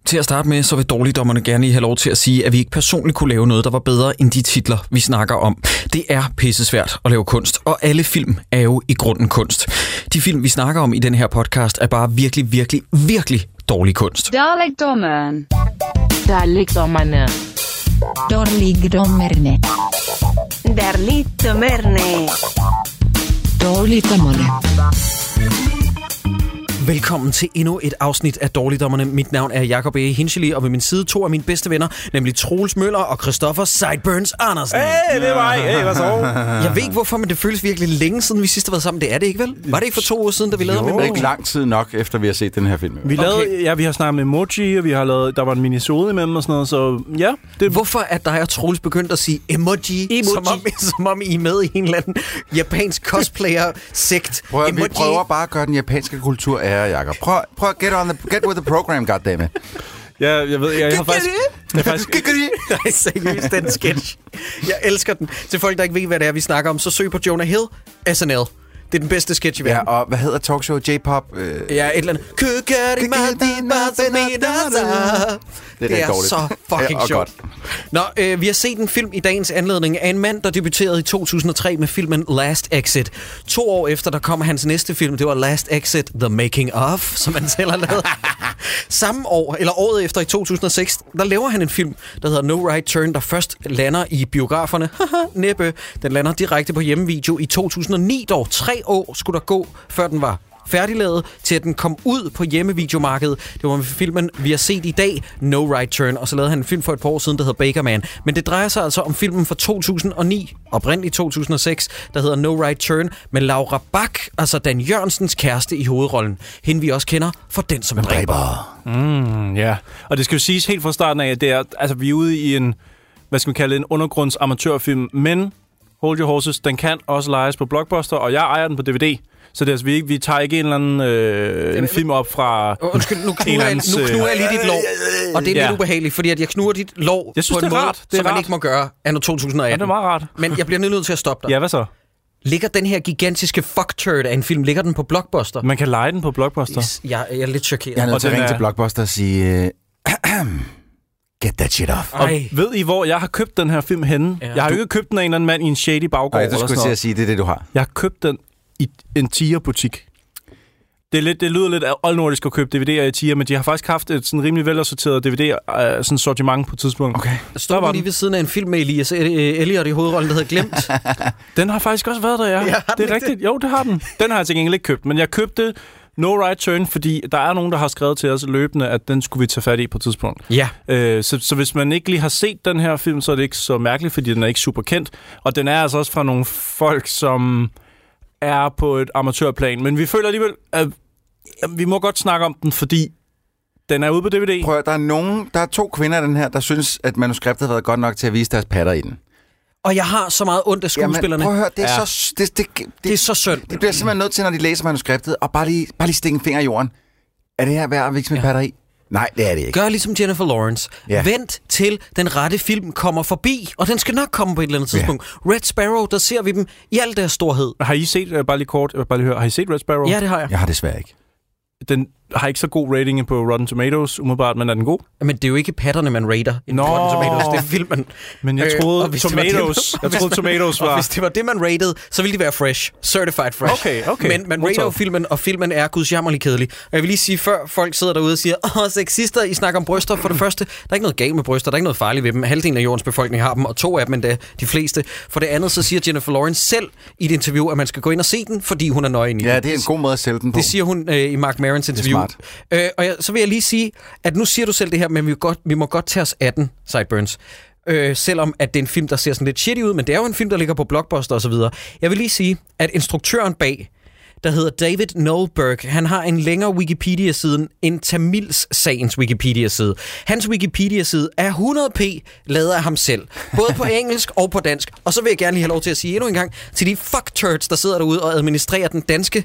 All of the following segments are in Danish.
Til at starte med, så vil dårligdommerne gerne lige have lov til at sige, at vi ikke personligt kunne lave noget, der var bedre end de titler, vi snakker om. Det er pissesvært at lave kunst, og alle film er jo i grunden kunst. De film, vi snakker om i den her podcast, er bare virkelig, virkelig, virkelig dårlig kunst. Dårligdommerne. Dårligdommerne. Dårligdommerne. Dårligdommerne. Dårligdommerne. Velkommen til endnu et afsnit af Dårligdommerne. Mit navn er Jacob E. Hinchely, og ved min side to af mine bedste venner, nemlig Troels Møller og Christoffer Sideburns Andersen. Hey, det er mig. Hey, hvad så? Jeg ved ikke hvorfor, men det føles virkelig længe siden vi sidst har været sammen. Det er det ikke, vel? Var det ikke for 2 år siden, da vi lavede med Jo. Emoji? Ikke Lang tid nok, efter vi har set den her film. Vi har snakket med Emoji, og vi har lavet, der var en minisode imellem og sådan noget, så ja. Hvorfor er dig og Troels begyndt at sige emoji. Som om I er med i en eller anden japansk cosplayer-sekt? Vi prøver bare at gøre den japanske kultur ære, Jacob. Prøv at get with the program, goddammit. Ja, jeg ved, jeg har faktisk... Nej, seriøst, den sketch. Jeg elsker den. Til folk, der ikke ved, hvad det er, vi snakker om, så søg på Jonah Hill, SNL. Det er den bedste sketch i verden. Ja, og hvad hedder talkshow? J-pop? Ja, et eller andet. Det er så fucking sjovt. Nå, vi har set en film i dagens anledning af en mand, der debuterede i 2003 med filmen Last Exit. 2 år efter, der kom hans næste film. Det var Last Exit, The Making of, som han selv har lavet. Samme år, eller året efter i 2006, der laver han en film, der hedder No Right Turn, der først lander i biograferne. Næppe. Den lander direkte på hjemmevideo i 2009, dog 3 år skulle der gå, før den var færdiglavet, til at den kom ud på hjemmevideomarkedet. Det var filmen, vi har set i dag, No Right Turn, og så lavede han en film for et par år siden, der hedder Baker Man. Men det drejer sig altså om filmen fra 2009, oprindeligt 2006, der hedder No Right Turn, med Laura Bach, altså Dan Jørgensens kæreste i hovedrollen. Hende vi også kender for Den som en dræber. Ja, og det skal jo siges helt fra starten af, at det er, altså, vi er ude i en, hvad skal man kalde det, en undergrundsamatørfilm, men hold your horses, den kan også lejes på Blockbuster, og jeg ejer den på DVD. Så det er, altså, vi tager ikke en eller anden en film op fra... Undskyld, nu knuger jeg lige dit lår. Og det er lidt ubehageligt, fordi at jeg knuger dit lår på en måde, som man ikke må gøre anno 2018. Ja, det er meget rart. Men jeg bliver nødt til at stoppe dig. Ja, hvad så? Ligger den her gigantiske fuck-turd af en film, ligger den på Blockbuster? Man kan leje den på Blockbuster. Jeg er lidt chokeret. Jeg er nødt til at ringe til Blockbuster og sige... Get that shit off. Og ved I, hvor jeg har købt den her film henne? Ja. Jeg har jo ikke købt den af en eller anden mand i en shady baggård. Nej, du skulle til at sige, det er det, du har. Jeg har købt den i en TIER-butik. Det lyder lidt oldnordisk at købe DVD'er i TIER, men de har faktisk haft et sådan rimelig velassorteret DVD, sådan sortiment på et tidspunkt. Okay. Står du lige ved siden af en film med Elias Elliot i hovedrollen, der hedder Glemt? Den har faktisk også været der, ja. Det er rigtigt. Jo, det har den. Den har jeg til gengæld ikke købt, men jeg købte No Right Turn, fordi der er nogen, der har skrevet til os løbende, at den skulle vi tage fat i på et tidspunkt. Ja. Så hvis man ikke lige har set den her film, så er det ikke så mærkeligt, fordi den er ikke super kendt. Og den er altså også fra nogle folk, som er på et amatørplan. Men vi føler alligevel, at vi må godt snakke om den, fordi den er ude på DVD. Prøv, der er 2 kvinder i den her, der synes, at manuskriptet har været godt nok til at vise deres patter i den. Og jeg har så meget ondt af skuespillerne. Jamen, prøv at høre, det er så synd. Det bliver simpelthen nødt til, når de læser manuskriptet, og bare lige stikke en finger i jorden. Er det her værd at vise med patter i? Nej, det er det ikke. Gør ligesom Jennifer Lawrence. Ja. Vent til den rette film kommer forbi, og den skal nok komme på et eller andet tidspunkt. Red Sparrow, der ser vi dem i al deres storhed. Har I set, bare lige kort, har I set Red Sparrow? Ja, det har jeg. Jeg har desværre ikke. Den har ikke så god rating på Rotten Tomatoes, umiddelbart, men er den god? Men det er jo ikke patterne, man rater i Rotten Tomatoes, det er filmen. Men jeg troede, Tomatoes var... Og hvis det var det, man rated, så ville de være fresh. Certified fresh. Okay. Men man rater jo filmen, og filmen er gudsjammerlig kedelig. Og jeg vil lige sige, før folk sidder derude og siger, sexister, I snakker om bryster. For det første, der er ikke noget galt med bryster, der er ikke noget farligt ved dem. Halvdelen af jordens befolkning har dem, og 2 af dem endda de fleste. For det andet, så siger Jennifer Lawrence selv i et interview, at man skal gå ind og se den, fordi hun er nøgen i den. Ja, det er en god måde at sælge den på. Det siger hun i Mark Marons interview. Så vil jeg lige sige, at nu siger du selv det her, men vi må godt tage os af den, Sideburns. Selvom at det er en film, der ser sådan lidt shitty ud, men det er jo en film, der ligger på Blockbuster og så videre. Jeg vil lige sige, at instruktøren bag, der hedder David Nolberg, han har en længere Wikipedia-side end Tamils-sagens Wikipedia-side. Hans Wikipedia-side er 100p lavet af ham selv, både på engelsk og på dansk. Og så vil jeg gerne lige have lov til at sige endnu en gang til de fuck-turds, der sidder derude og administrerer den danske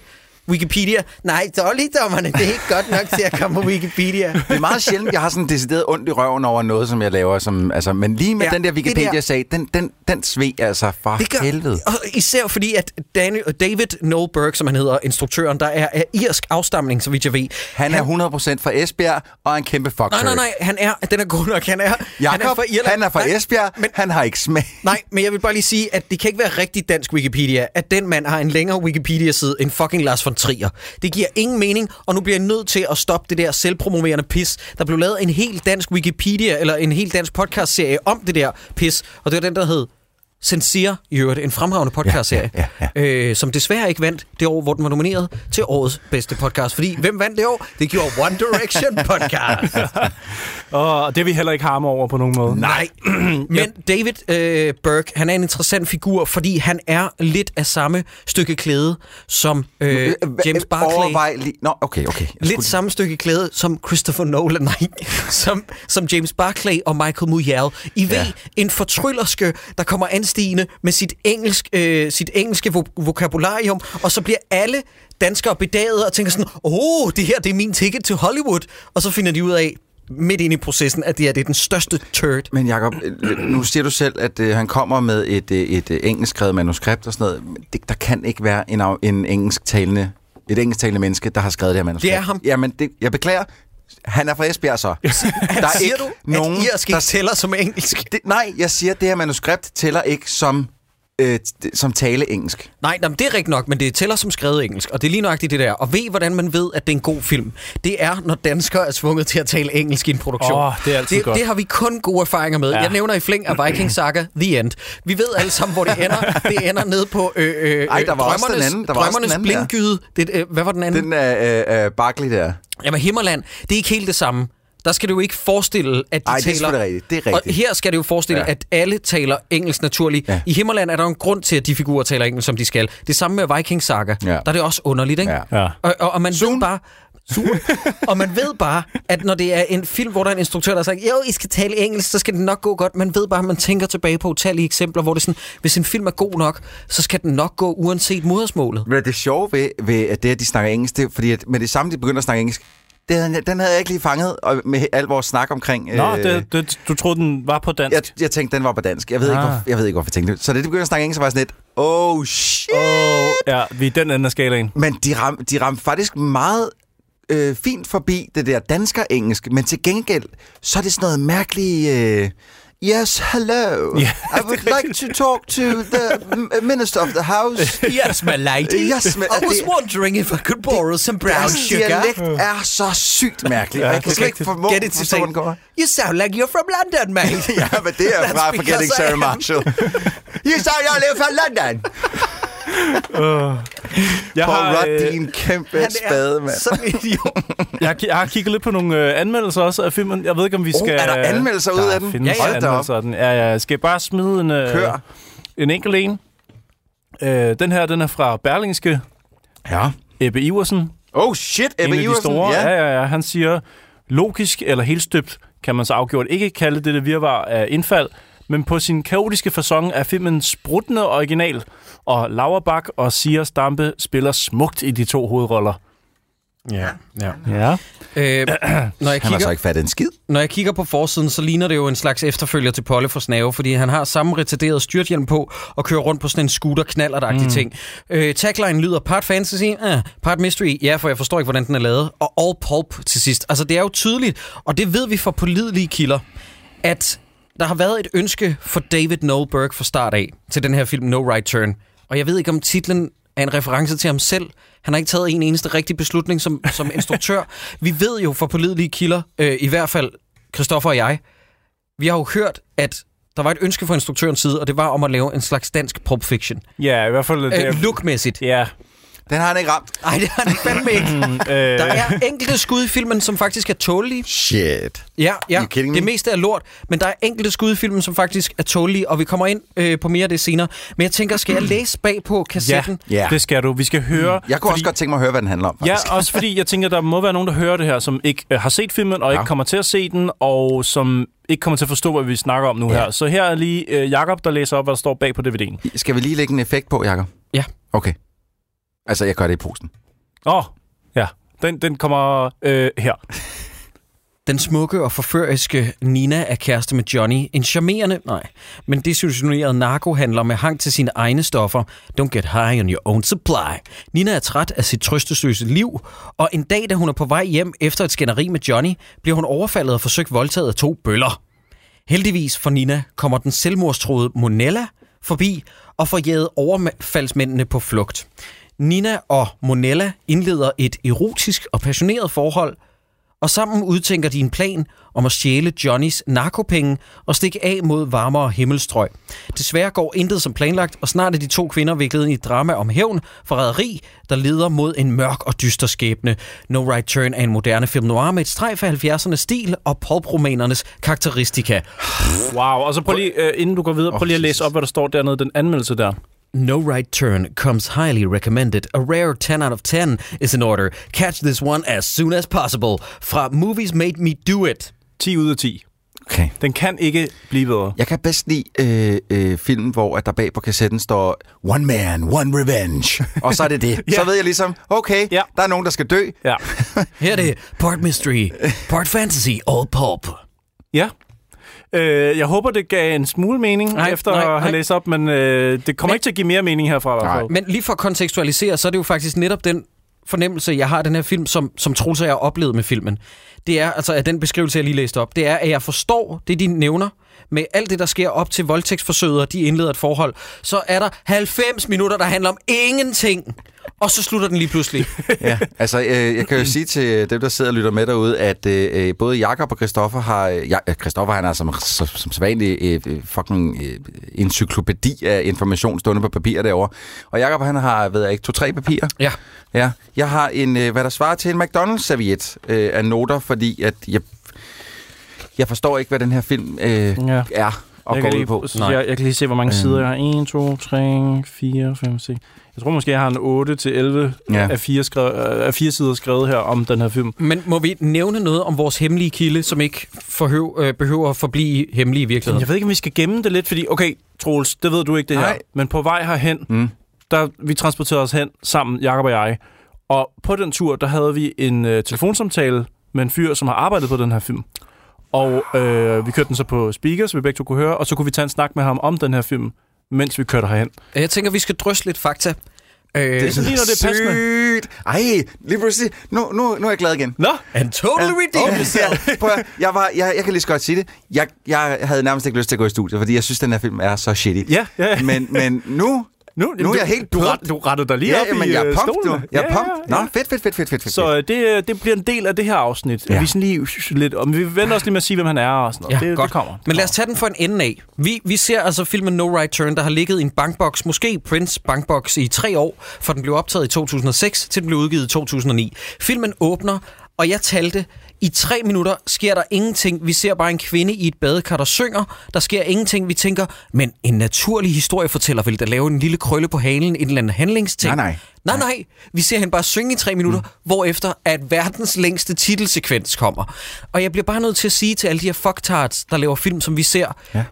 Wikipedia. Nej, dårligdommerne, det er ikke godt nok til at komme på Wikipedia. Det er meget sjældent, jeg har sådan decideret ondt i røven over noget, som jeg laver. Som, altså, men lige med den der Wikipedia-sag, den sved altså for helvede. Og især fordi, at David Noel Burke, som han hedder, instruktøren, der er af irsk afstamning, så vidt jeg ved. Han er 100% fra Esbjerg, og en kæmpe fuckturd. Nej, den er god nok. Han er fra Irland. Han er fra Esbjerg, men han har ikke smag. Nej, men jeg vil bare lige sige, at det kan ikke være rigtig dansk Wikipedia, at den mand har en længere Wikipedia-side end fucking Lars von Trier. Det giver ingen mening, og nu bliver jeg nødt til at stoppe det der selvpromoverende pis. Der blev lavet en helt dansk Wikipedia, eller en helt dansk podcast-serie om det der pis, og det var den, der hed Sincere, i øvrigt, en fremragende podcastserie, som desværre ikke vandt det år, hvor den var nomineret til årets bedste podcast. Fordi, hvem vandt det år? Det gjorde One Direction podcast. Og det er vi heller ikke harme over på nogen måde. Nej, men David Burke, han er en interessant figur, fordi han er lidt af samme stykke klæde som James Barclay. Okay. Lidt samme stykke klæde som Christopher Nolan, nej, som James Barclay og Michael Muyal. I ved, en fortryllerske, der kommer anstigende med sit engelske vokabularium, og så bliver alle danskere bedaget og tænker sådan, det her, det er min ticket til Hollywood. Og så finder de ud af, midt ind i processen, at det er den største turd. Men Jacob, nu siger du selv, at han kommer med et engelskskrevet manuskript og sådan noget. Der kan ikke være et engelsktalende menneske, der har skrevet det her manuskript. Det er ham. Jamen, jeg beklager. Han er fra Esbjerg, så. Der er ikke nogen, at irsk ikke tæller som engelsk? Nej, jeg siger, at det her manuskript tæller ikke som tale engelsk. Nej, det er rigtigt nok, men det tæller som skrevet engelsk, og det er lige nøjagtigt det der. Og ved, hvordan man ved, at det er en god film? Det er, når danskere er tvunget til at tale engelsk i en produktion. Det er altid godt. Det har vi kun gode erfaringer med. Ja. Jeg nævner i flæng af Viking Saga, The End. Vi ved alle sammen, hvor det ender. Det ender ned på der var også den anden. Drømmernes blinkgyde. Hvad var den anden? Den er Barclay der. Jamen, Himmerland, det er ikke helt det samme. Der skal du jo ikke forestille, at de taler... det er rigtigt. Og her skal det jo forestille, at alle taler engelsk naturligt. Ja. I Himmerland er der en grund til, at de figurer taler engelsk, som de skal. Det samme med Viking Saga. Ja. Der er det også underligt, ikke? Ja. Og man ved bare... og man ved bare, at når det er en film, hvor der er en instruktør, der har sagt, I skal tale engelsk, så skal det nok gå godt. Man ved bare, at man tænker tilbage på utallige eksempler, hvor det sådan, hvis en film er god nok, så skal den nok gå uanset modersmålet. Men det sjove ved at det, at de snakker engelsk, det er, fordi at med det samme, de begynder at snakke engelsk, den havde jeg ikke lige fanget med al vores snak omkring... du troede, den var på dansk? Jeg tænkte, den var på dansk. Jeg ved ikke, hvorfor jeg tænkte det. Så det, de begyndte at snakke engelsk, så var sådan lidt, shit! Vi er den anden af skalaen. Men de ramte faktisk meget fint forbi det der dansker-engelsk, men til gengæld, så er det sådan noget mærkeligt... Yes, hello. Yeah, I would like to talk to the minister of the house. Yes, my lady. Yes, I was wondering if I could borrow some brown sugar. Dialekt er så sygt mærkelig. Jeg kan slet ikke forstå, den går. You sound like you're from London, mate. Ja, men det er fra Forgetting Sarah Marshall. You sound like you're from London. Paul Rudd, din kæmpe spade, mand. Sådan en idiot. Jeg har kigget lidt på nogle anmeldelser også af filmen. Jeg ved ikke, om vi skal... Er der anmeldelser ud af den? Der findes anmeldelser af den. Jeg skal bare smide en enkelt en. Den her, den er fra Berlingske. Ja. Ebbe Iversen. Shit, Ebbe Iversen. Ja. Han siger, logisk eller helt støbt kan man så afgjort ikke kalde det virvar af indfald, men på sin kaotiske facon er filmen spruttende original, og Lauerbach og Sia Stampe spiller smukt i de to hovedroller. Ja. Han har så ikke fattet en skid. Når jeg kigger på forsiden, så ligner det jo en slags efterfølger til Polle for Snave, fordi han har samme retarderet styrthjelm på og kører rundt på sådan en scooter-knallertagtig ting. Tagline lyder part fantasy, part mystery, ja, for jeg forstår ikke, hvordan den er lavet, og all pulp til sidst. Altså, det er jo tydeligt, og det ved vi fra pålidelige kilder, at der har været et ønske for David Noel Burke fra start af til den her film No Right Turn. Og jeg ved ikke, om titlen er en reference til ham selv. Han har ikke taget en eneste rigtig beslutning som instruktør. Vi ved jo fra pålidelige kilder, i hvert fald Christoffer og jeg, vi har jo hørt, at der var et ønske fra instruktørens side, og det var om at lave en slags dansk Pulp Fiction. Ja, i hvert fald... Lookmæssigt. Ja. Den har han ikke ramt. Nej, det har han fandme ikke. Der er enkelte skud i filmen, som faktisk er tålige. Shit. Ja, det meste er lort, men der er enkelte skud i filmen, som faktisk er tålige, og vi kommer ind på mere af det senere. Men jeg tænker, skal jeg læse bag på kassetten? Ja, det skal du. Vi skal høre... Jeg kunne også godt tænke mig at høre, hvad den handler om, faktisk. Ja, også fordi jeg tænker, der må være nogen, der hører det her, som ikke har set filmen, og ikke kommer til at se den, og som ikke kommer til at forstå, hvad vi snakker om nu her. Så her er lige Jakob, der læser op, hvad der står bag på DVD'en. Skal vi lige lægge en effekt på, Jakob? Ja. Okay. Altså, jeg gør det i posen. Ja. Den kommer her. Den smukke og forføriske Nina er kæreste med Johnny. En charmerende, men desillusioneret narkohandler med hang til sine egne stoffer. Don't get high on your own supply. Nina er træt af sit trøstesløse liv, og en dag, da hun er på vej hjem efter et skænderi med Johnny, bliver hun overfaldet og forsøgt voldtaget af 2 bøller. Heldigvis for Nina kommer den selvmordstroede Monella forbi og får jaget overfaldsmændene på flugt. Nina og Monella indleder et erotisk og passioneret forhold, og sammen udtænker de en plan om at stjæle Johnnys narkopenge og stikke af mod varmere himmelstrøg. Desværre går intet som planlagt, og snart er de 2 kvinder viklet ind i et drama om hævn, forræderi, der leder mod en mørk og dyster skæbne. No Right Turn er en moderne film noir med et strejf af 70'ernes stil og pulp-romanernes karakteristika. Wow, og så prøv lige, inden du går videre, prøv lige at læse op, hvad der står dernede, den anmeldelse der. No Right Turn comes highly recommended. A rare 10 out of 10 is in order. Catch this one as soon as possible. Fra Movies Made Me Do It. 10 ud af 10. Okay. Den kan ikke blive bedre. Jeg kan bedst lide film, hvor at der bag på kassetten står One Man, One Revenge. Og så er det det. Ja. Så ved jeg ligesom, okay, der er nogen, der skal dø. Ja. Her er det part mystery, part fantasy, all pulp. Ja. Jeg håber, det gav en smule mening efter at have læst op, men det kommer ikke til at give mere mening herfra. I hvert fald. Men lige for at kontekstualisere, så er det jo faktisk netop den fornemmelse, jeg har af den her film, som Troels og jeg har oplevet med filmen. Det er, altså af den beskrivelse, jeg lige læste op, det er, at jeg forstår det, de nævner, med alt det, der sker op til voldtægtsforsøget, og de indleder et forhold, så er der 90 minutter, der handler om ingenting. Og så slutter den lige pludselig. Ja, altså jeg kan jo sige til dem, der sidder og lytter med derude, at både Jakob og Christoffer har... Christoffer, han er som sædvanlig fucking encyklopædi af information stående på papir derovre. Og Jakob, han har, 2-3 papirer. Ja. Ja. Jeg har hvad der svarer til en McDonald's-serviet af noter, fordi at jeg forstår ikke, hvad den her film er og går ud på. Jeg kan lige se, hvor mange sider jeg har. 1, 2, 3, 4, 5, 6... Jeg tror måske, jeg har en 8-11 af 4 sider skrevet her om den her film. Men må vi nævne noget om vores hemmelige kilde, som ikke behøver at forblive hemmelig i virkeligheden? Jeg ved ikke, om vi skal gemme det lidt, fordi... Okay, Troels, det ved du ikke det her. Men på vej herhen, vi transporterede os hen sammen, Jakob og jeg. Og på den tur, der havde vi en telefonsamtale med en fyr, som har arbejdet på den her film. Og vi kørte den så på speaker, så vi begge to kunne høre, og så kunne vi tage en snak med ham om den her film, mens vi kørte herhen. Jeg tænker, vi skal drøse lidt fakta. Det er sådan lige, når det er passende. Ej, lige pludselig. Nu er jeg glad igen. Nå, and totally redeemed yourself. Jeg kan lige så godt sige det. Jeg havde nærmest ikke lyst til at gå i studiet, fordi jeg synes, den her film er så shitty. Ja. Men nu er jeg helt pumped. Du rettede dig lige op i jeg er pumped, stolen. Jeg er pumped. Nå, fedt. Så det bliver en del af det her afsnit. Vi sådan lige lidt, og vi venter også lige med at sige, hvem han er og sådan noget. Det kommer. Men lad os tage den for en ende af. Vi ser altså filmen No Right Turn, der har ligget i en bankboks, måske Prince bankboks, i 3 år, for den blev optaget i 2006, til den blev udgivet i 2009. Filmen åbner, og jeg talte... I 3 minutter sker der ingenting. Vi ser bare en kvinde i et badekar, der synger. Der sker ingenting. Vi tænker, men en naturlig historiefortæller vil da lave en lille krølle på halen, en eller anden handlingsting. Nej. Vi ser hende bare synge i 3 minutter, hvorefter at verdens længste titelsekvens kommer. Og jeg bliver bare nødt til at sige til alle de her fucktards, der laver film, som vi ser,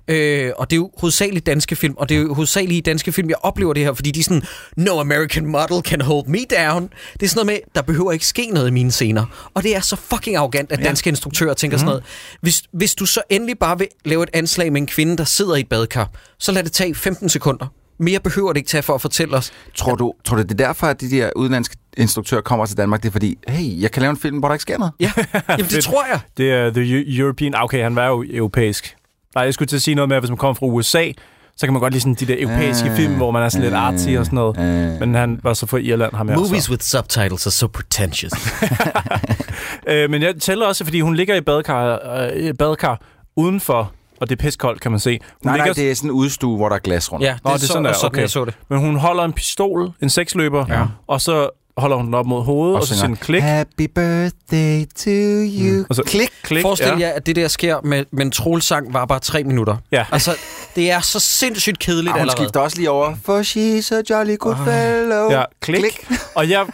og det er jo hovedsageligt danske film, og det er jo hovedsageligt danske film, jeg oplever det her, fordi de er sådan, no American model can hold me down. Det er sådan noget med, der behøver ikke ske noget i mine scener. Og det er så fucking arrogant, at danske instruktører tænker sådan noget. Hvis du så endelig bare vil lave et anslag med en kvinde, der sidder i et badekar, så lad det tage 15 sekunder. Mere behøver det ikke tage for at fortælle os. Tror du, det er derfor, at de der udenlandske instruktører kommer til Danmark? Det er fordi, hey, jeg kan lave en film, hvor der ikke sker noget. Ja, jamen, det tror jeg. Det er The European... Okay, han var jo europæisk. Nej, jeg skulle til at sige noget med, at hvis man kommer fra USA, så kan man godt lide sådan de der europæiske film, hvor man er sådan lidt artsy og sådan noget. Men han var så fra Irland, ham her. Movies with subtitles are so pretentious. Men jeg tæller også, fordi hun ligger i badekar udenfor, og det er piskoldt, kan man se. Nej, det er sådan en udstue, hvor der er glas rundt. Ja, det er sådan, okay. Jeg så det. Men hun holder en pistol, en seksløber, og så holder hun den op mod hovedet, og så siger den klik. Happy birthday to you. Og så klik. Forestil jer, at det der sker med en Troels-sang var bare 3 minutter. Ja. Altså, det er så sindssygt kedeligt allerede. Hun skifter også lige over. For she's a jolly good fellow. Ja, klik. Og jeg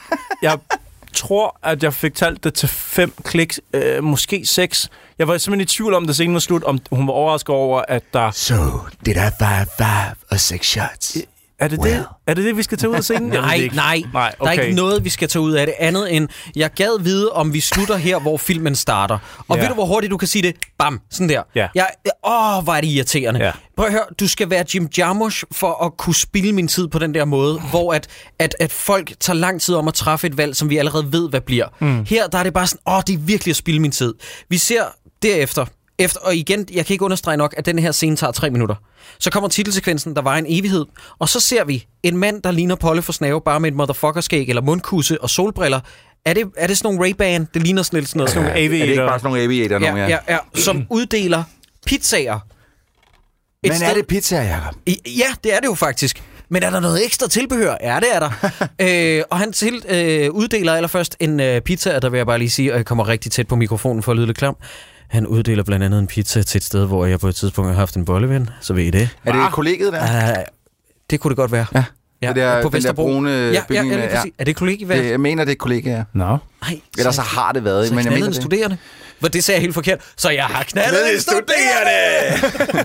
tror, at jeg fik talt det til 5 kliks, måske 6. Jeg var simpelthen i tvivl om, da scenen var slut, om hun var overrasket over, at der... So, did I 5 or 6 shots? Er det det, vi skal tage ud af scenen? Nej, okay. Der er ikke noget, vi skal tage ud af det, andet end, jeg gad vide, om vi slutter her, hvor filmen starter. Og ved du, hvor hurtigt du kan sige det? Bam, sådan der. Hvor er det irriterende. Ja. Prøv at høre, du skal være Jim Jarmusch for at kunne spilde min tid på den der måde, hvor at folk tager lang tid om at træffe et valg, som vi allerede ved, hvad bliver. Her, der er det bare sådan, det er virkelig at spilde min tid. Vi ser derefter, og igen, jeg kan ikke understrege nok, at den her scene tager 3 minutter. Så kommer titelsekvensen, der var en evighed, og så ser vi en mand, der ligner Polle for Snave, bare med et motherfuckerskæg eller mundkusse og solbriller. Er det sådan nogle Ray-Ban? Det ligner sådan noget. Sådan nogle aviator. Er det ikke bare sådan nogle aviator? Ja, som uddeler pizzaer. Men er det pizzaer, Jacob? Ja, det er det jo faktisk. Men er der noget ekstra tilbehør? Ja, det er der. Og han uddeler allerførst en pizza, og der vil jeg bare lige sige, og jeg kommer rigtig tæt på mikrofonen for at lyde lidt klam. Han uddeler blandt andet en pizza til et sted, hvor jeg på et tidspunkt har haft en bolleven. Så ved I det. Er det kollegiet der? Det kunne det godt være. Ja, det der, på Vesterbro. Brune bygning. Ja. Er det kollegiet? Jeg mener, det er kollegiet, ja. Nå. Nej. Ellers så har det været. Men jeg mener det. Studerende. For det sagde jeg helt forkert. Så jeg har knaldet en studerende!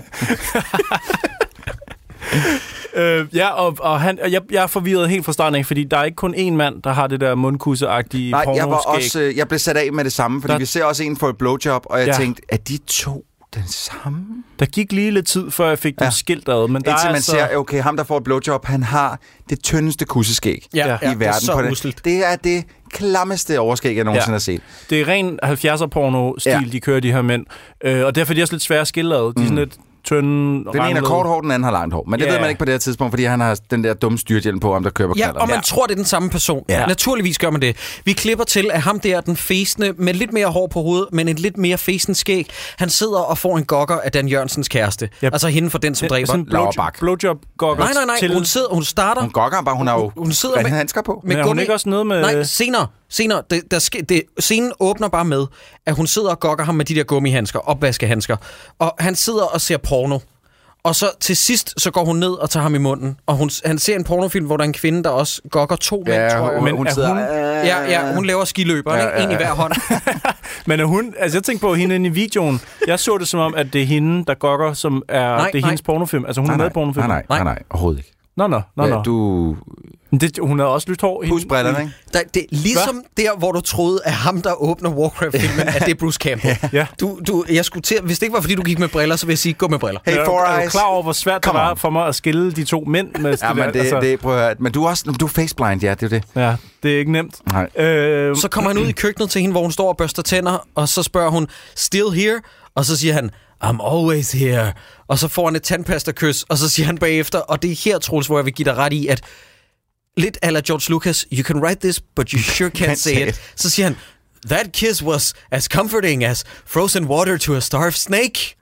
Jeg er forvirret helt fra starten af, fordi der er ikke kun én mand, der har det der mundkusseagtige pornoskæg. Jeg blev sat af med det samme, fordi vi ser også en for et blowjob, og jeg tænkte, er de to den samme? Der gik lige lidt tid, før jeg fik dem skilt ad, men der indtil man ser, okay, ham der får et blowjob, han har det tyndeste kusseskæg i verden. Det er så usselt. Det er det klammeste overskæg, jeg nogensinde har set. Det er ren 70'er-porno-stil, de kører, de her mænd. Og derfor er de også lidt svære at skille ad. De er sådan lidt tynde. Den ene er kort hår, den anden har langt hår. Men det ved man ikke på det her tidspunkt, fordi han har den der dumme styrthjelm på, om der kører på knaller. Ja, og man tror, det er den samme person. Ja. Naturligvis gør man det. Vi klipper til, at ham der, den fæsende, med lidt mere hår på hovedet, men en lidt mere fæsende skæg, han sidder og får en gokker af Dan Jørgensens kæreste. Yep. Altså hende for den, som dræber Laura Bak. Blowjob-gokker. Nej. Hun starter. Hun gokker bare, hun har jo sidder med handsker på. Men er hun ikke også noget med... Nej, senere. Scenen åbner bare med, at hun sidder og gokker ham med de der gummihandsker, opvaskehandsker. Og han sidder og ser porno. Og så til sidst, så går hun ned og tager ham i munden. Og han ser en pornofilm, hvor der er en kvinde, der også gokker 2 mænd, tror jeg. Men hun sidder... Hun laver skiløberen, en i hver hånd. Men er hun... Altså, jeg tænkte på hende inde i videoen. Jeg så det som om, at det er hende, der gokker, som er... Det er hendes pornofilm. Altså, hun er med i pornofilm. Nej, overhovedet ikke. Nå. Du... hun havde også lyst hår. Husbrillerne, ikke? Det er ligesom der, hvor du troede, at ham, der åbner Warcraft-filmen, at det er Bruce Campbell. Ja. Jeg skulle til, hvis det ikke var, fordi du gik med briller, så vil jeg sige, gå med briller. Hey, er du klar over, hvor svært det var for mig at skille de 2 mænd? Med prøv at høre. Men du er faceblind, det er det. Ja, det er ikke nemt. Nej. Så kommer han ud i køkkenet til hende, hvor hun står og børster tænder, og så spørger hun, still here? Og så siger han, I'm always here. Og så får han et tandpasta-kys, og så siger han bagefter, og det er her, Troels, hvor jeg vil give dig ret i, at lidt a la George Lucas, you can write this, but you sure can't say it. Så siger han, that kiss was as comforting as frozen water to a starved snake.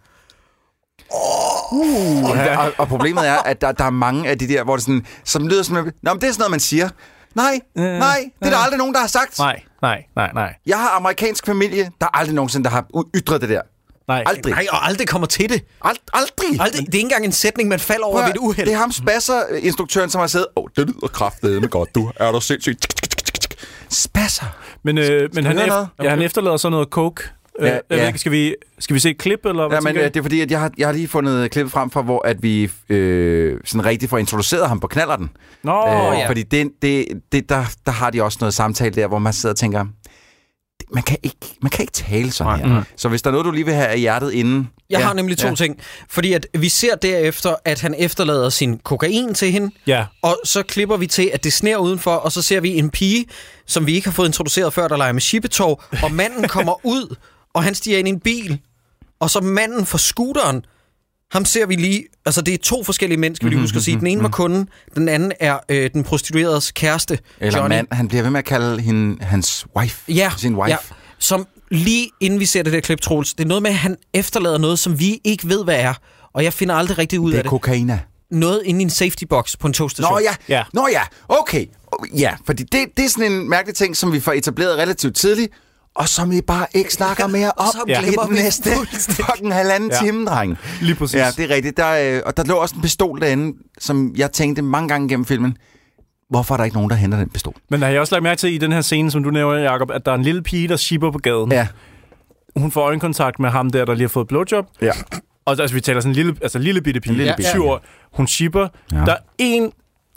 Og problemet er, at der er mange af de der, hvor det sådan, som lyder som, men det er sådan noget, man siger. Nej, det er der aldrig nogen, der har sagt. Nej. Jeg har amerikansk familie, der er aldrig nogensinde, der har ytret det der. Nej, og aldrig kommer til det. Aldrig. Det er ikke engang en sætning, man falder over ved et uheld. Det er ham Spasser-instruktøren, som har siddet, det lyder kraftedeme godt, du er du sindssygt. Spasser. Men han efterlader så noget coke. Skal vi se et klip, eller hvad? Ja, men det er fordi, at jeg har lige fundet klippet frem fra, hvor at vi sådan rigtig får introduceret ham på knallerten. Fordi der har de også noget samtale der, hvor man sidder og tænker, man kan ikke tale sådan her. Så hvis der er noget, du lige vil have af hjertet inden... Jeg har nemlig 2 ting. Fordi at vi ser derefter, at han efterlader sin kokain til hende. Ja. Og så klipper vi til, at det sner udenfor, og så ser vi en pige, som vi ikke har fået introduceret før, der leger med shippetov. Og manden kommer ud, og han stiger ind i en bil. Og så manden fra scooteren, ham ser vi lige... Altså, det er 2 forskellige mænd, skal vi lige huske at sige. Den ene var kunden, den anden er den prostitueredes kæreste, eller Johnny. mand. Han bliver ved med at kalde hende hans wife. Sin wife. Ja. Som lige inden vi ser det der klip, Troels, det er noget med, at han efterlader noget, som vi ikke ved, hvad er. Og jeg finder aldrig rigtig ud af det. Det er kokaina. Noget inde i en safety box på en togstation. Nå ja. Okay. Ja, fordi det er sådan en mærkelig ting, som vi får etableret relativt tidligt, og som vi bare ikke snakker mere om i den næste fucking halvanden time, dreng. Lige præcis. Ja, det er rigtigt. Og der lå også en pistol derinde, som jeg tænkte mange gange gennem filmen, hvorfor er der ikke nogen, der henter den pistol? Men har jeg også lagt mærke til i den her scene, som du nævner, Jacob, at der er en lille pige, der shipper på gaden. Ja. Hun får øjenkontakt med ham der lige har fået blowjob. Ja. Og altså, vi taler sådan en lille bitte pige. 7 år. Hun shipper. Ja. Der er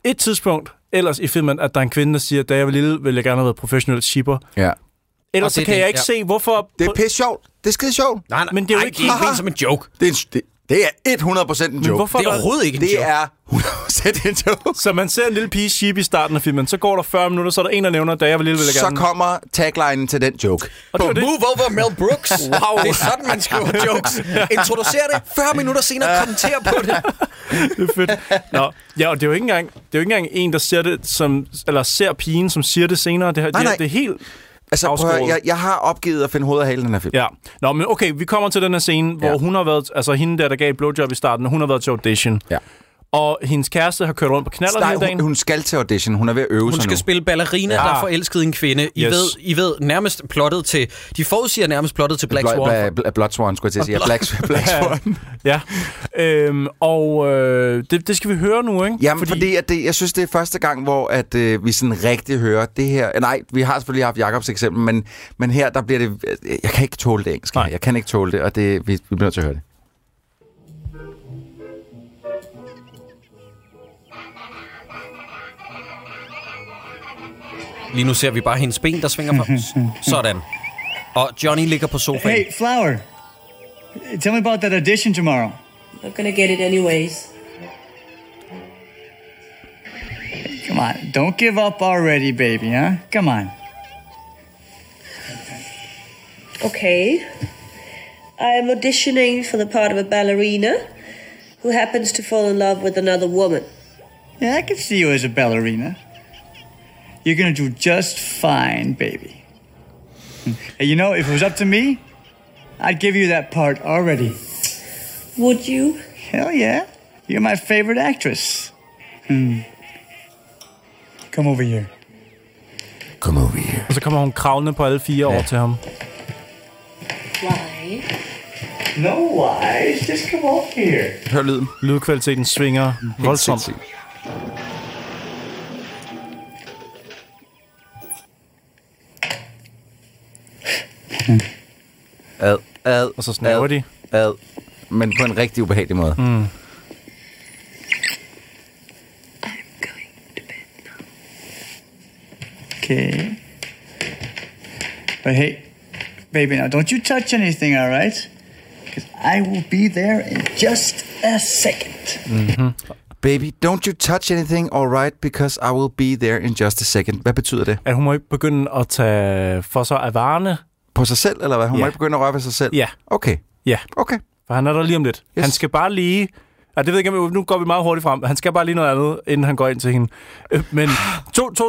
et tidspunkt ellers i filmen, at der er en kvinde, der siger, da jeg var lille, ville jeg gerne have været professionel shipper. Ja. Ellers så kan jeg ikke se, hvorfor... Det er pisse sjovt. Det er skide sjovt. Nej, men det er jo ikke ment som en joke. Det er 100% en joke. Hvorfor det er overhovedet ikke en joke. Det er 100% en joke. Så man ser en lille pige sheep i starten af filmen, så går der 40 minutter, så er der en, der nævner, da jeg var lille, ville jeg gerne... Så kommer taglinen til den joke. Move over Mel Brooks. Wow. Det er sådan, man skriver jokes. Introducer det, 40 minutter senere kommenterer på det. Det er fedt. Nå, ja, og det er jo ikke engang en, der ser det som... Eller ser pigen, som siger det senere. Det er helt... Altså, jeg har opgivet at finde hovedet af halen i den her film. Ja. Nå, men okay, vi kommer til den her scene, hvor hun har været... Altså, hende der gav et blowjob i starten, hun har været til audition. Ja. Og hendes kæreste har kørt rundt på knaller hele dagen. Hun skal til audition. Hun er ved at øve sig nu. Hun skal spille ballerina, der er forelsket en kvinde. I ved nærmest plottet til... De forudsiger nærmest plottet til Black Swan. Blood Swan, skulle jeg til at sige. Black Swan. Ja. Det skal vi høre nu, ikke? Jamen, fordi jeg synes, det er første gang, hvor at, vi sådan rigtig hører det her. Nej, vi har selvfølgelig haft Jacobs eksempel, men her, der bliver det... Jeg kan ikke tåle det engelsk. Jeg kan ikke tåle det, og vi bliver nødt til at høre det. Lige nu ser vi bare hendes ben, der svinger frem. Sådan. Og Johnny ligger på sofaen. Hey, Flower. Tell me about that audition tomorrow. I'm gonna get it anyways. Come on, don't give up already, baby, huh? Come on. Okay. I am auditioning for the part of a ballerina who happens to fall in love with another woman. Yeah, I can see you as a ballerina. You're gonna do just fine, baby. Hey, you know, if it was up to me, I'd give you that part already. Would you? Hell yeah. You're my favorite actress. Come over here. Come over here. Og så kommer hun kravlende på alle 4 over til ham. Why? No why. Just come over here. Hør lyden. Lydkvaliteten svinger voldsomt. Ad. Og så snaver de. Men på en rigtig ubehagelig måde. I'm going to bed now. Okay. But hey, baby, now don't you touch anything, all right? Because I will be there in just a second. Baby, don't you touch anything, all right? Because I will be there in just a second. Hvad betyder det? At hun må ikke begynde at tage for sig af varerne. På sig selv, eller hvad? Hun må ikke begynde at røre ved sig selv? Ja. Okay. Ja. Okay. For han er der lige om lidt. Yes. Han skal bare lige... Ja, det ved jeg ikke, nu går vi meget hurtigt frem. Han skal bare lige noget andet, inden han går ind til hende. Men to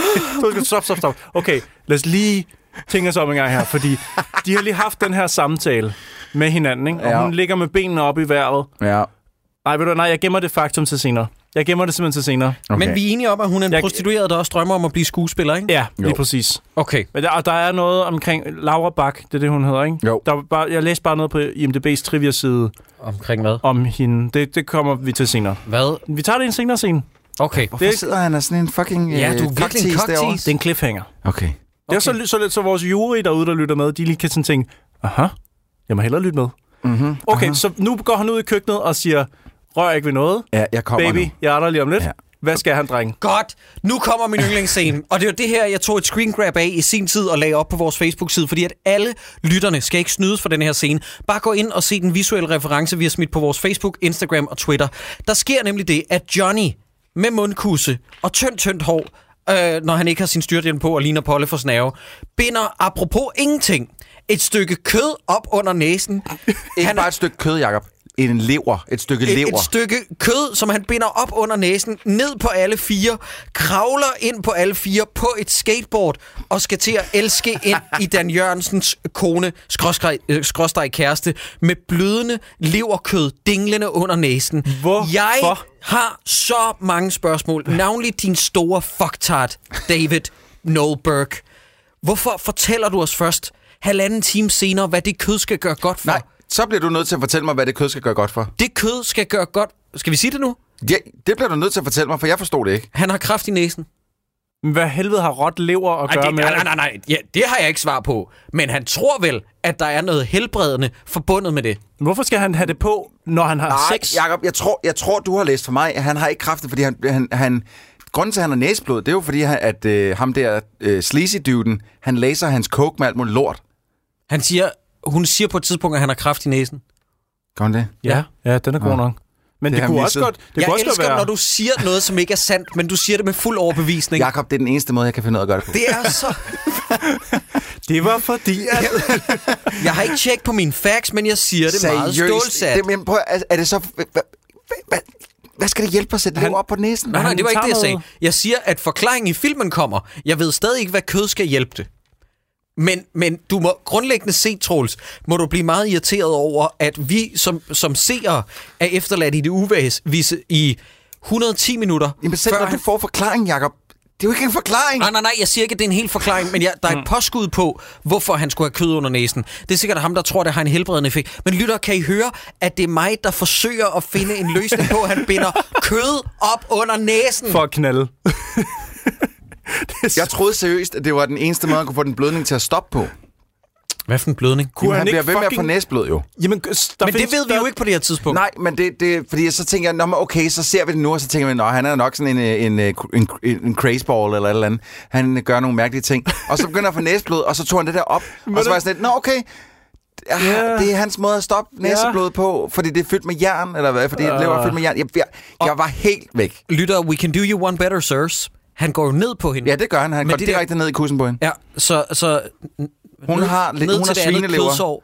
stop. Okay, lad os lige tænke os om en gang her, fordi de har lige haft den her samtale med hinanden, ikke? Og hun ligger med benene op i vejret. Ja. Nej, jeg gemmer det faktum til senere. Jeg gemmer det simpelthen til senere. Okay. Men vi er enige om, at hun er en prostitueret, der også drømmer om at blive skuespiller, ikke? Ja, lige præcis. Okay. Men der er noget omkring Laura Bach, det er det, hun hedder, ikke? Jo. Jeg læste bare noget på IMDb's trivia-side. Omkring hvad? Om hende. Det kommer vi til senere. Hvad? Vi tager det i en senere scene. Okay. Hvorfor sidder han af sådan en fucking ja, du er virkelig en cocktease. Det er en cliffhanger. Okay. Det er så lidt, så vores jury derude, der lytter med, de lige kan sådan tænke, aha, jeg må hellere lytte med. Mm-hmm. Okay, så nu går han ud i køkkenet og siger, rør ikke ved noget. Ja, jeg kommer baby, nu. Jeg er der lige om lidt. Ja. Hvad skal han, drenge? Godt. Nu kommer min yndlingsscene. Og det er jo det her, jeg tog et screen grab af i sin tid og lagde op på vores Facebook-side, fordi at alle lytterne skal ikke snydes for den her scene. Bare gå ind og se den visuelle reference, vi har smidt på vores Facebook, Instagram og Twitter. Der sker nemlig det, at Johnny med mundkusse og tyndt hår, når han ikke har sin styrthjelm på og ligner Polle for snave, binder apropos ingenting et stykke kød op under næsen. Ikke bare et stykke kød, Jacob. En lever. Et stykke lever. Et stykke kød, som han binder op under næsen, ned på alle 4, kravler ind på alle 4 på et skateboard og skal til at elske ind i Dan Jørgensens kone, skråstreg kæreste, med blødende leverkød dinglende under næsen. Hvorfor? Jeg har så mange spørgsmål. Navnlig din store fucktard, David Noel Burke. Hvorfor fortæller du os først 1,5 time senere, hvad det kød skal gøre godt for? Nej. Så bliver du nødt til at fortælle mig, hvad det kød skal gøre godt for. Det kød skal gøre godt... Skal vi sige det nu? Ja, det bliver du nødt til at fortælle mig, for jeg forstod det ikke. Han har kræft i næsen. Hvad helvede har råt lever at gøre med? Nej. Ja, det har jeg ikke svar på. Men han tror vel, at der er noget helbredende forbundet med det. Hvorfor skal han have det på, når han har sex? Jacob, jeg tror, du har læst for mig, at han har ikke kræfter, fordi han grunden til, at han har næseblod, det er jo fordi, at ham der sleazy-dyvden, han læser hans coke med alt muligt lort. Hun siger på et tidspunkt, at han har kræft i næsen. Gør hun det? Ja, den er god nok. Men det kunne også godt være... Jeg elsker, når du siger noget, som ikke er sandt, men du siger det med fuld overbevisning. Jakob, det er den eneste måde, jeg kan finde ud af at gøre det på. Det er så... Det var fordi... Jeg har ikke tjekket på mine facts, men jeg siger det meget stålsat. Er det så... Hvad skal det hjælpe at sætte lever op på næsen? Nej, det var ikke det, jeg sagde. Jeg siger, at forklaringen i filmen kommer. Jeg ved stadig ikke, hvad kød skal hjælpe det. Men du må grundlæggende se, Troels, må du blive meget irriteret over, at vi som seere er efterladt i det uvisse i 110 minutter. Jamen selv når du får forklaring, Jacob. Det er jo ikke en forklaring. Nej, jeg siger ikke, at det er en hel forklaring, men der er et påskud på, hvorfor han skulle have kød under næsen. Det er sikkert ham, der tror, det har en helbredende effekt. Men lytter, kan I høre, at det er mig, der forsøger at finde en løsning på, at han binder kød op under næsen? For at knalde. Jeg troede seriøst, at det var den eneste måde, at kunne få den blødning til at stoppe på. Hvad for en blødning? Han bliver ved med at få næseblod, jo. Jamen, men det ved vi jo ikke på det her tidspunkt. Nej, men det fordi så tænker jeg, okay, så ser vi det nu, og så tænker vi, han er nok sådan en crazeball eller et eller andet. Han gør nogle mærkelige ting. Og så begynder at få næseblod, og så tog han det der op, og så var jeg sådan lidt, okay, det er hans måde at stoppe næseblodet på, fordi det er fyldt med jern, eller hvad? Fordi det lever fyldt med jern. Jeg var helt væk. Lytter, we can do you one better, sirs. Han går jo ned på hende. Ja, det gør han. Han går direkte ned i kussen på hende. Ja, så hun har svinelever.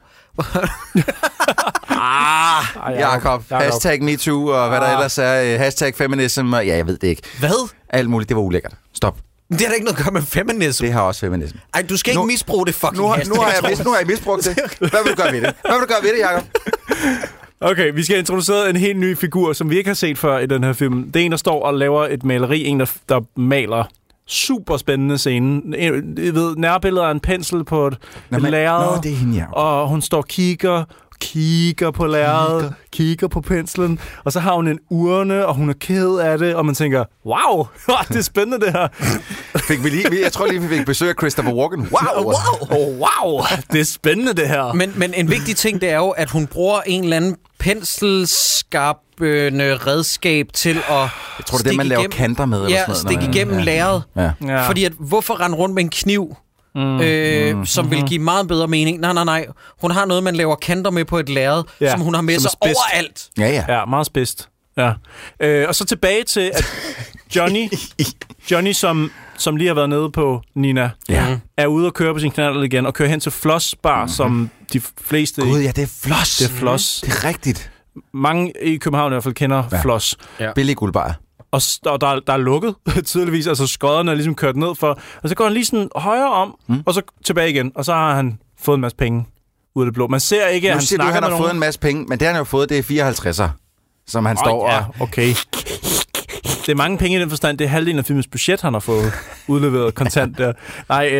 Jakob. Hashtag MeToo, og hvad der ellers er. Hashtag feminism, og jeg ved det ikke. Hvad? Alt muligt, det var ulækkert. Stop. Det har da ikke noget at gøre med feminism. Det har også feminism. Ej, du skal ikke misbruge det fucking hashtag. Nu har jeg misbrugt det. Hvad vil du gøre ved det? Hvad vil du gøre ved det, Jacob? Okay, vi skal introducere en helt ny figur, som vi ikke har set før i den her film. Det er en, der står og laver et maleri. En, der maler super spændende scene. Jeg ved, nærbilleder af en pensel på et lærred. Det er hende, og hun står og kigger på lærredet, kigger på penslen, og så har hun en urne, og hun er ked af det, og man tænker, wow, det er spændende det her. Jeg tror lige, vi fik besøg af Christopher Walken. Wow, det er spændende det her. Men en vigtig ting, det er jo, at hun bruger en eller anden penselskarpende redskab til at jeg tror, det er det, man laver kanter med. Eller sådan noget, stikke igennem lærredet. Ja. Fordi at, hvorfor rende rundt med en kniv, som vil give meget bedre mening? Nej. Hun har noget, man laver kanter med på et lærred, som hun har med sig overalt. Ja, meget spidst. Ja. Og så tilbage til, at Johnny som lige har været nede på Nina, er ude og køre på sin knallert igen, og kører hen til Floss Bar, som de fleste... Gud, ja, det er Floss. Det er Floss. Det er rigtigt. Mange i København i hvert fald kender Floss. Ja. Billig guldbar. Og der er lukket, tydeligvis. Altså skodderne er ligesom kørt ned for. Og så går han lige sådan højre om, og så tilbage igen. Og så har han fået en masse penge ud af det blå. Man ser ikke, at han snakker med nogen. Han har fået en masse penge, men det han har jo fået, det er 54'er, som han står og... okay. Det er mange penge i den forstand. Det er halvdelen af filmens budget, han har fået udleveret kontant der. Nej,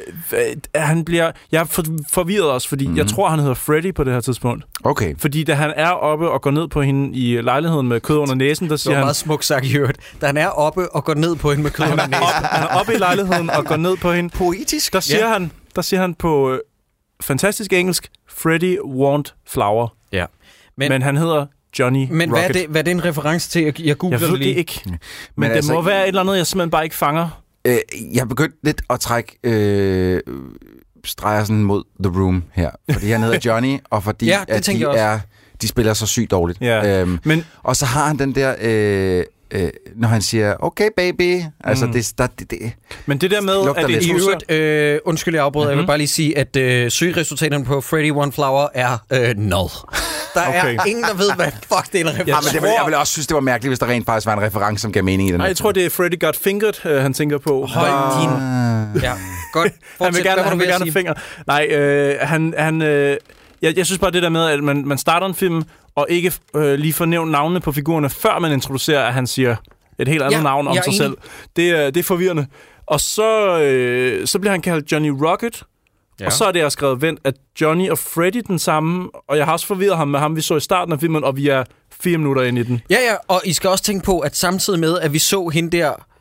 jeg er forvirret også, fordi jeg tror, han hedder Freddy på det her tidspunkt. Okay. Fordi da han er oppe og går ned på hende i lejligheden med kød under næsen, der siger han... Det var meget smukt sagt, Jørgen. Da han er oppe og går ned på hende med kød under næsen. Han er oppe i lejligheden og går ned på hende. Poetisk. Der siger han på fantastisk engelsk, Freddy want flower. Ja. Men han hedder... Johnny Men Rocket. hvad er det en reference til? Jeg googler det lige. Det ikke. Men det altså, må være et eller andet, jeg simpelthen bare ikke fanger. Jeg begyndte lidt at trække streger sådan mod The Room her. Fordi han hedder Johnny, og fordi at de spiller så sygt dårligt. Ja. Og så har han den der... når han siger, okay baby, altså det. Men det der med, at det i øvrigt, undskyld jeg afbryder, jeg vil bare lige sige, at søgeresultaterne på Freddy One Flower er null. Der er ingen, der ved, hvad fuck det er en reference. Jeg vil også synes, det var mærkeligt, hvis der rent faktisk var en reference, som gav mening i den. Nej, jeg tror, det er Freddy Got Fingered, han tænker på. Høj din... Ja, godt. Han vil gerne have fingre. Nej, jeg synes bare det der med, at man starter en film, og ikke lige får nævnt navnene på figurerne, før man introducerer, at han siger et helt andet navn om sig selv. Det er forvirrende. Og så bliver han kaldt Johnny Rocket, og så er det skrevet vent, at Johnny og Freddy den samme, og jeg har også forvirret ham med ham, vi så i starten af filmen, og vi er 4 minutter ind i den. Ja, og I skal også tænke på, at samtidig med, at vi så hende der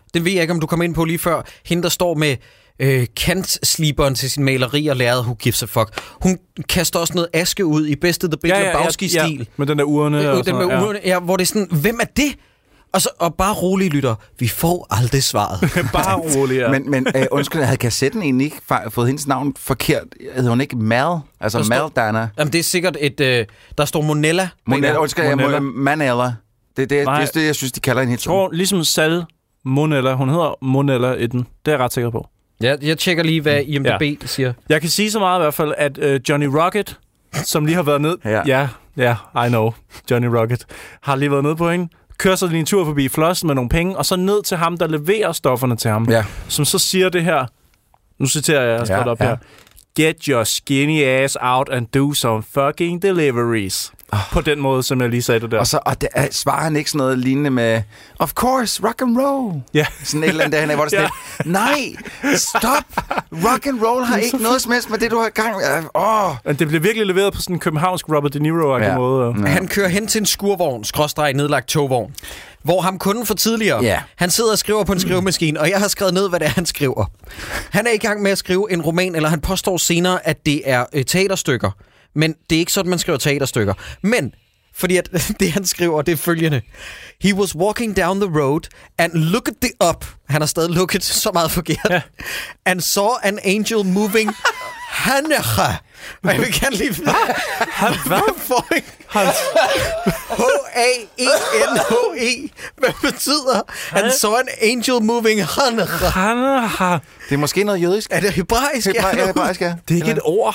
Det ved jeg ikke, om du kom ind på lige før. Hende, der står med kantsliberen til sin maleri og lærrede Who Gives a Fuck. Hun kaster også noget aske ud i bedste The Big Lebowski-stil. Ja, med den der urne. Den med urne, ja, hvor det er sådan, hvem er det? Og bare rolig, lytter. Vi får aldrig svaret. Bare rolig, ja. Men undskyld, havde kassetten egentlig ikke fået hendes navn forkert? Hedder hun ikke Mal? Altså Mal Dana? Jamen, det er sikkert der står Monella. Manella. Det er det, jeg synes, de kalder hende helt. Jeg tror, ligesom Sal Monella. Hun hedder Monella i den. Det er jeg ret sikker på. Ja, jeg tjekker lige, hvad IMDb siger. Jeg kan sige så meget i hvert fald, at Johnny Rocket, som lige har været ned... Ja, I know. Johnny Rocket har lige været nede på hende. Kører så lige en tur forbi Flossen med nogle penge, og så ned til ham, der leverer stofferne til ham. Ja. Som så siger det her. Nu citerer jeg skrevet op her. Get your skinny ass out and do some fucking deliveries. På den måde, som jeg lige sagde det der. Og svarer han ikke sådan noget lignende med, of course, rock and roll. Ja. Sådan et eller andet derhen, hvor det sådan nej, stop. Rock and roll har ikke noget som helst med det, du har gang med. Det bliver virkelig leveret på sådan en københavnsk Robert De Niro-agtig måde. Ja. Han kører hen til en skurvogn, nedlagt togvogn, hvor ham kunden for tidligere, han sidder og skriver på en skrivemaskine, og jeg har skrevet ned, hvad det er, han skriver. Han er i gang med at skrive en roman, eller han påstår senere, at det er teaterstykker. Men det er ikke sådan, man skriver teaterstykker. Men, fordi at det han skriver, det er følgende. He was walking down the road and looked the up. Han har stadig lukket så meget forkert. Ja. And saw an angel moving. Hanecha. Og jeg vil gerne lige... Hvad? H-A-E-N-H-E. Hvad betyder? Han saw an angel moving. Hanecha. Det er måske noget jødisk. Er det hebraisk? Hebraisk, ja. Det er ikke et ord.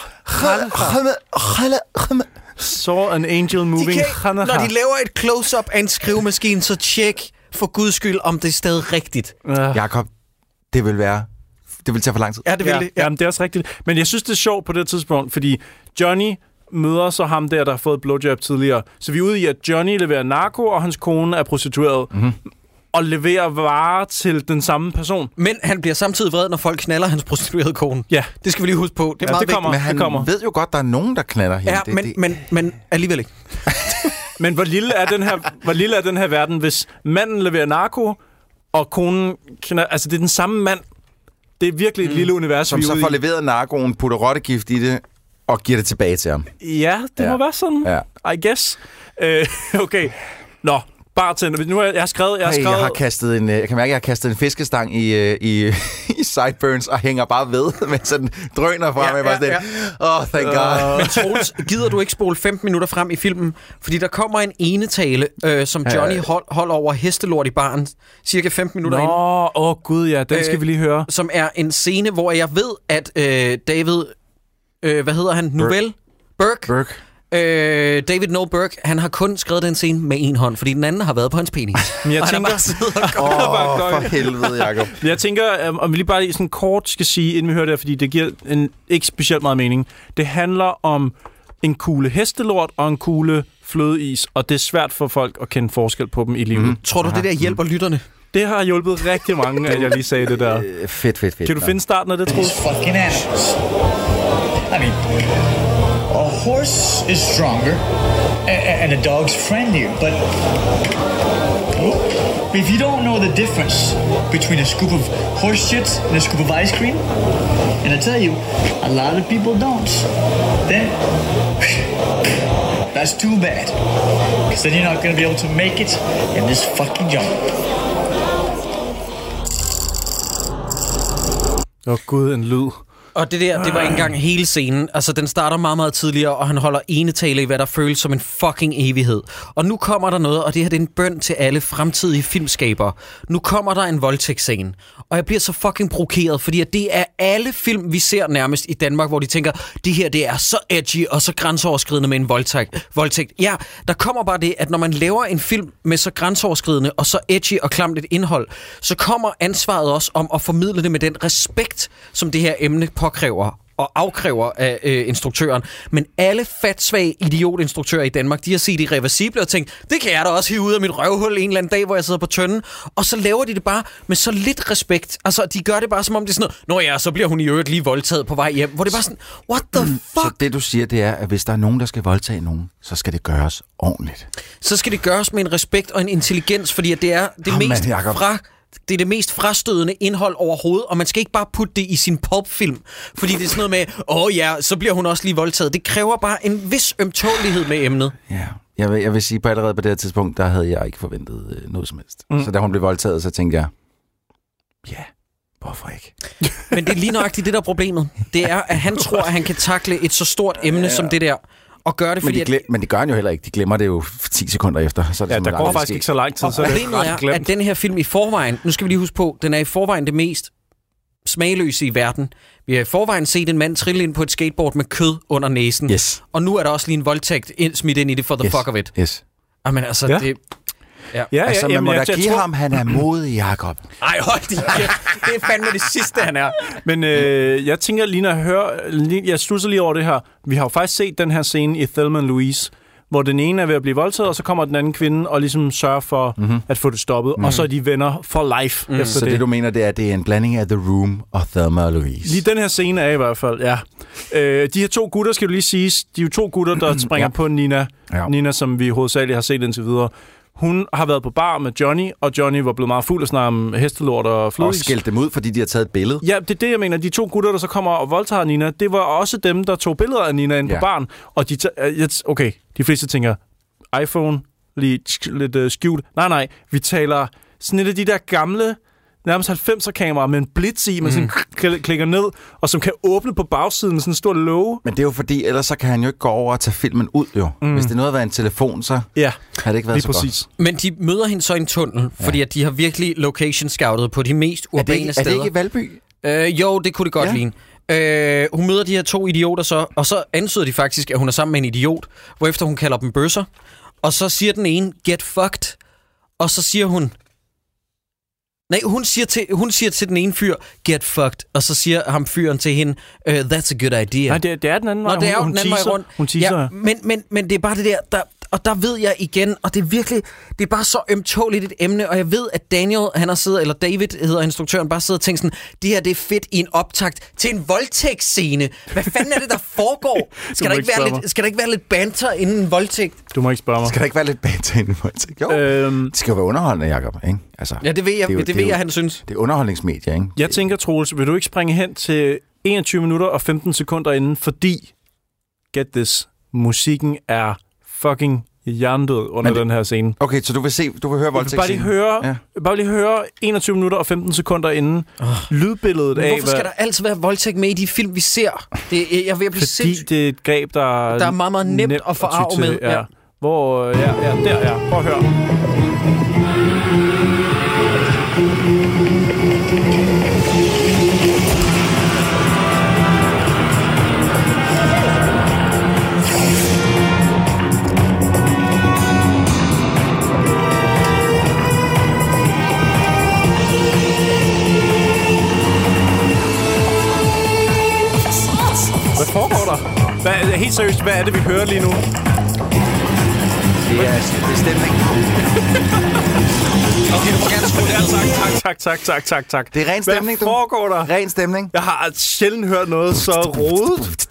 Saw an angel moving. Når de laver et close-up af en skrivemaskine, så tjek for guds skyld, om det er stadig rigtigt. Jakob, det vil tage for lang tid. Ja, det vil det. Ja. Jamen, det er også rigtigt. Men jeg synes, det er sjovt på det tidspunkt, fordi Johnny møder så ham der har fået et blowjob tidligere. Så vi er ude i, at Johnny leverer narko, og hans kone er prostitueret. Mm-hmm. Og leverer varer til den samme person. Men han bliver samtidig vred, når folk knaller hans prostituerede kone. Ja. Det skal vi lige huske på. Det er meget vigtigt. Men han ved jo godt, der er nogen, der knaller hende. Ja, men alligevel ikke. Men hvor lille er den her verden, hvis manden leverer narko, og konen knaller... Altså, det er den samme mand. Det er virkelig et lille univers, som så får leveret narkoen, putter rottegift i det, og giver det tilbage til ham. Ja, det må være sådan. Ja. I guess. Okay. Nå. Bartender. Nu har jeg skrevet... Jeg har kastet en... Jeg kan mærke, at jeg har kastet en fiskestang i sideburns og hænger bare ved, med sådan drøner frem. Thank God. Men Troels, gider du ikke spole 15 minutter frem i filmen? Fordi der kommer en enetale, som Johnny holder over hestelort i baren, cirka 15 minutter ind. Gud ja, den skal vi lige høre. Som er en scene, hvor jeg ved, at David... hvad hedder han? Novell? Burke. David Noel Burke, han har kun skrevet den scene med en hånd, fordi den anden har været på hans penis. Men jeg tænker... for helvede, Jacob. Jeg tænker, om vi lige bare sådan kort skal sige, inden vi hører det her, fordi det giver ikke specielt meget mening. Det handler om en kugle hestelort og en kugle flødeis, og det er svært for folk at kende forskel på dem i livet. Tror du, det der hjælper lytterne? Det har hjulpet rigtig mange, at jeg lige sagde det der. Fedt. Kan du finde starten af det, Troels? Fucking animals. I mean... A horse is stronger, and a dog's friendlier, but if you don't know the difference between a scoop of horse shit and a scoop of ice cream, and I tell you, a lot of people don't, then that's too bad, because then you're not going to be able to make it in this fucking jungle. Gud, en lyd. Og det var ikke engang hele scenen. Altså, den starter meget, meget tidligere, og han holder enetale i, hvad der føles som en fucking evighed. Og nu kommer der noget, og det her det er en bøn til alle fremtidige filmskabere. Nu kommer der en voldtægtsscene. Og jeg bliver så fucking provokeret, fordi at det er alle film, vi ser nærmest i Danmark, hvor de tænker, det her det er så edgy og så grænseoverskridende med en voldtægt. Ja, der kommer bare det, at når man laver en film med så grænseoverskridende og så edgy og klamt et indhold, så kommer ansvaret også om at formidle det med den respekt, som det her emne påkræver og afkræver af instruktøren. Men alle fatsvage idiotinstruktører i Danmark, de har set irreversible og tænkt, det kan jeg da også hive ud af mit røvhul en eller anden dag, hvor jeg sidder på tønden. Og så laver de det bare med så lidt respekt. Altså, de gør det bare som om det er sådan noget, nå ja, så bliver hun i øvrigt lige voldtaget på vej hjem. Hvor det er bare sådan, what the fuck? Så det du siger, det er, at hvis der er nogen, der skal voldtage nogen, så skal det gøres ordentligt. Så skal det gøres med en respekt og en intelligens, fordi at det er det mest fra det er det mest frastødende indhold overhovedet, og man skal ikke bare putte det i sin popfilm, fordi det er sådan noget med, så bliver hun også lige voldtaget. Det kræver bare en vis ømtålighed med emnet. Ja. Jeg vil sige, på allerede på det her tidspunkt, der havde jeg ikke forventet noget som helst. Så da hun blev voldtaget, så tænkte jeg, hvorfor ikke? Men det er lige nøjagtigt det, der er problemet. Det er, at han tror, at han kan takle et så stort emne som det der, og gøre det, fordi... Men det gør han jo heller ikke. De glemmer det jo 10 sekunder efter. Så der går faktisk ikke så lang tid, så problemet er, at den her film i forvejen, nu skal vi lige huske på, den er i forvejen det mest smagløse i verden. Vi har i forvejen set en mand trille ind på et skateboard med kød under næsen. Yes. Og nu er der også lige en voldtægt smidt ind i det for the fuck of it. Yes. Men altså, det... Ja, altså, man må da give ham, han er modig, Jacob. Ej, hold det. Det er fandme det sidste, han er. Men jeg tænker lige, når jeg hører... Jeg stusser lige over det her. Vi har jo faktisk set den her scene i Thelma & Louise, hvor den ene er ved at blive voldtaget, og så kommer den anden kvinde og ligesom sørger for at få det stoppet. Og så er de venner for life efter så det, du mener, det er en blanding af The Room og Thelma & Louise? Lige den her scene er i hvert fald, ja. De her 2 gutter, skal du lige sige, de er jo 2 gutter, der springer på Nina. Ja. Nina, som vi hovedsageligt har set indtil videre. Hun har været på bar med Johnny, og Johnny var blevet meget fuld og snakke om hestelort og flodis. Og skældte dem ud, fordi de har taget et billede. Ja, det er det, jeg mener. De 2 gutter, der så kommer og voldtager Nina, det var også dem, der tog billeder af Nina inde på baren. Og de fleste tænker, iPhone, lidt skjult. Nej, vi taler sådan et af de der gamle, nærmest 90'er-kameraer med en blitz i, man sådan klikker ned, og som kan åbne på bagsiden sådan en stor låge. Men det er jo fordi, ellers så kan han jo ikke gå over og tage filmen ud, jo. Hvis det nåede at være en telefon, så har det ikke været så præcis. Godt. Men de møder hende så i en tunnel, fordi at de har virkelig location-scoutet på de mest urbane steder. Er det ikke i Valby? Jo, det kunne det godt ligne. Hun møder de her 2 idioter så, og så antyder de faktisk, at hun er sammen med en idiot, hvorefter hun kalder dem bøsser. Og så siger den ene, get fucked. Og så siger hun... Nej, hun siger til den ene fyr, get fucked. Og så siger ham fyren til hende, that's a good idea. Nej, det er den anden vej. Nå, det er den anden vej rundt. Hun teaser. Ja, men det er bare det der... Og der ved jeg igen, og det er virkelig, det er bare så ømtåligt et emne, og jeg ved, at Daniel, han har siddet, eller David hedder instruktøren, bare sidder og tænker sådan, det her det er fedt i en optakt til en voldtægtsscene. Hvad fanden er det, der foregår? Skal der ikke være lidt banter inden en voldtægt? Du må ikke spørge mig. Skal der ikke være lidt banter inden en voldtægt? Jo, det skal jo være underholdende, Jacob, ikke? Altså, ja, det ved jeg, han synes. Det er underholdningsmedie, ikke? Jeg tænker, Troels, vil du ikke springe hen til 21 minutter og 15 sekunder inden, fordi, get this, musikken er fucking hjernedød under den her scene. Okay, så du vil høre voldtægtsscenen? Bare lige høre 21 minutter og 15 sekunder inden lydbilledet af... Hvorfor skal der altid være voldtægt med i de film, vi ser? Jeg vil blive fordi det er et greb, der er meget, meget nemt at forarve med. Ja. Hvor... der. Prøv at høre. Hvad foregår der? Helt seriøst, hvad er det, vi hører lige nu? Det er stemning. Okay, du må gerne skrue det. Tak. Det er ren stemning, Hvad foregår der? Ren stemning. Jeg har sjældent hørt noget så rodet.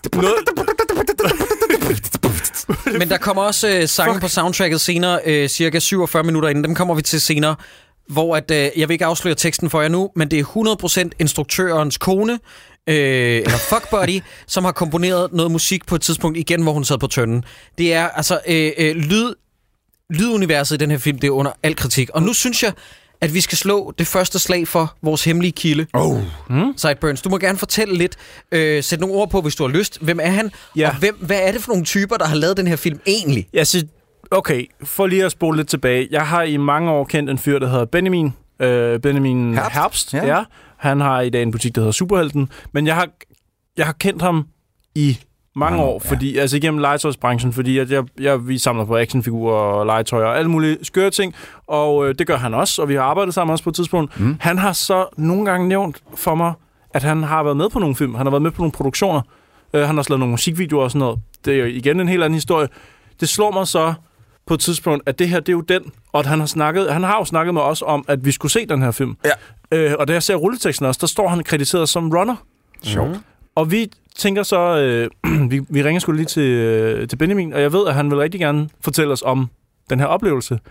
Men der kommer også sange på soundtracket senere, cirka 47 minutter inden. Dem kommer vi til senere, hvor at, jeg vil ikke afsløre teksten for jer nu, men det er 100% instruktørens kone, eller fuckbuddy, som har komponeret noget musik på et tidspunkt igen, hvor hun sad på tønden. Det er altså lyduniverset i den her film, det er under al kritik. Og nu synes jeg, at vi skal slå det første slag for vores hemmelige kilde. Sideburns. Du må gerne fortælle lidt, sætte nogle ord på, hvis du har lyst. Hvem er han? Ja. Og hvad er det for nogle typer, der har lavet den her film egentlig? Okay, for lige at spole lidt tilbage. Jeg har i mange år kendt en fyr, der hedder Benjamin Herbst. Ja. Han har i dag en butik, der hedder Superhelten. Men jeg har kendt ham i mange år, fordi altså igennem legetøjsbranchen, fordi at vi samler på actionfigurer og legetøj og alle mulige skøre ting, og det gør han også, og vi har arbejdet sammen også på et tidspunkt. Han har så nogle gange nævnt for mig, at han har været med på nogle film, han har været med på nogle produktioner, han har også lavet nogle musikvideoer og sådan noget. Det er jo igen en helt anden historie. Det slår mig så på et tidspunkt, at det her, det er jo den, og at han har jo snakket med os om, at vi skulle se den her film. Ja. Og da jeg ser rulleteksten også, der står han krediteret som runner. Sjovt. Og vi tænker så, vi ringer sgu lige til Benjamin, og jeg ved, at han vil rigtig gerne fortælle os om den her oplevelse.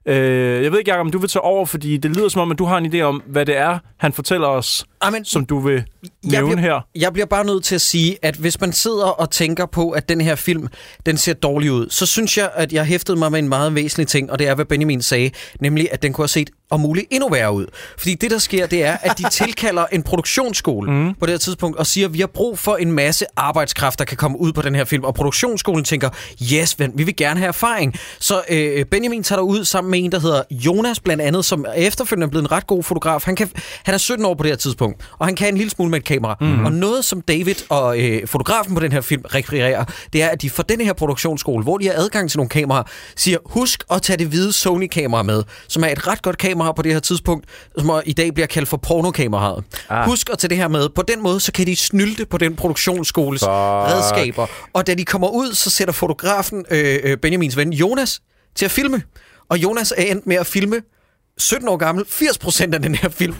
Jeg ved ikke, Jacob, om du vil tage over, fordi det lyder som om, at du har en idé om, hvad det er, han fortæller os, som du vil nævne her. Jeg bliver bare nødt til at sige, at hvis man sidder og tænker på, at den her film, den ser dårlig ud, så synes jeg, at jeg hæftede mig med en meget væsentlig ting, og det er, hvad Benjamin sagde, nemlig, at den kunne have set om muligt endnu værre ud. Fordi det, der sker, det er, at de tilkalder en produktionsskole på det her tidspunkt og siger, at vi har brug for en masse arbejdskraft, der kan komme ud på den her film. Og produktionsskolen tænker, yes, vi vil gerne have erfaring. Så Benjamin tager ud sammen med en, der hedder Jonas, blandt andet, som efterfølgende er blevet en ret god fotograf. Han er 17 år på det her tidspunkt, og han kan en lille smule med et kamera. Og noget, som David og fotografen på den her film rekvirerer, det er, at de fra den her produktionsskole, hvor de har adgang til nogle kameraer, siger, husk at tage det hvide Sony-kamera med, som er et ret godt kamera på det her tidspunkt, som i dag bliver kaldt for pornokameraet. Husk at tage det her med. På den måde, så kan de snylte på den produktionsskoles redskaber. Og da de kommer ud, så sætter fotografen Benjamins ven Jonas til at filme. Og Jonas er endt med at filme 17 år gammel, 80% af den her film.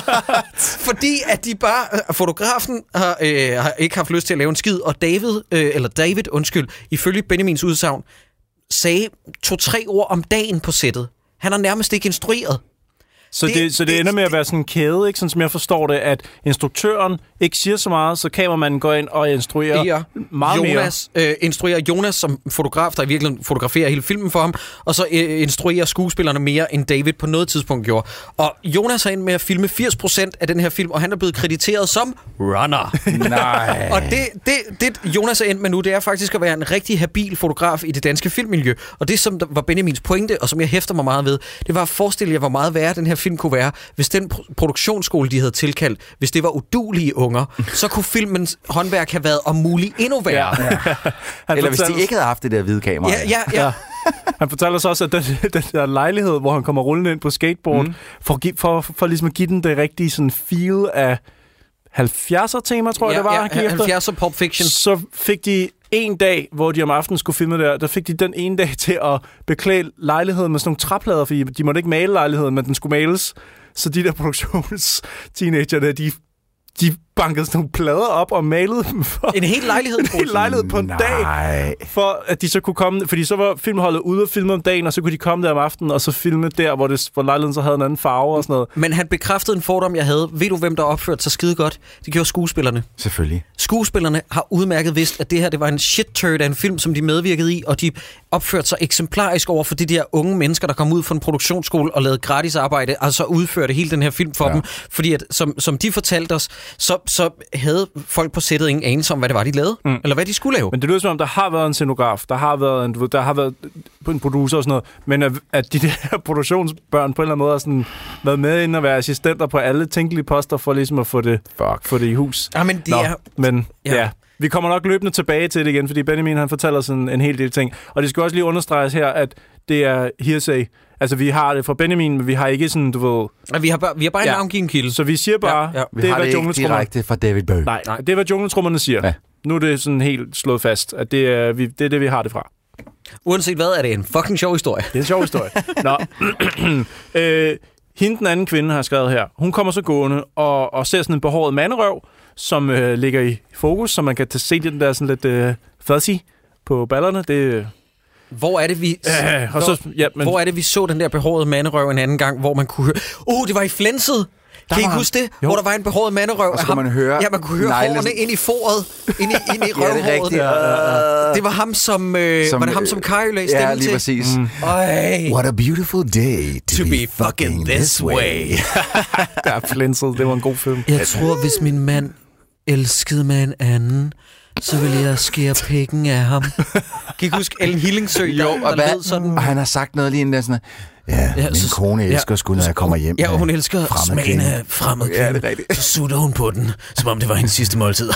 Fordi at de bare, fotografen har ikke haft lyst til at lave en skid, og David, ifølge Benjamins udsagn, sagde 2-3 ord om dagen på sættet. Han har nærmest ikke instrueret. Så det ender med at være sådan en kæde, ikke? Sådan som jeg forstår det, at instruktøren ikke siger så meget, så kameramanden går ind og instruerer meget mere. Instruerer Jonas som fotograf, der i virkeligheden fotograferer hele filmen for ham, og så instruerer skuespillerne mere, end David på noget tidspunkt gjorde. Og Jonas er ind med at filme 80% af den her film, og han er blevet krediteret som runner. Nej. Og det Jonas er ind med nu, det er faktisk at være en rigtig habil fotograf i det danske filmmiljø. Og det, som var Benjamins pointe, og som jeg hæfter mig meget ved, det var at forestille jer, hvor meget værre den her film kunne være, hvis den produktionsskole, de havde tilkaldt, hvis det var uduelige unger, så kunne filmens håndværk have været om muligt endnu værre. Ja. Eller hvis de ikke havde haft det der hvide kamera. Ja. Han fortæller så også, at den der lejlighed, hvor han kommer rullende ind på skateboard, for ligesom at give den det rigtige sådan feel af 70'er-tema, tror jeg, det var. 70'er Pulp Fiction. Så fik de en dag, hvor de om aftenen skulle filme der fik de den ene dag til at beklæde lejligheden med sådan nogle træplader, fordi de måtte ikke male lejligheden, men den skulle males. Så de der produktionsteenager, de bankede sådan nogle plader op og malede dem for en hel lejlighed. En hel lejlighed på en dag, for at de så kunne komme, fordi så var filmholdet ude og filme om dagen, og så kunne de komme der om aftenen, og så filme der, hvor lejligheden så havde en anden farve og sådan noget. Men han bekræftede en fordom, jeg havde. Ved du, hvem der opførte sig skide godt? Det gjorde skuespillerne. Selvfølgelig. Skuespillerne har udmærket vidst, at det her det var en shit-turd af en film, som de medvirkede i, og de opførte sig eksemplarisk over for de der unge mennesker, der kom ud fra en produktionsskole og lavede gratis arbejde, altså udførte hele den her film for dem. Fordi at, som de fortalte os, så havde folk på sættet ingen anelse om, hvad det var, de lavede, eller hvad de skulle lave. Men det lyder som om, der har været en scenograf, der har været en producer og sådan noget, men at de der produktionsbørn på en eller anden måde har sådan været med ind og være assistenter på alle tænkelige poster for ligesom at få det i hus. Ja, men ja. Vi kommer nok løbende tilbage til det igen, fordi Benjamin han fortæller sådan en hel del ting. Og det skal også lige understreges her, at det er hearsay. Altså, vi har det fra Benjamin, men vi har ikke sådan, du ved... Vi har bare en navngiven kilde. Så vi siger bare, det er, hvad jungletrummerne... direkte fra David Bowie. Nej, det er, hvad jungletrummerne siger. Ja. Nu er det sådan helt slået fast, at det er det, vi har det fra. Uanset hvad, er det en fucking sjov historie. Det er en sjov historie. Nå. Hende, den anden kvinde, har skrevet her. Hun kommer så gående og ser sådan en behåret manderøv, som ligger i fokus, så man kan se den der sådan lidt fuzzy på ballerne. Det Hvor er det, hvor er det, vi så den der behårede manderøv en anden gang, hvor man kunne høre... det var i Flænset! Kan I ikke huske det? Jo. Hvor der var en behåret manderøv. Og så man høre... Ja, man kunne høre hårene ind i foret. Ind i røvhåret. Det var ham, som... var det ham, som Kari lagde stemme til? Ja, lige præcis. What a beautiful day to be fucking this way. Der er Flænset. Det var en god film. Jeg tror, hvis min mand elskede med en anden... så vil jeg skære pikken af ham. Kan I huske Ellen Hillingsø, der lød sådan... Og han har sagt noget lige inden der sådan... Ja, min kone elsker sgu, når jeg kommer hjem. Ja, hun elsker smagen af fremmed kvinde. Ja, det er rigtigt. Så sutter hun på den, som om det var hendes sidste måltid.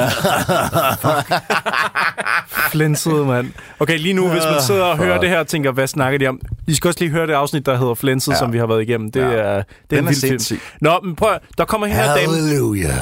Flænset, mand. Okay, lige nu, hvis man sidder og hører det her og tænker, hvad snakker de om? I skal også lige høre det afsnit, der hedder Flænset, som vi har været igennem. Det er en vild film. Nå, men prøv, der kommer her dame. Halleluja.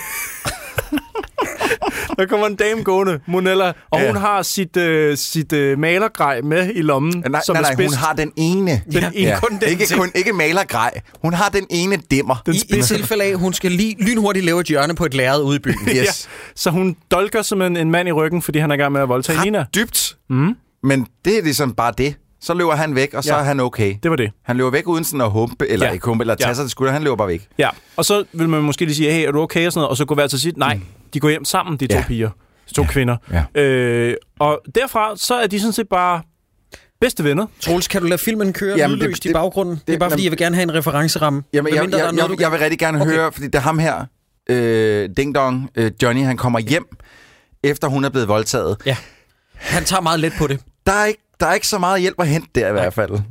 Der kommer en dame gående, Monella, og hun har sit malergrej med i lommen. Nej, hun har den ene. Ikke malergrej. Hun har den ene dimmer. I tilfælde af, hun skal lige lynhurtigt lave et hjørne på et lærred ude i byen. Yes. Ja. Så hun dolker som en mand i ryggen, fordi han er i gang med at voldtage Nina. Dybt. Men det er ligesom bare det. Så løber han væk, og så er han okay. Det var det. Han løber væk uden sådan at humpe, eller ikke humpe, eller tage sig til skulder. Han løber bare væk. Ja, og så vil man måske lige sige, hey, er du okay? Og sådan noget, og så går hver til sit. Nej, de går hjem sammen, de to piger. To kvinder. Ja. Og derfra, så er de sådan set bare bedste venner. Troels, kan du lade filmen køre lydløst i baggrunden? Det er bare fordi, jeg vil gerne have en referenceramme. Jamen, jeg vil rigtig gerne høre, fordi det er ham her, Ding Dong, Johnny, han kommer hjem, efter hun er blevet voldtaget. Ja. Han tager meget let på det. Der er ikke så meget hjælp at hente der i hvert fald.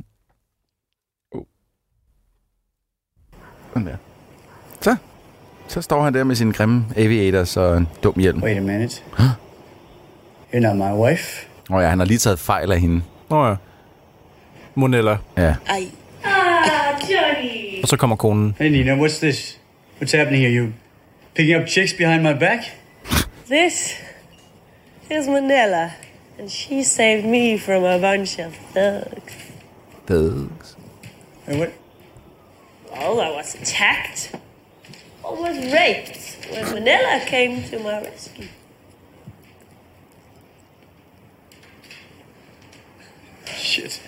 Så står han der med sine grimme aviators og en dum hjelm. Wait a minute. Huh? You're not my wife. Ja, han har lige taget fejl af hende. Ja. Monella. Ja. Johnny. Og så kommer konen. Hey, Nina, what's this? What's happening here? You picking up chicks behind my back? This is Manila, and she saved me from a bunch of thugs. Thugs? Hey, what? Oh, I was attacked. Almost raped when Manila came to my rescue. Shit.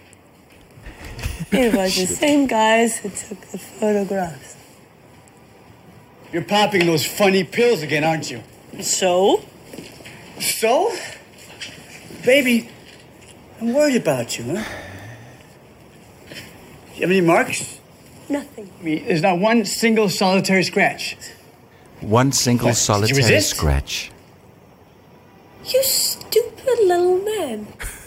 It was the same guys who took the photographs. You're popping those funny pills again, aren't you? So? So? Baby, I'm worried about you, huh? Do you have any marks? Nothing. I mean, there's not one single solitary scratch. One single What? solitary scratch. You stupid little man.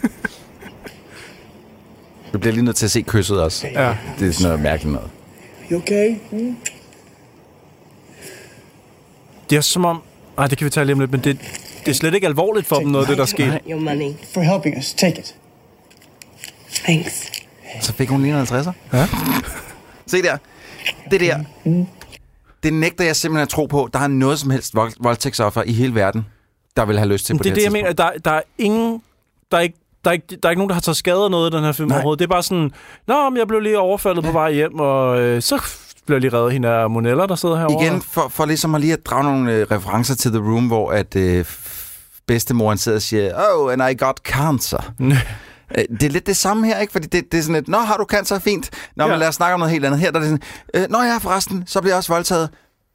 Du bliver lige nødt til at se kysset også. Ja. Det er sådan noget mærkeligt noget. You okay? Det er som om... Nej, det kan vi tale lige om lidt, men det er slet ikke alvorligt for dem, noget af det, der sker. Your money. For helping us. Take it. Thanks. Så fik hun lige en 50'er. Ja. Se der. Det der. Det nægter jeg simpelthen at tro på. Der er noget som helst voldtægtsoffer i hele verden, der vil have lyst til på det her tidspunkt. Det er det, jeg mener. Der er ingen... Der er ikke nogen, der har taget skade af noget i den her film overhovedet. Det er bare sådan, men jeg blev lige overfaldet på vej hjem, og så blev jeg lige reddet hende af Monella, der sidder herovre. Igen, for ligesom at lige at drage nogle referencer til The Room, hvor at bedstemoren sidder og siger, oh, and I got cancer. Det er lidt det samme her, ikke? Fordi det er sådan et, har du cancer? Fint. Men lad os snakke om noget helt andet. Her der er det sådan, forresten, så bliver jeg også voldtaget.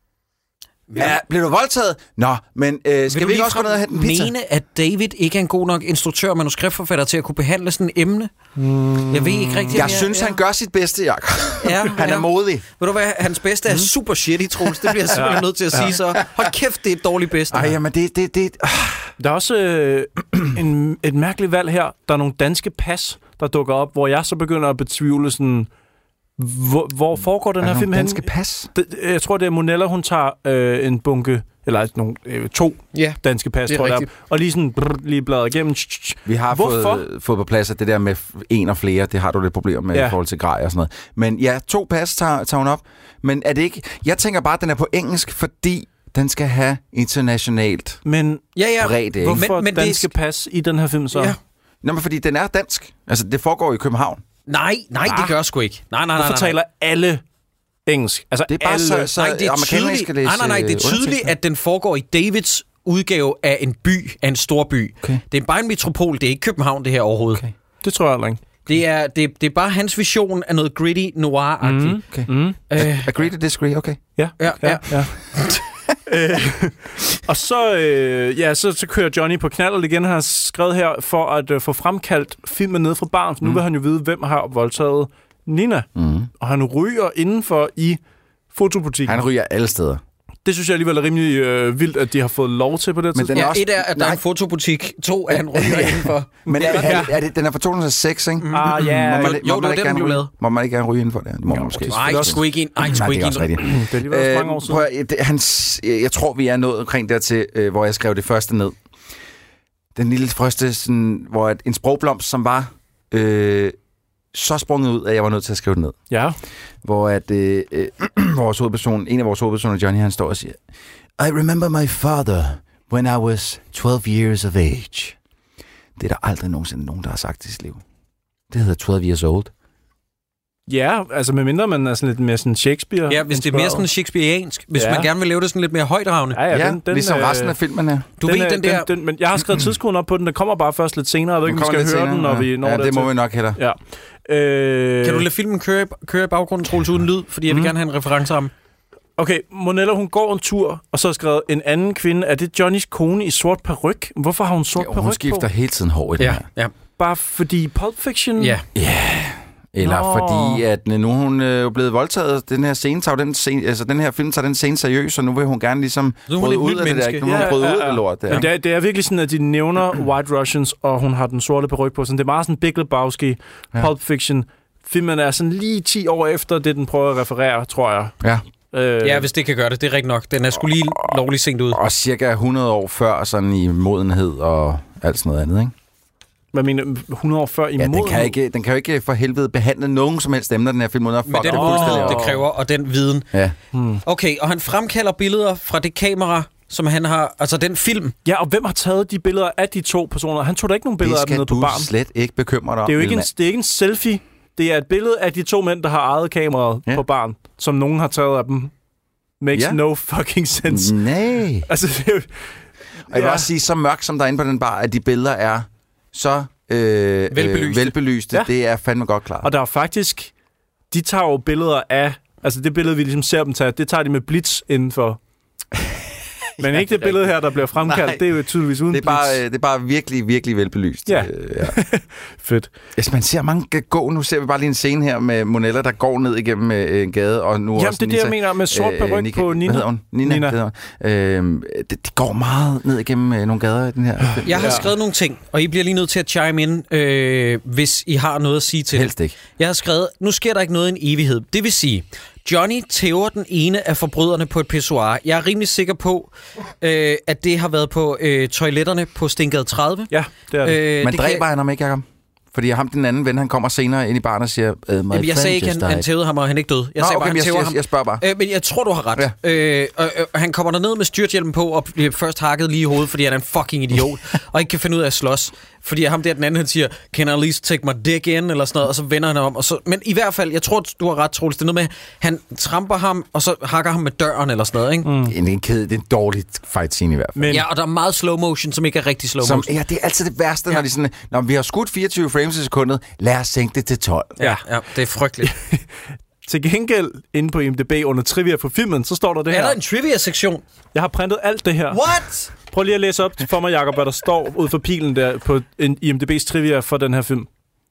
Ja, bliver du voldtaget? Nå, men skal vi ikke også gå ned og hente en pizza? Mene, at David ikke er en god nok instruktør og manuskriptforfatter til at kunne behandle sådan et emne? Jeg ved ikke rigtigt. Jeg synes, han gør sit bedste, Jakob. Han er modig. Ved du hvad? Hans bedste er super shitty, Troels. Det bliver jeg simpelthen nødt til at sige så. Hold kæft, det er et dårligt bedste. Ej, jamen det... Der er også et mærkeligt valg her. Der er nogle danske pas, der dukker op, hvor jeg så begynder at betvivle sådan... Hvor foregår den her film hen? Danske pas? Jeg tror, det er Monella, hun tager en bunke, eller to danske pas, tror jeg, og lige sådan lige bladrer igennem. Vi har fået på plads, at det der med en og flere, det har du lidt problemer med i forhold til grej og sådan noget. Men ja, 2 pas tager hun op. Men er det ikke... Jeg tænker bare, at den er på engelsk, fordi den skal have internationalt bredde. Hvorfor danske pas i den her film så? Ja. Nå, men fordi den er dansk. Altså, det foregår i København. Nej, det gør sgu ikke. Nej. Hvorfor taler alle engelsk? Altså, det er bare alle... så det er tydeligt. Det er tydeligt, at den foregår i Davids udgave af en by, af en stor by. Okay. Det er bare en metropol, det er ikke København, det her overhovedet. Okay. Det tror jeg ikke. Det er bare hans vision af noget gritty, noir-agtigt. Agree to disagree, okay. Ja. Og så kører Johnny på knaldet igen. Han har skrevet her for at få fremkaldt filmen ned fra baren. Nu vil han jo vide, hvem har voldtaget Nina. Og han ryger indenfor i fotobutikken. Han ryger alle steder. Det synes jeg alligevel er rimelig vildt, at de har fået lov til på det tidspunkt. Ja, et er, at der er en fotobutik. 2 er, han ryger indenfor. Men den er fra 2006, ikke? Må man ikke gerne ryge indenfor det? Må man måske. Nej, sgu ikke ind. Nej, sgu ikke ind. Det er alligevel mange år siden. Jeg tror, vi er nået omkring dertil, hvor jeg skrev det første ned. Den lille første, sådan, hvor en sprogblomst, som var... så sprunget ud, at jeg var nødt til at skrive det ned. Ja. Hvor at en af vores hovedpersoner, Johnny, han står og siger, I remember my father when I was 12 years of age. Det er der aldrig nogensinde nogen, der har sagt i sit liv. Det hedder 12 years old. Ja, altså medmindre man er sådan lidt mere sådan Shakespeare. Ja, hvis det er mere sådan shakespeariansk. Hvis man gerne vil lave det sådan lidt mere højdragende. Ja, ligesom resten af filmen her. Du ved den der... men jeg har skrevet tidskoden op på den. Den kommer bare først lidt senere. Jeg ved ikke, om vi skal høre den, når vi når det må vi nok heller. Ja. Kan du lade filmen køre i baggrunden, Troels, uden lyd? Fordi jeg vil gerne have en reference om. Okay, Monella, hun går en tur, og så har skrevet en anden kvinde. Er det Johnnys kone i sort paryk? Hvorfor har hun sort paryk på? Hun skifter hele tiden hår i den her. Ja. Bare fordi Pulp Fiction? Ja. Eller fordi, at nu er hun jo blevet voldtaget. Den her scene tager den her film tager den scene seriøs, så nu vil hun gerne ligesom bryde ud af det der. Nu vil hun bryde ud af lort. Men det er virkelig sådan, at de nævner White Russians, og hun har den sorte paryk på. Så det er meget sådan Big Lebowski, Pulp Fiction. Filmen er sådan lige 10 år efter det, den prøver at referere, tror jeg. Ja. Ja, hvis det kan gøre det. Det er rigtigt nok. Den er sgu lige lovligt sent ud. Og cirka 100 år før sådan i modenhed og alt sådan noget andet, ikke? Hvad mener 100 år før i modenhed? Den kan jo ikke for helvede behandle nogen som helst emner, den her film. Men den det kræver, og den viden. Ja. Okay, og han fremkalder billeder fra det kamera, som han har... Altså den film. Ja, og hvem har taget de billeder af de to personer? Han tog da ikke nogen billeder af dem nede på baren. Det skal du slet ikke bekymre dig om. Det er jo ikke en selfie. Det er et billede af de to mænd, der har ejet kameraet på baren, som nogen har taget af dem. Makes no fucking sense. Nej. Altså, og jeg vil også sige, så mørkt som der er inde på den bar, at de billeder er så velbelyste. Ja. Det er fandme godt klart. Og der er faktisk... De tager jo billeder af... Altså det billede, vi ligesom ser dem tage, det tager de med blitz indenfor. Men ikke det billede her, der bliver fremkaldt. Det er jo tydeligvis uden det er bare virkelig, virkelig velbelyst. Ja. Fedt. Hvis man ser mange gå, nu ser vi bare lige en scene her med Monella, der går ned igennem en gade, og nu jamen, også det er det, jeg mener med sort paryk på Nina. Hvad hedder hun? Nina. Det går meget ned igennem nogle gader i den her. Jeg har skrevet nogle ting, og I bliver lige nødt til at chime in, hvis I har noget at sige til helst ikke. Jeg har skrevet, nu sker der ikke noget i en evighed. Det vil sige... Johnny tæver den ene af forbryderne på et pissoir. Jeg er rimelig sikker på, at det har været på toiletterne på Stinkgade 30. Ja, det er det. Men dræber han ham ikke, Jacob? Fordi ham, den anden ven, han kommer senere ind i baren og siger... jeg sagde ikke, han tævede ham, og han ikke døde. Jeg sagde bare, han tæver ham. Jeg spørger bare. Men jeg tror, du har ret. Ja. Han kommer derned med styrthjelmen på, og bliver først hakket lige i hovedet, fordi han er en fucking idiot, og ikke kan finde ud af at slås. Fordi ham der, den anden, han siger, can I at least take my dick in, eller sådan noget, og så vender han om. Og så, men i hvert fald, jeg tror, du har ret, Troels. Det er noget med, han tramper ham, og så hakker ham med døren, eller sådan noget, ikke? Det er en dårlig fight scene i hvert fald. Men, ja, og der er meget slow motion, som ikke er rigtig slow motion. Ja, det er altid det værste, når de sådan, når vi har skudt 24 frames i sekundet, lad os sænke det til 12. Ja, det er frygteligt. Til gengæld, inde på IMDb under trivia på filmen, så står der det her. Er der en trivia-sektion? Jeg har printet alt det her. What? Prøv lige at læse op for mig, Jacob, hvad der står ud for pilen der på IMDb's trivia for den her film.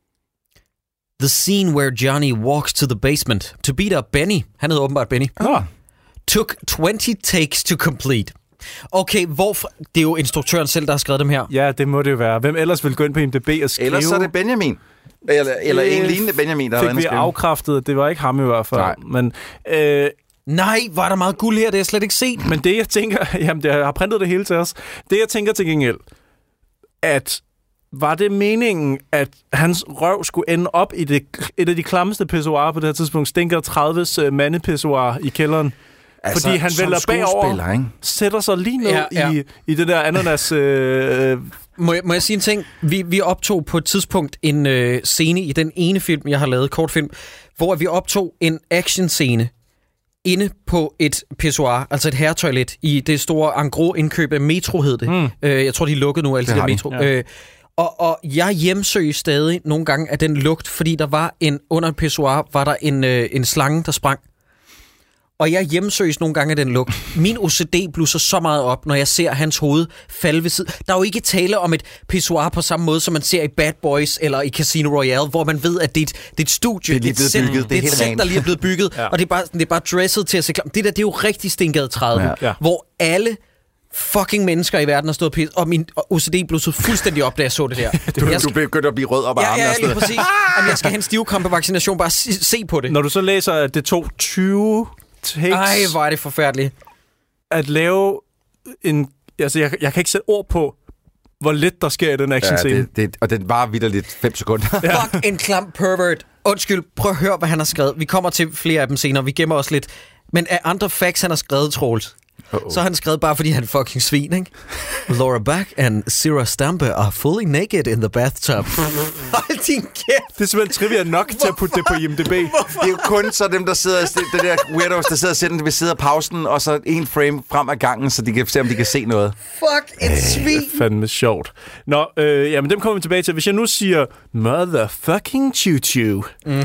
The scene where Johnny walks to the basement to beat up Benny. Han hedder åbenbart Benny. Took 20 takes to complete. Okay, hvorfor? Det er jo instruktøren selv, der har skrevet dem her. Ja, det må det jo være. Hvem ellers vil gå ind på IMDb og skrive? Ellers så er det Benjamin. Eller en lignende Benjamin, der har været inde og skrive. Fik vi afkræftet, det var ikke ham i hvert fald. Nej. Men, nej, var der meget guld her, det har jeg slet ikke set. Men det, jeg tænker... Jamen, jeg har printet det hele til os. Det, jeg tænker til gengæld, at var det meningen, at hans røv skulle ende op i et af de klammeste pissoirer på det her tidspunkt, Stinker 30's mandepissoir i kælderen? Altså, fordi han vælger bagover, ikke? Sætter sig lige ned i det der ananas... Må jeg sige en ting? Vi optog på et tidspunkt en scene i den ene film, jeg har lavet, kortfilm, hvor vi optog en actionscene inde på et pissoir, altså et herretoilet, i det store engros-indkøb af Metro, hed det. Jeg tror, de er lukket nu, altså det Metro. Ja. Og jeg hjemsøger stadig nogle gange af den lugt, fordi der var under et pissoir, var der en slange, der sprang. Og jeg hjemsøges nogle gange af den lugt. Min OCD blusser så meget op, når jeg ser hans hoved falde ved siden. Der er jo ikke tale om et pissoir på samme måde, som man ser i Bad Boys eller i Casino Royale, hvor man ved, at det er et studie. Det er et sæt, der lige er blevet bygget. Ja. Og det er bare dresset til at se klar. Det er jo rigtig Stinkgade 30, hvor alle fucking mennesker i verden har stået pis, og min OCD blussede fuldstændig op, da jeg så det der. Du begyndte at blive rød op af armene. Ja, lige præcis. Jamen, jeg skal have en stivkrampevaccination, bare se på det. Når du så læser, at det tog 20 takes... Ej, hvor er det forfærdeligt. At lave en... Altså, jeg kan ikke sætte ord på, hvor lidt der sker i den action-scene. Og den var vitterligt 5 sekunder. Fuck, en klam pervert. Undskyld, prøv at høre, hvad han har skrevet. Vi kommer til flere af dem senere, vi gemmer os lidt. Men er andre facts, han har skrevet, Troels? Så har han skrevet bare, fordi han er fucking svin, ikke? Laura Bach and Sarah Stampe are fully naked in the bathtub. Hold din kæft. Det er simpelthen trivia nok til at putte det på IMDb. Det er jo kun så dem, der sidder... Det der weirdos, der sidder og sætter ved siden af pausen, og så en frame frem ad gangen, så de kan se, om de kan se noget. Fuck, et svin. Det er fandme sjovt. Nå, jamen dem kommer vi tilbage til. Hvis jeg nu siger motherfucking choo-choo,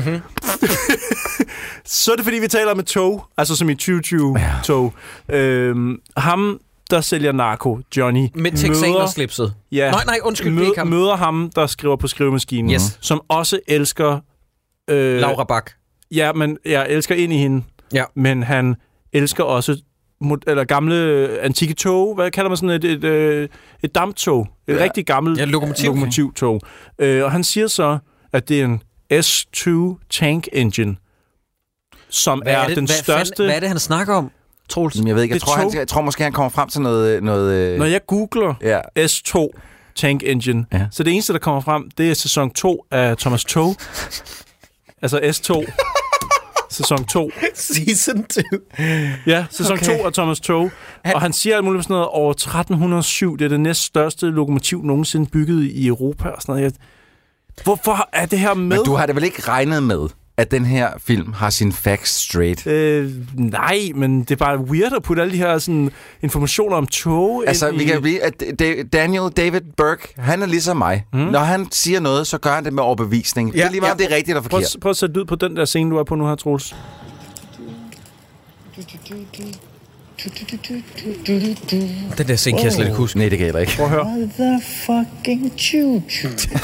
så er det fordi, vi taler om et tog. Altså som i choo-choo-tog. Ham, der sælger narko, Johnny, med texanerslipset. Ja, nej, undskyld, ikke ham. Møder ham, der skriver på skrivemaskinen, som også elsker... Laura Bach. Ja, men jeg elsker ind i hende. Ja. Men han elsker også gamle antikke tog. Hvad kalder man sådan et damptog? Et rigtig gammelt lokomotivtog. Og han siger så, at det er en S2 tank engine, som er den største... Hvad er det, han snakker om, Troels? Jeg ved ikke. Jeg tror måske, han kommer frem til noget... Når jeg googler S2 tank engine, så det eneste, der kommer frem, det er sæson 2 af Thomas Tog. Altså S2. Sæson 2. Season 2. Ja, sæson 2 af Thomas Tog. Og han siger alt muligt sådan noget over 1307. Det er det næststørste lokomotiv nogensinde bygget i Europa. Og sådan noget. Hvorfor er det her med? Men du har det vel ikke regnet med, at den her film har sin facts straight? Nej, men det er bare weird at putte alle de her sådan, informationer om tog altså, vi kan blive, at Daniel David Burke, han er ligesom mig. Når han siger noget, så gør han det med overbevisning. Det er lige meget, det er rigtigt og forkert. Prøv at sætte lyd på den der scene, du er på nu her, Troels. Den der scene kan jeg slet ikke huske. Nej, det kan jeg ikke. Prøv at høre. Motherfucking choo-choo.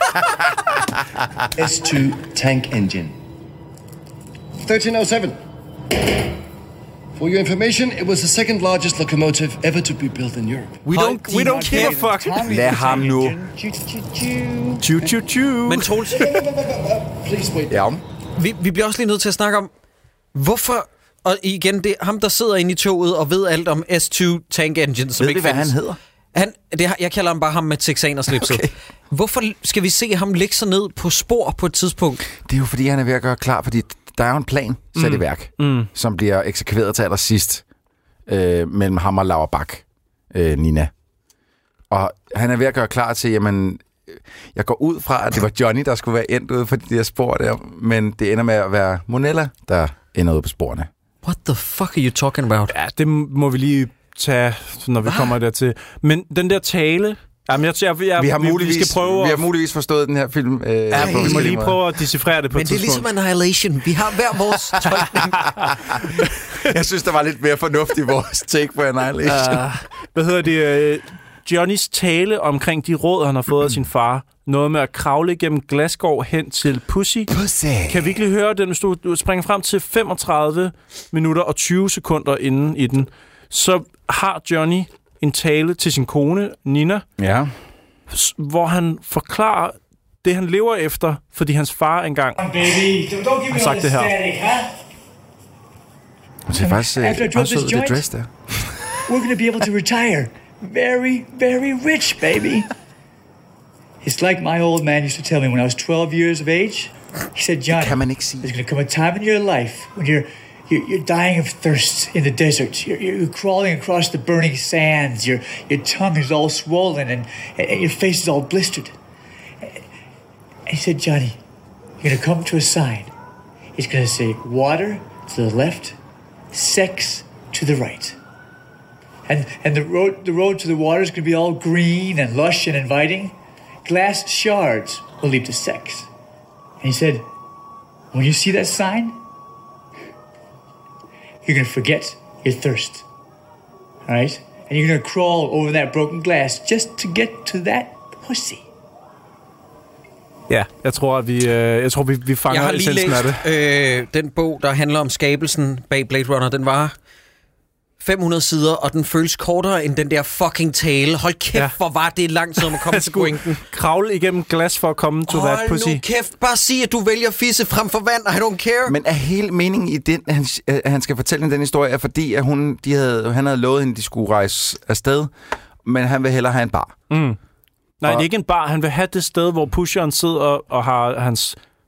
S2 tank engine. 1307. For your information, it was the second largest locomotive ever to be built in Europe. We don't give a fuck. Lad ham nu. Choo-choo-choo. Men Troels, Please wait. Ja. vi bliver også lige nødt til at snakke om, hvorfor... Og igen, det er ham, der sidder inde i toget og ved alt om S2 tank engine, som ved ikke vi, hvad findes. han hedder? Jeg kalder ham bare ham med texanerslipset. Okay. Hvorfor skal vi se ham lægge sig ned på spor på et tidspunkt? Det er jo fordi, han er ved at gøre klar, fordi der er jo en plan sat i værk, som bliver eksekveret til allersidst mellem ham og Laura Bach, Nina. Og han er ved at gøre klar til, jamen, jeg går ud fra, at det var Johnny, der skulle være endt ude for de der spor der, men det ender med at være Monella, der ender ude på sporene. What the fuck are you talking about? Ja, det må vi lige tage, når vi kommer dertil. Men den der tale... Jamen, vi skal prøve vi har muligvis forstået den her film. Vi må lige prøve at decifrere det på et tidspunkt. Men det er ligesom Annihilation. Vi har hver vores tolkning. Jeg synes, der var lidt mere fornuftigt vores take på Annihilation. Hvad hedder det? Johnnys tale omkring de råd, han har fået af sin far. Noget med at kravle gennem glasgård hen til Pussy. Kan vi ikke lige høre den, hvis du springer frem til 35 minutter og 20 sekunder inden i den? Så har Johnny en tale til sin kone, Nina, hvor han forklarer det, han lever efter, fordi hans far engang har sagt det her. Det er faktisk også det dress der. We're going to be able to retire very, very rich, baby. It's like my old man used to tell me when I was 12 years of age. He said, Johnny, there's going to come a time in your life when you're dying of thirst in the desert. You're crawling across the burning sands. Your tongue is all swollen and your face is all blistered. And he said, Johnny, you're going to come to a sign. It's going to say water to the left, sex to the right. And the road to the water is going to be all green and lush and inviting. Glass shards will lead to sex. And he said, when you see that sign, you're going to forget your thirst. All right? And you're going to crawl over that broken glass just to get to that pussy. Ja, jeg tror, vi fanger essensen af det. Jeg har lige læst den bog, der handler om skabelsen bag Blade Runner. Den var 500 sider, og den føles kortere end den der fucking tale. Hold kæft, hvor var det lang tid om at komme til pointen. Kravle igennem glas for at komme til that pussy. Hold nu kæft, bare sig, at du vælger fisse frem for vand, I don't care. Men er hele meningen i den, at han skal fortælle den historie, er fordi, at han havde lovet hende, at de skulle rejse afsted, men han vil hellere have en bar. Nej, det er ikke en bar. Han vil have det sted, hvor pusheren sidder og har hans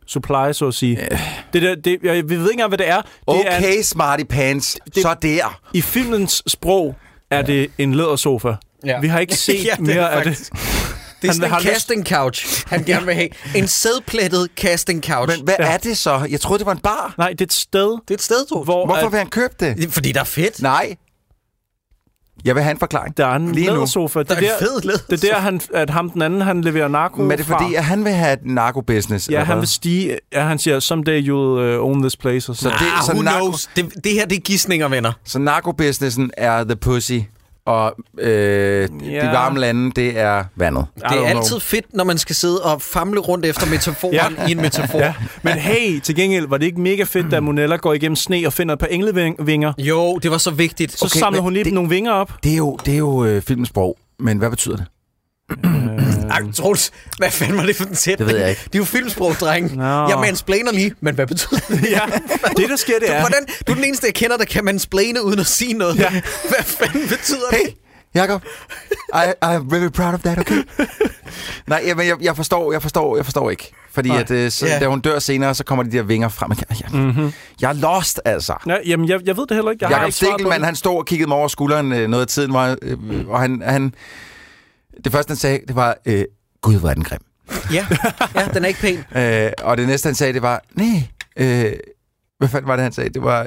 supply, så at sige. Vi ved ikke engang, hvad det er. Okay, smarty pants. Så der. I filmens sprog er det en lædersofa. Ja. Vi har ikke set mere af det. Det er sådan en casting couch, han gerne vil have. En sædplettet casting couch. Men hvad er det så? Jeg troede, det var en bar. Nej, det er et sted. Det er et sted, tror jeg. Hvorfor vil han købe det? Fordi der er fedt. Nej. Jeg vil have en forklaring. Der er en lædersofa. Der er en fed lædersofa. Det er der, at ham den anden, han leverer narko. Men er det fordi, at han vil have et narko-business? Ja, han vil stige. Ja, han siger, someday you'll own this place. Så who knows? Det her, det er gidsninger, venner. Så narko-businessen er the pussy. Og de varme lande, det er vandet. Det er altid fedt, når man skal sidde og famle rundt efter metaforen i en metafor. Ja. Men hey, til gengæld var det ikke mega fedt, da Monella går igennem sne og finder et par englevinger. Jo, det var så vigtigt. Så samler hun lige nogle vinger op. Det er jo filmsprog, men hvad betyder det? Troels, hvad fanden var det for den sætning? Det ved jeg ikke. Det er jo filmsprog, dreng. Jeg mansplainer lige, men hvad betyder det? Ja, det der sker, det er... Du er den eneste, jeg kender, der kan mansplaine uden at sige noget. Ja. Hvad fanden betyder det? Hey, Jacob. I'm very proud of that, okay? Nej, men jeg forstår ikke. Fordi da hun dør senere, så kommer de der vinger frem. Jeg er lost, altså. Ja, jamen, jeg ved det heller ikke. Jacob Stikkelmann, han stod og kiggede mig over skulderen noget af tiden, og han det første, han sagde, det var, Gud, hvor er den grim. Ja, den er ikke pæn. Og det næste, han sagde, det var, hvad fanden var det, han sagde? Det var,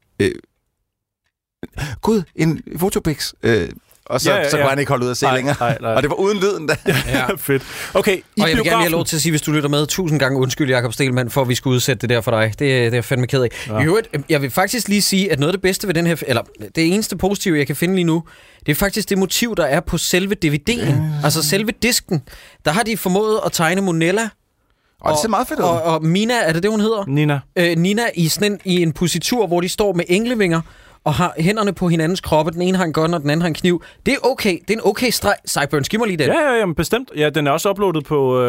Gud, en fotopix. Og så kunne han ikke holde ud at se længere. Nej. Og det var uden lyden da. Ja. Fedt. Okay, og jeg vil gerne have lov til at sige, hvis du lytter med 1000 gange undskyld, Jacob Stikkelmann, for at vi skulle udsætte det der for dig. Det er jeg fandme ked af. Ja. I øvrigt, jeg vil faktisk lige sige, at noget af det bedste ved den her, eller det eneste positive, jeg kan finde lige nu, det er faktisk det motiv, der er på selve DVD'en. Altså selve disken. Der har de formået at tegne Monella. Og det ser meget fedt ud. Og Mina, er det hun hedder? Nina. Nina i en positur, hvor de står med englevinger og har hænderne på hinandens kroppe. Den ene har en gun, og den anden har en kniv. Det er okay. Det er en okay streg. Sideburn, giv mig lige den. Ja, bestemt. Ja, den er også uploadet på,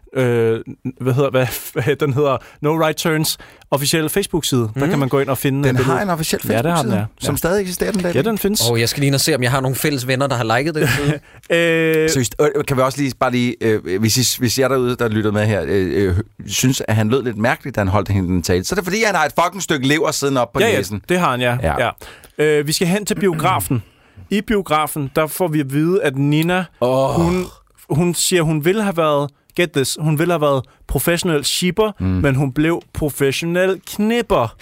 hvad den hedder, No Right Turns officielle Facebook-side. Der kan man gå ind og finde... Den har en officiel Facebook-side, som stadig eksisterer den dag. Ja, den findes. Jeg skal lige ind og se, om jeg har nogle fælles venner, der har liket den side. Seriøst, kan vi også lige, hvis jeg derude, der lytter med her, synes, at han lød lidt mærkeligt, da han holdt hende den tale, så er det fordi, han har et fucking stykke lever siden op på næsen. Ja, det har han, ja. Vi skal hen til biografen. I biografen, der får vi at vide, at Nina, hun siger, hun ville have været... Get this. Hun ville have været professionel shipper, men hun blev professionel knipper.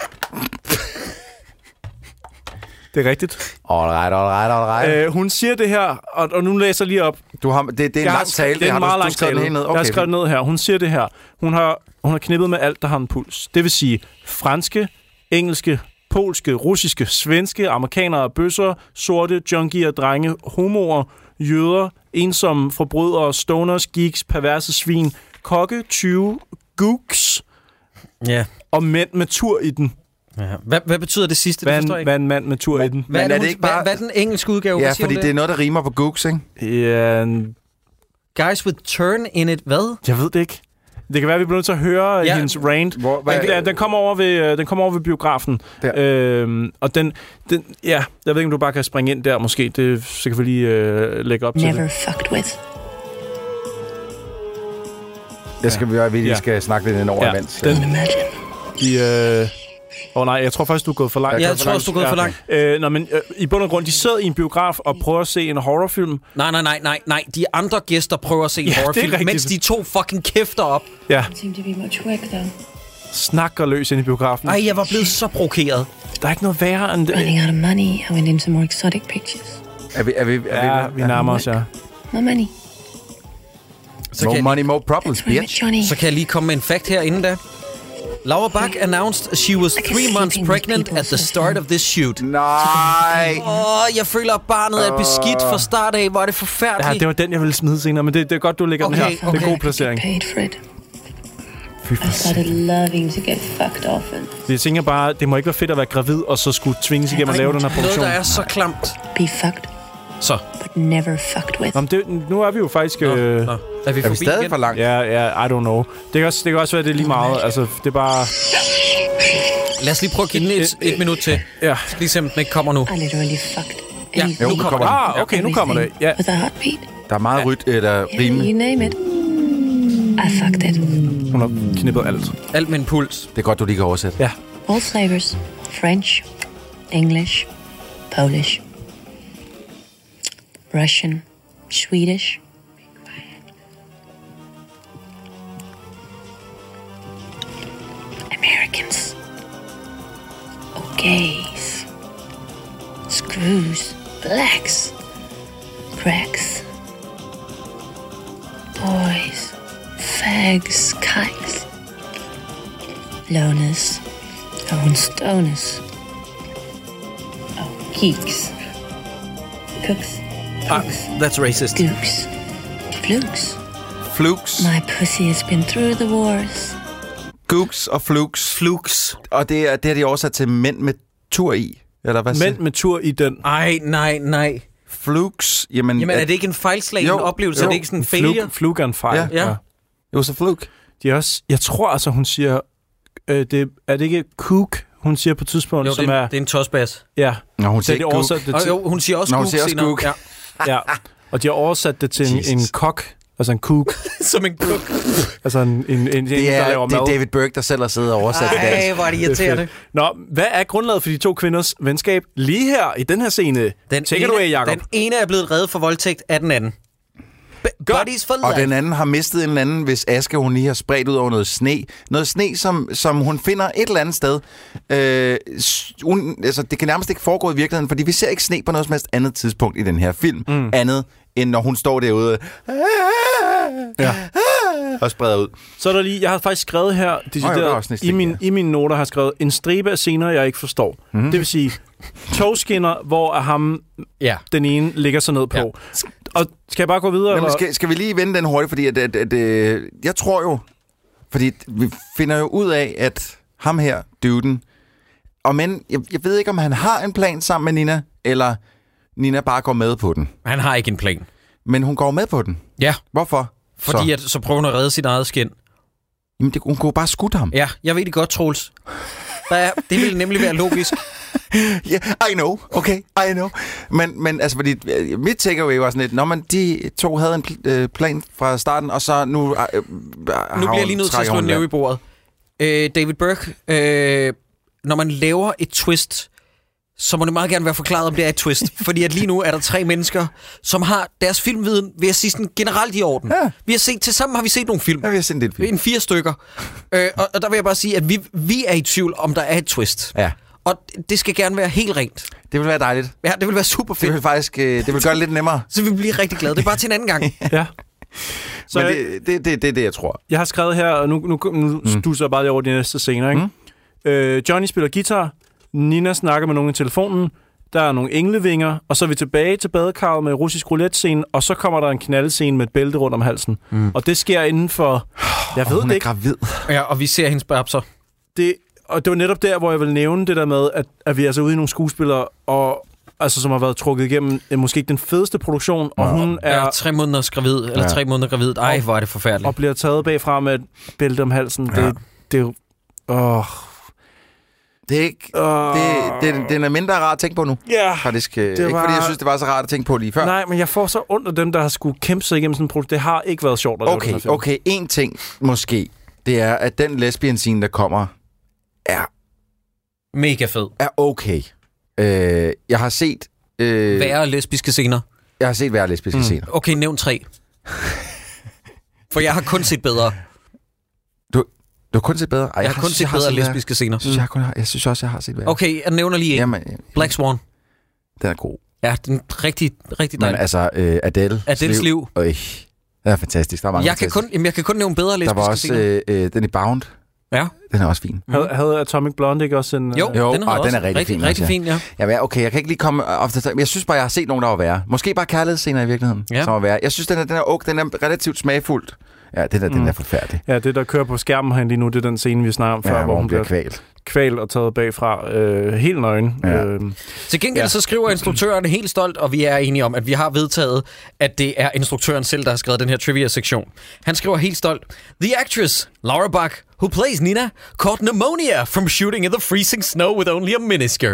Det er rigtigt. Alright. Hun siger det her, og nu læser jeg lige op. Det er en lang tale. Det er en meget lang tale. Okay, jeg har skrevet ned her. Hun siger det her. Hun har knippet med alt, der har en puls. Det vil sige franske, engelske, polske, russiske, svenske, amerikanere, bøsser, sorte, junkier, drenge, homoer, jøder, ensomme, forbrydere, stoners, geeks, perverse svin, kokke, 20, gooks og mænd med tur i den. Ja. Hvad betyder det sidste? Hvad er en mand med tur i den? Hvad er den engelske udgave? Ja, fordi det er noget, der rimer på gooks, ikke? Ja. Guys with turn in it, hvad? Jeg ved det ikke. Det kan være, at vi bliver nødt til at høre hendes rant. Den kommer over ved biografen. Og den, jeg ved ikke, om du bare kan springe ind der, måske. Så kan vi lige lægge op til det. Never fucked with. Det skal vi skal snakke lidt ind over imens. Nej, jeg tror faktisk, du er gået for langt. Jeg tror også, du er gået for langt. Men i bund og grund, de sidder i en biograf og prøver at se en horrorfilm. Nej. De andre gæster prøver at se en horrorfilm, mens de to fucking kæfter op. Ja. Snakker løs ind i biografen. Ej, jeg var blevet så provokeret. Der er ikke noget værre end det. Running out of money, I went into more exotic pictures. Vi nærmer os, More money. More money, more problems, bitch. Så kan jeg lige komme med en fact herinde da. Laura Bach announced she was 3 months pregnant at the start of this shoot. Nej. Jeg føler, at barnet er beskidt fra start af. Hvor er det forfærdeligt. Ja, det var den, jeg ville smide senere, men det er godt, du lægger den her. Det er en god placering. I started loving to get fucked often. Jeg tænker bare, det må ikke være fedt at være gravid, og så skulle tvinges igennem at lave den her produktion. Noget, der er så klamt. Be fucked. Så. But never fucked with. Nu er vi jo faktisk... Er vi stadig igen? for langt? Ja, I don't know. Det kan også være, det er lige meget. Altså, det er bare... Lad os lige prøve at give den et minut til. Ja. Lige se, om den ikke kommer nu. I literally fucked. Ja, nu kommer den. Okay, nu kommer det. Ja. With a heartbeat. Der er meget rime. You name it. I fucked it. Hun har knippet alt. Alt med en puls. Det er godt, du lige kan oversætte. Ja. All flavors. French, English, Polish, Russian, Swedish. Americans. Gays. Screws. Blacks. Cracks. Boys. Fags. Kikes. Loners. Stoners. Geeks. Cooks. That's racist. Gooks. Flukes. Flukes. My pussy has been through the wars. Gooks og flukes. Flukes. Og det har de oversat til mænd med tur i. Eller hvad Mænd med tur i den. Ej, nej. Flukes. Jamen, er det ikke en fejlslagen oplevelse? Jo. Er det ikke sådan en failure? Fluke er en fejl. Ja. It was a fluke. De er også, jeg tror altså, hun siger... er det ikke kook, hun siger på tidspunkt? Jo, som det er en tosbas. Ja. Nå, hun siger ikke Jo, hun siger også kook. Ja. Og de har oversat det til en kok. Altså en kook. Som en cook. Altså en det er David Burke, der selv har siddet og oversat det. Ej, hvor er det irriterende. Nå, hvad er grundlaget for de to kvinders venskab lige her i den her scene? Take it away, Jacob. Den ene er blevet reddet for voldtægt af den anden. Buddies for life. Og den anden har mistet en anden, hvis Aske hun lige har spredt ud over noget sne. Noget sne, som hun finder et eller andet sted. Altså, det kan nærmest ikke foregå i virkeligheden, fordi vi ser ikke sne på noget som helst andet tidspunkt i den her film. Andet end når hun står derude og spreder ud. Så er der lige, jeg har faktisk skrevet her, i mine noter har jeg skrevet, en stribe af scener, jeg ikke forstår. Det vil sige, togskinner, hvor ham, den ene ligger sig ned på. Ja. Og skal jeg bare gå videre? Jamen, skal vi lige vende den hurtigt, fordi at jeg tror jo, fordi vi finder jo ud af, at ham her, duden, og men jeg ved ikke, om han har en plan sammen med Nina, eller Nina bare går med på den. Han har ikke en plan. Men hun går med på den? Ja. Hvorfor? Fordi så prøver hun at redde sit eget skin. Jamen, hun kunne bare skudt ham. Ja, jeg ved det godt, Troels. Det ville nemlig være logisk. Yeah, I know. Okay, I know. Men altså, fordi mit takeaway var sådan lidt, når man de to havde en plan fra starten, og så nu bliver jeg lige nødt til at slå en næve i bordet. David Burke, når man laver et twist, så må det meget gerne være forklaret, om det er et twist. Fordi at lige nu er der 3 mennesker, som har deres filmviden, vil jeg sige, sådan generelt i orden. Ja. Tilsammen har vi set nogle film. Ja, vi har set en del film. 4 stykker. Og der vil jeg bare sige, at vi er i tvivl, om der er et twist. Ja. Og det skal gerne være helt rent. Det vil være dejligt. Ja, det vil være super fedt. Det vil faktisk det vil gøre det lidt nemmere. Så vi bliver rigtig glade. Det er bare til en anden gang. Ja. Så men det er det, jeg tror. Jeg har skrevet her, og nu stusser jeg bare over de næste scener, ikke? Johnny spiller guitar. Nina snakker med nogen i telefonen. Der er nogle englevinger. Og så er vi tilbage til badekarret med russisk roulette-scene. Og så kommer der en knaldescene med et bælte rundt om halsen. Og det sker inden for... Jeg ved hun det er ikke. Gravid. Ja, og vi ser hendes babser. Og det var netop der, hvor jeg vil nævne det der med, at vi er altså ude i nogle skuespillere, og, altså, som har været trukket igennem måske ikke den fedeste produktion, og hun er... 3 måneder gravid, eller 3 måneder gravid. Ej, hvor er det forfærdeligt. Og bliver taget bagfra med et bælte om halsen. Det er jo... Det er ikke... Den er mindre rart at tænke på nu. Ja. Faktisk. Ikke fordi jeg synes, det var så rart at tænke på lige før. Nej, men jeg får så ondt af dem, der har skulle kæmpe sig igennem sådan en produkt. Det har ikke været sjovt at lave den her film. Okay, en ting måske, det er, at den lesbian-scene, der kommer, er... Mega fed. Er okay. Jeg har set... Værre lesbiske scener. Jeg har set værre lesbiske scener. Okay, nævn 3. For jeg har kun set bedre. Du har kun set bedre? Jeg har kun set bedre lesbiske scener. Jeg synes også, jeg har set bedre. Okay, jeg nævner lige en. Jamen, Black Swan. Den er god. Ja, den er rigtig dejlig. Men altså, Adele's liv. Det er fantastisk. Der er mange jeg kan kun nævne bedre lesbiske scener. Der var også den i Bound. Ja. Den er også fin. Havde Atomic Blonde ikke også en... Jo, den er rigtig fin. Rigtig fin, ja. Ja, okay, jeg kan ikke lige komme op til... Jeg synes bare, jeg har set nogen, der var værre. Måske bare kærlighedsscener i virkeligheden, som var værre. Jeg synes, den er relativt smagfuldt. Ja, den er forfærdelig. Ja, det, der kører på skærmen herinde lige nu, det er den scene, vi snakker om før, hvor hun bliver kvalt og taget bagfra helt nøgen. Ja. Til gengæld så skriver instruktøren helt stolt, og vi er enige om, at vi har vedtaget, at det er instruktøren selv, der har skrevet den her trivia-sektion. Han skriver helt stolt, The actress, Laura Bach, who plays Nina, caught pneumonia from shooting in the freezing snow with only a miniskirt.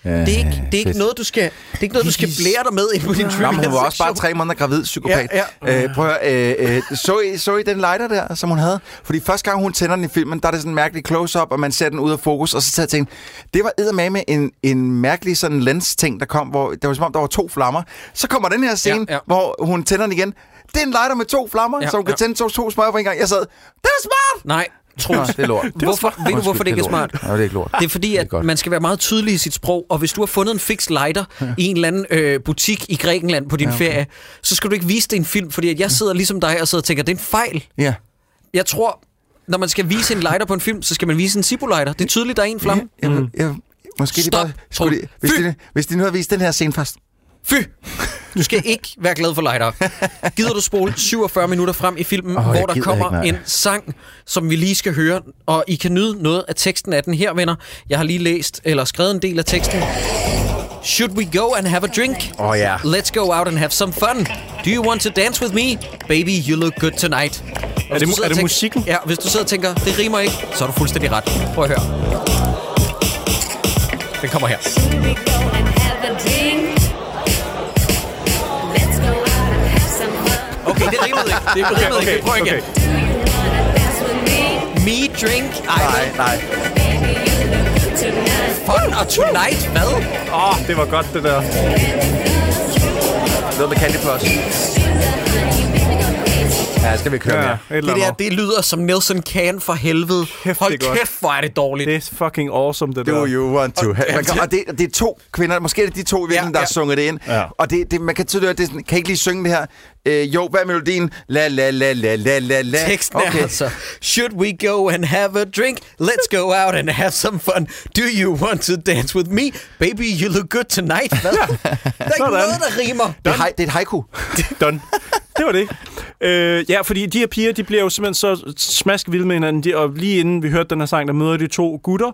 Det er ikke noget, du skal blære dig med ind på din trivia. Hun var også bare 3 måneder gravid, psykopat. Så I den lighter der, som hun havde? Fordi første gang hun tænder den i filmen, der er det sådan en mærkelig close-up, og man ser den ud af fokus, og så tager jeg tænkt, det var eddermame en mærkelig sådan lens-ting, der kom, hvor det var som om, der var 2 flammer. Så kommer den her scene, hvor hun tænder den igen. Det er en lighter med 2 flammer, så hun kan tænde 2 smøger på en gang. Jeg sad, det er smart! Nej. Troels, det er lort. Ved du, hvorfor det ikke er smart? Ja, det er ikke lort. Det er fordi, at man skal være meget tydelig i sit sprog, og hvis du har fundet en fix lighter i en eller anden butik i Grækenland på din ferie, så skal du ikke vise det i en film, fordi at jeg sidder ligesom dig og sidder og tænker, det er en fejl. Ja. Jeg tror, når man skal vise en lighter på en film, så skal man vise en Zippo-lighter. Det er tydeligt, der er en flamme. Måske stop. Hvis de nu havde vist den her scene først. Fy! Du skal ikke være glad for lighter. Gider du spole 47 minutter frem i filmen, hvor der kommer en sang, som vi lige skal høre, og I kan nyde noget af teksten af den her, venner. Jeg har lige læst, eller skrevet en del af teksten. Should we go and have a drink? Let's go out and have some fun. Do you want to dance with me? Baby, you look good tonight. Er det musikken? Ja, hvis du sidder og tænker, det rimer ikke, så er du fuldstændig ret. Prøv at høre. Den kommer her. Should we go and have a drink? Okay, det rimede ikke. Prøv igen. Me drink. Nej. Fun og tonight. Hvad? Det var godt, det der. Noget med Candy Plus. Ja, skal vi køre mere. Det lyder som Nelson Can for helvede. Hold kæft, hvor er det dårligt. Det er fucking awesome, det der. Do you want to have... Og det er 2 kvinder, måske er det de 2 i virkeligheden, der har sunget det ind. Ja. Og man kan tydeligt, at det kan ikke lige synge det her. Hvad er melodien? La la la la la la la. Teksten er altså, should we go and have a drink? Let's go out and have some fun. Do you want to dance with me? Baby, you look good tonight. Hvad? Der er ikke noget, der rimer. Det er et haiku. Done. Det var det. Fordi de her piger, de bliver jo simpelthen så smaskvilde med hinanden. Og lige inden vi hørte den her sang, der møder de 2 gutter.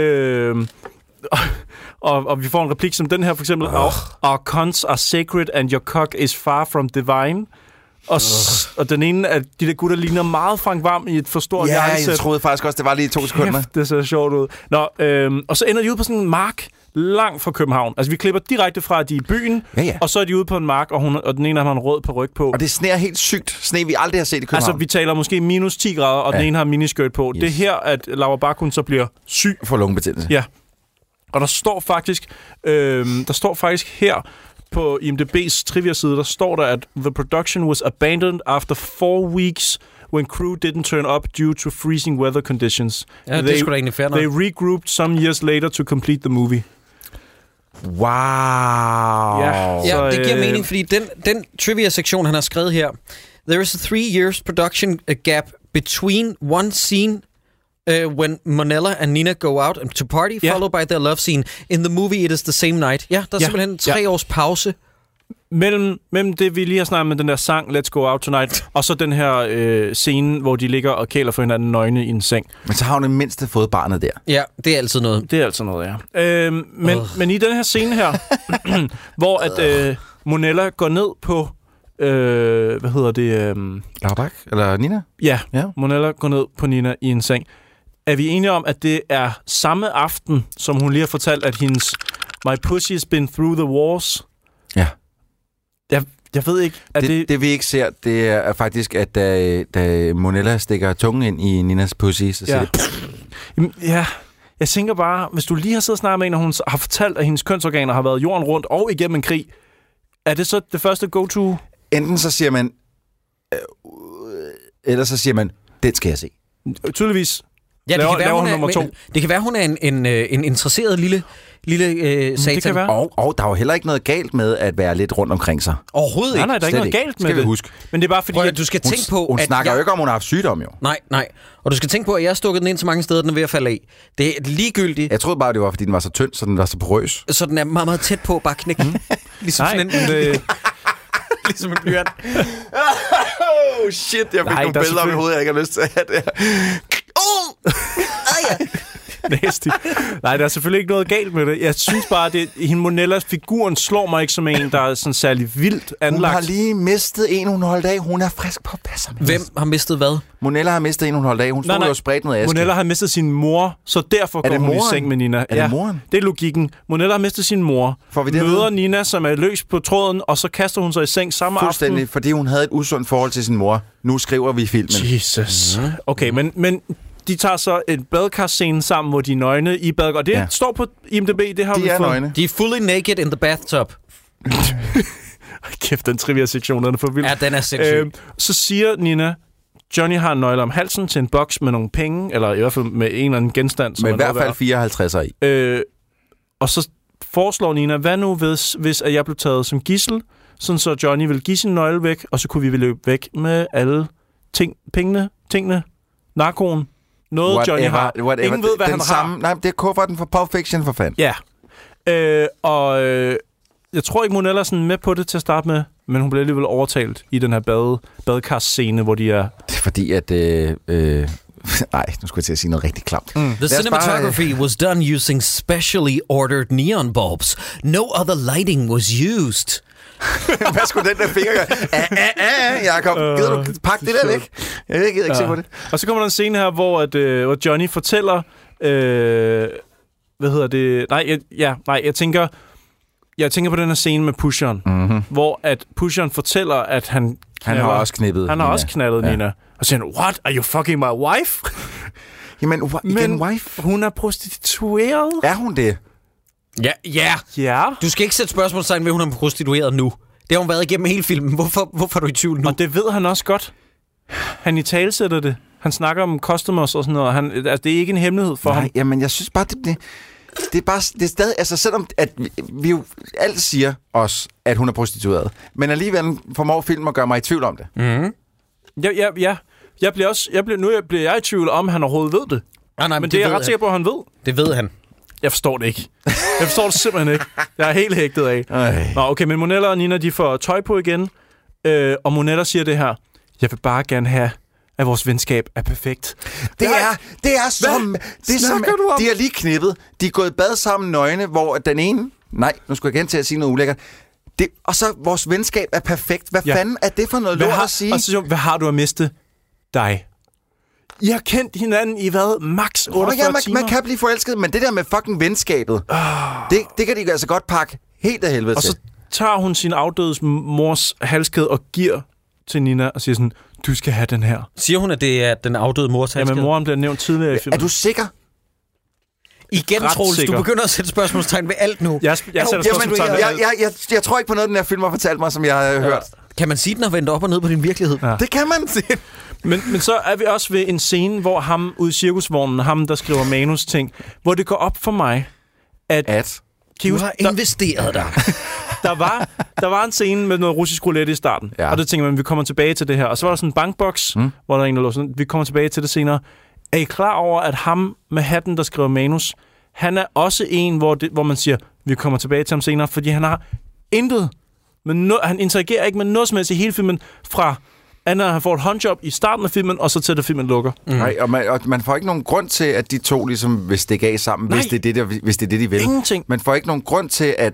Og vi får en replik som den her, for eksempel. Our cons are sacred, and your cock is far from divine. Og den ene af de der gutter ligner meget Frank Hvam i et for stort jakkesæt. Jeg troede faktisk også, det var lige 2 sekunder. Det ser sjovt ud. Og så ender de ude på sådan en mark langt fra København. Altså, vi klipper direkte fra, at de er i byen, og så er de ude på en mark, og den ene har en rød paryk på. Og det sneer helt sygt. Sne, vi aldrig har set i København. Altså, vi taler måske minus 10 grader, og den ene har miniskørt på. Yes. Det er her, at Laura Bachrund så bliver syg. For lungebetændelse. Ja. Og der står faktisk her på IMDb's trivia-side, der står der, at the production was abandoned after 4 weeks when crew didn't turn up due to freezing weather conditions. Ja, det er sgu da egentlig fair nok. They regrouped some years later to complete the movie. Wow. Ja, det giver mening, fordi den trivia-sektion, han har skrevet her, there is a 3 years production gap between one scene when Monella and Nina go out to party, followed by their love scene. In the movie, it is the same night. Ja, der er simpelthen 3 års pause. Mellem det, vi lige har snakket med den der sang, Let's Go Out Tonight, og så den her scene, hvor de ligger og kæler for hinanden nøgne i en seng. Men så har hun det mindste fået barnet der. Ja, det er altid noget. Det er altid noget, ja. Men i den her scene her, hvor at Monella går ned på, hvad hedder det? Laura eller Nina? Ja, Monella går ned på Nina i en seng. Er vi enige om, at det er samme aften, som hun lige har fortalt, at hendes My pussy's been through the wars? Ja. Jeg ved ikke, at det vi ikke ser, det er faktisk, at da Monella stikker tungen ind i Ninas pussy, så siger det... Ja, jeg tænker bare, hvis du lige har siddet og snakket med en, og hun har fortalt, at hendes kønsorganer har været jorden rundt og igennem en krig, er det så det første go-to? Enten så siger man... eller så siger man, den skal jeg se. Tydeligvis. Ja, det kan være, hun er en interesseret lille satan. Det kan være. Og der er jo heller ikke noget galt med at være lidt rundt omkring sig. Overhovedet ikke. Nej, der er ikke noget galt med det. Skal vi huske. Men det er bare fordi, at du skal tænke på, hun snakker jo ikke om, hun har haft sygdom, jo. Nej. Og du skal tænke på, at jeg har stukket den ind så mange steder, den er ved at falde af. Det er ligegyldigt. Jeg troede bare, det var, fordi den var så tynd, så den var så porøs. Så den er meget, meget tæt på bare knække. Ligesom sådan en... ligesom en blyant. Oh, shit. Jeg fik nogle billeder om i hovedet, jeg ikke har lyst til at have det her. Nasty. Nej, der er selvfølgelig ikke noget galt med det. Jeg synes bare, at hende Monellas figuren slår mig ikke som en, der er sådan særlig vildt anlagt. Hun har lige mistet en, hun holdt af. Hun er frisk på passer. Hvem har mistet hvad? Monella har mistet en, hun holdt af. Hun stod jo spredt noget aske. Monella har mistet sin mor, så derfor går hun i seng med Nina. Er det moren? Det er logikken. Monella har mistet sin mor. Møder Nina, som er løs på tråden, og så kaster hun sig i seng samme aften. Fordi hun havde et usundt forhold til sin mor. Nu skriver vi filmen. Jesus. Okay, men de tager så en badkarscene sammen, hvor de er nøgne i badekar. Og det står på IMDb, det har vi fået. Nøgne. De er fully naked in the bathtub. Kæft, den trivia-sektion, den er for vild. Ja, den er sindssyg. Så siger Nina, Johnny har en nøgle om halsen til en boks med nogle penge, eller i hvert fald med en eller anden genstand. Som med i hvert fald 54'er i. Og så foreslår Nina, hvad nu hvis at jeg blev taget som gidsel, sådan så Johnny ville give sin nøgle væk, og så kunne vi løbe væk med alle tingene, narkoen, noget whatever, Johnny har. Whatever. Ingen ved, hvad han har. Nej, det er kufferten for Pulp Fiction for fanden. Ja. Jeg tror ikke, Monella er sådan med på det til at starte med, men hun bliver alligevel overtalt i den her badekarscene, hvor de er... Det er fordi, at... nej, nu skulle jeg til at sige noget rigtig klamt. The cinematography was done using specially ordered neon bulbs. No other lighting was used. Hvad skulle den der finger gøre? Jakob, gider du pakke det der væk? Jeg gider ikke se på det. Og så kommer der en scene her, hvor Johnny fortæller... hvad hedder det? Jeg tænker på den her scene med Pusheren, hvor at Pusheren fortæller, at han har også knippet Nina. Også knaldet Nina. Og siger han, what? Are you fucking my wife? Jamen, igen, wife? Hun er prostitueret. Er hun det? Ja. Du skal ikke sætte spørgsmålstegn ved, at hun er prostitueret nu. Det har hun været igennem hele filmen. Hvorfor er du i tvivl nu? Og det ved han også godt. Han italesætter det. Han snakker om customers og sådan noget. Det er ikke en hemmelighed for ham. Jamen, jeg synes bare, det er stadig, altså selvom at vi jo alt siger os, at hun er prostitueret, men alligevel formår film at gøre mig i tvivl om det. Mm-hmm. Ja. Nu bliver jeg i tvivl om, han overhovedet ved det. Nej, men det er jeg ret sikker på, at han ved. Det ved han. Jeg forstår det ikke. Jeg forstår det simpelthen ikke. Jeg er helt hægtet af. Nå, okay, men Monella og Nina, de får tøj på igen, og Monella siger det her: jeg vil bare gerne have, at vores venskab er perfekt. Det er som... De er lige knippet. De er gået i bad sammen nøgne, hvor den ene... Nej, nu skulle jeg igen til at sige noget ulækkert. Og så vores venskab er perfekt. Hvad fanden er det for noget lort at sige? Og så, hvad har du at miste? Dig. I har kendt hinanden i hvad? Max 48 timer? Man kan blive forelsket, men det der med fucking venskabet, det kan de altså godt pakke helt af helvede til. Og så tager hun sin afdødes mors halskæde og giver til Nina og siger sådan, du skal have den her. Siger hun, at det er den afdøde mors halskæde? Ja, men moren bliver nævnt tidligere i filmen. Er du sikker? Igen, Troels, du begynder at sætte spørgsmålstegn ved alt nu. Jeg sætter spørgsmålstegn ved alt. Jeg tror ikke på noget, den her film har fortalt mig, som jeg har hørt. Kan man sige, den har vendt op og ned på din virkelighed? Ja. Det kan man sige. Men så er vi også ved en scene, hvor ham ude i cirkusvognen, ham der skriver manus-ting, hvor det går op for mig, at du har investeret dig. Der var en scene med noget russisk roulette i starten, og det tænker man, vi kommer tilbage til det her. Og så var der sådan en bankboks, hvor der er en, der lå sådan, vi kommer tilbage til det senere. Er I klar over, at ham med hatten, der skriver manus, han er også en, hvor man siger, vi kommer tilbage til ham senere, fordi han har intet, men han interagerer ikke med noget som helst i hele filmen, fra han får et håndjob i starten af filmen, og så til da filmen lukker. Nej, og man får ikke nogen grund til, at de to ligesom vil stikke af sammen, hvis det er det, de vil. Ingenting. Man får ikke nogen grund til, at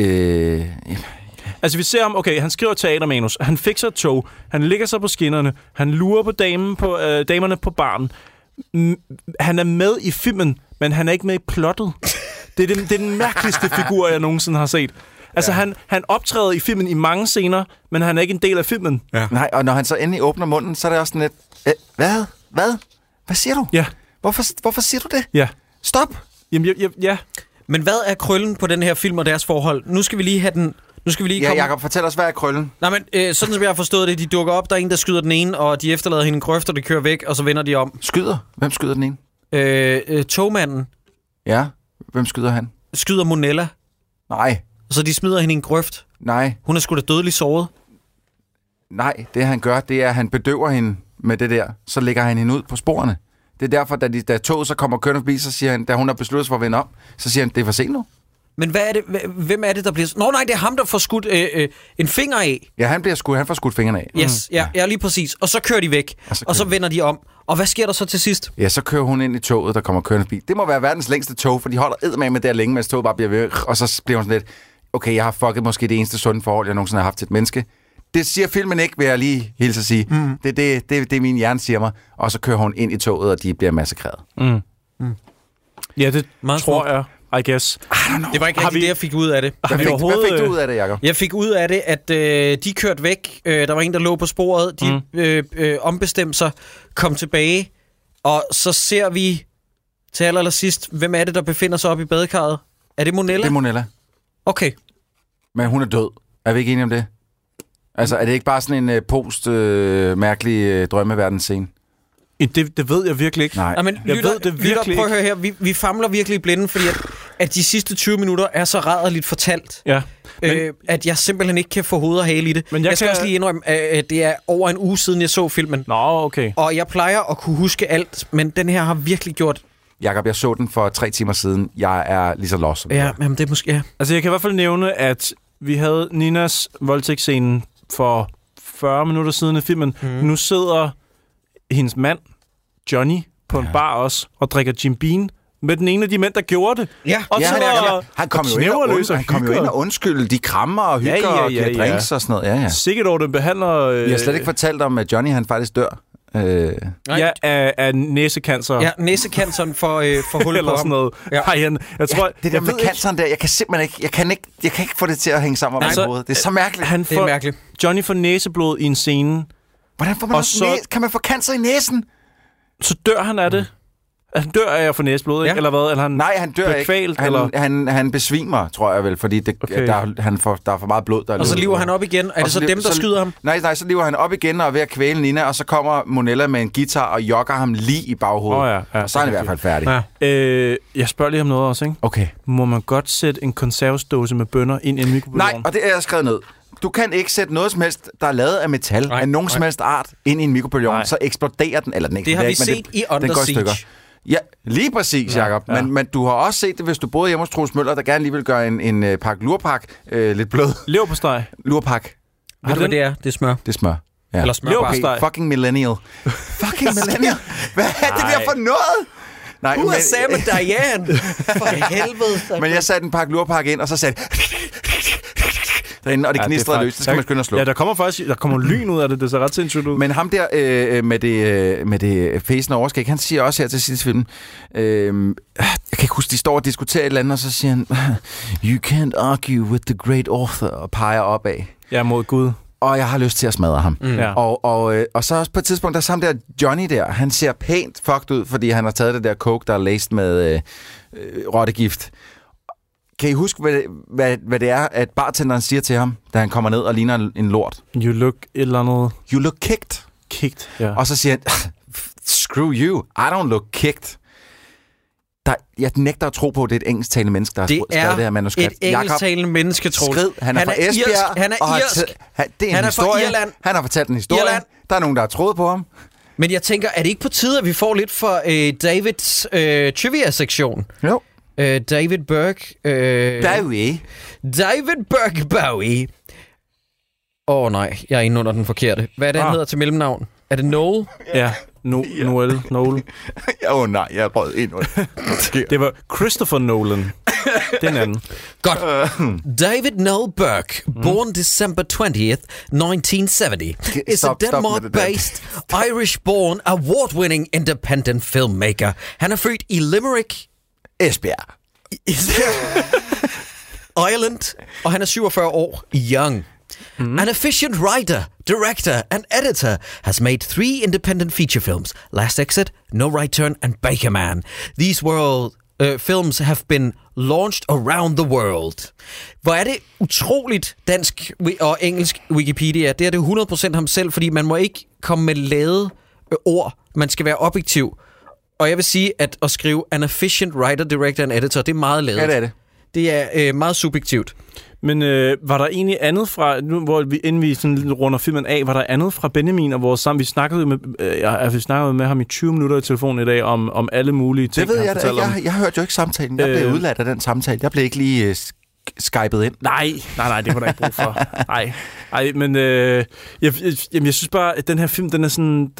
Altså, vi ser ham, okay, han skriver teatermanus, han fikser et tog, han ligger sig på skinnerne, han lurer på damerne på baren. Han er med i filmen, men han er ikke med i plottet. Det er den mærkeligste figur, jeg nogensinde har set. Altså, han optræder i filmen i mange scener, men han er ikke en del af filmen. Ja. Nej, og når han så endelig åbner munden, så er det også sådan lidt... Hvad? Hvad siger du? Ja. Hvorfor siger du det? Ja. Stop! Jamen, ja. Men hvad er krøllen på den her film og deres forhold? Nu skal vi lige have den... Ja, Jacob, fortæl os, hvad er krøllen? Nej, men sådan som jeg har forstået det, de dukker op, der er en, der skyder den ene, og de efterlader hende en grøft, og det kører væk, og så vender de om. Skyder? Hvem skyder den ene? Togmanden. Ja, hvem skyder han? Skyder Monella. Nej. Så de smider hende i en grøft. Nej. Hun er sgu da dødeligt såret. Nej, det han gør, det er, at han bedøver hende med det der. Så lægger han hende ud på sporene. Det er derfor, da toget så kommer kørende forbi, så siger han, da hun har besluttet sig for at vende om, så siger han, det er for sent nu. Men hvad er det, hvem er det, der bliver... Nå nej, det er ham, der får skudt en finger af. Ja, han får skudt fingrene af. Yes, ja, lige præcis. Og så kører de væk, og så vender de om. Og hvad sker der så til sidst? Ja, så kører hun ind i toget, der kommer kørende forbi. Det må være verdens længste tog, for de holder eddermame der længe, mens toget bare bliver ved. Og så bliver hun sådan lidt, okay, jeg har fucket måske det eneste sunde forhold, jeg nogensinde har haft til et menneske. Det siger filmen ikke, vil jeg lige hilse at sige. Det min hjerne siger mig. Og så kører hun ind i toget, og de bliver massakreret. Ja, det tror jeg. I guess. Det var ikke rigtig det, jeg fik ud af det. Hvad fik du ud af det, Jacob? Jeg fik ud af det, at de kørte væk. Der var en, der lå på sporet. De ombestemte sig, kom tilbage. Og så ser vi til allersidst, hvem er det, der befinder sig oppe i badekarret? Er det Monella? Det er Monella. Okay. Men hun er død. Er vi ikke enige om det? Altså, er det ikke bare sådan en post-mærkelig drømmeverdenscene? Det ved jeg virkelig ikke. Nej. Ja, men prøv at høre her. Vi famler virkelig i blinden, fordi at de sidste 20 minutter er så rædderligt fortalt, at jeg simpelthen ikke kan få hoved og hale i det. Men jeg skal også lige indrømme, at det er over en uge siden, jeg så filmen. Nå, okay. Og jeg plejer at kunne huske alt, men den her har virkelig gjort... Jakob, jeg så den for 3 timer siden. Jeg er lige så lost som ja, jamen det er måske... Ja. Altså, jeg kan i hvert fald nævne, at vi havde Ninas voldtægtsscene for 40 minutter siden i filmen. Nu sidder hendes mand, Johnny, på en bar også, og drikker Jim Beam med den ene af de mænd, der gjorde det. Ja, og han kom jo ind og undskylde. De krammer og hygger og giver drinks og sådan noget. Ja. Sikkert over den behandler... Vi har slet ikke fortalt om, at Johnny han faktisk dør. Ja, af næsekancer. Ja, næsekanceren for hul på sådan noget. Ja. Jeg tror, det der med canceren der, jeg kan simpelthen ikke, jeg kan ikke få det til at hænge sammen med hovedet. Det er så mærkeligt. Det er mærkeligt. Johnny får næseblod i en scene. Hvordan får man kan man få cancer i næsen? Så dør han af det. Han dør af at få næseblod, ikke? Eller hvad? Eller han dør bekvalt, ikke. Han besvimer, tror jeg vel, fordi der er for meget blod. Og så lever han op igen. Er det så dem, der skyder ham? Nej, så lever han op igen og er ved at kvæle Nina, og så kommer Monella med en guitar og jogger ham lige i baghovedet. Så er han i hvert fald færdig. Ja. Jeg spørger lige om noget også, ikke? Okay. Må man godt sætte en konservesdåse med bønner ind i en mikrobølgeovn? Nej, og det er jeg skrevet ned. Du kan ikke sætte noget som helst, der er lavet af metal, af nogen som helst art, ind i en mikrobølgeovn, så eksploderer den, eller den eksploderer ikke. Det har vi set i Under Siege. Ja, lige præcis, Jacob. Ja. Men du har også set det, hvis du boede hjemme hos Troels Møller, der gerne lige vil gøre en pakke lurpak lidt blød. Leverpostej. Lurpak. Ved du, hvad det er? Det er smør. Det er smør. Ja. Eller smør. Fucking millennial. Fucking millennial. Hvad er det der for noget? Nej, du er Sam og Diane. For helvede. Men jeg satte en pakke lurpak ind, og så sagde derinde, og det knistrede løs. Det skal man skynde at slukke. Ja, der kommer lyn ud af det. Det ser ret sindssygt ud. Men ham der med det fæsende overskæg, han siger også her til sidste film, jeg kan ikke huske, de står og diskuterer et eller andet, og så siger han, you can't argue with the great author, og peger opad. Ja, mod Gud. Og jeg har lyst til at smadre ham. Ja. Og så også på et tidspunkt, der er sammen der Johnny der, han ser pænt fucked ud, fordi han har taget det der coke, der er laced med rottegift. Kan I huske, hvad det er, at bartenderen siger til ham, da han kommer ned og ligner en lort? You look et eller andet... You look kicked. Kicked, ja. Og så siger han, screw you, I don't look kicked. Jeg nægter at tro på, at det er et engelsktalende menneske, der har skrevet det her manuskript. Det er et engelsktalende menneske, tror jeg. Han er fra Esbjerg. Han er irsk. Det er en historie. Fra Irland. Han har fortalt en historie. Irland. Der er nogen, der har troet på ham. Men jeg tænker, er det ikke på tide, at vi får lidt for Davids trivia-sektion? Jo. David Burke. Bowie. David Burke Bowie. Nej, jeg er inde under den forkerte. Hvad er det, han hedder til mellemnavn? Er det Noel? Ja, Noel. Nej, jeg rød ind under. Det var Christopher Nolan. Den anden. Godt. David Noel Burke, born December 20th, 1970, is a Denmark-based, Irish-born, award-winning independent filmmaker. Han er født i Limerick, Esbjerg. Ireland, og han er 47 år, young. An efficient writer, director, and editor has made 3 independent feature films: Last Exit, No Right Turn, and Baker Man. These films have been launched around the world. Hvor er det utroligt dansk og engelsk Wikipedia. Det er det 100% ham selv, fordi man må ikke komme med ladede ord. Man skal være objektiv. Og jeg vil sige, at skrive an efficient writer, director and editor, det er meget ladet. Ja, det er det. Det er meget subjektivt. Men var der egentlig andet fra, nu, hvor inden vi sådan runder filmen af, var der andet fra Benjamin og vores sammen? Vi snakkede med ham i 20 minutter i telefonen i dag om alle mulige ting. Det ved jeg da ikke. Jeg hørte jo ikke samtalen. Jeg blev udladt af den samtale. Jeg blev ikke lige skypet ind. Nej, det var der ikke brug for. Nej, men jeg synes bare, at den her film, den er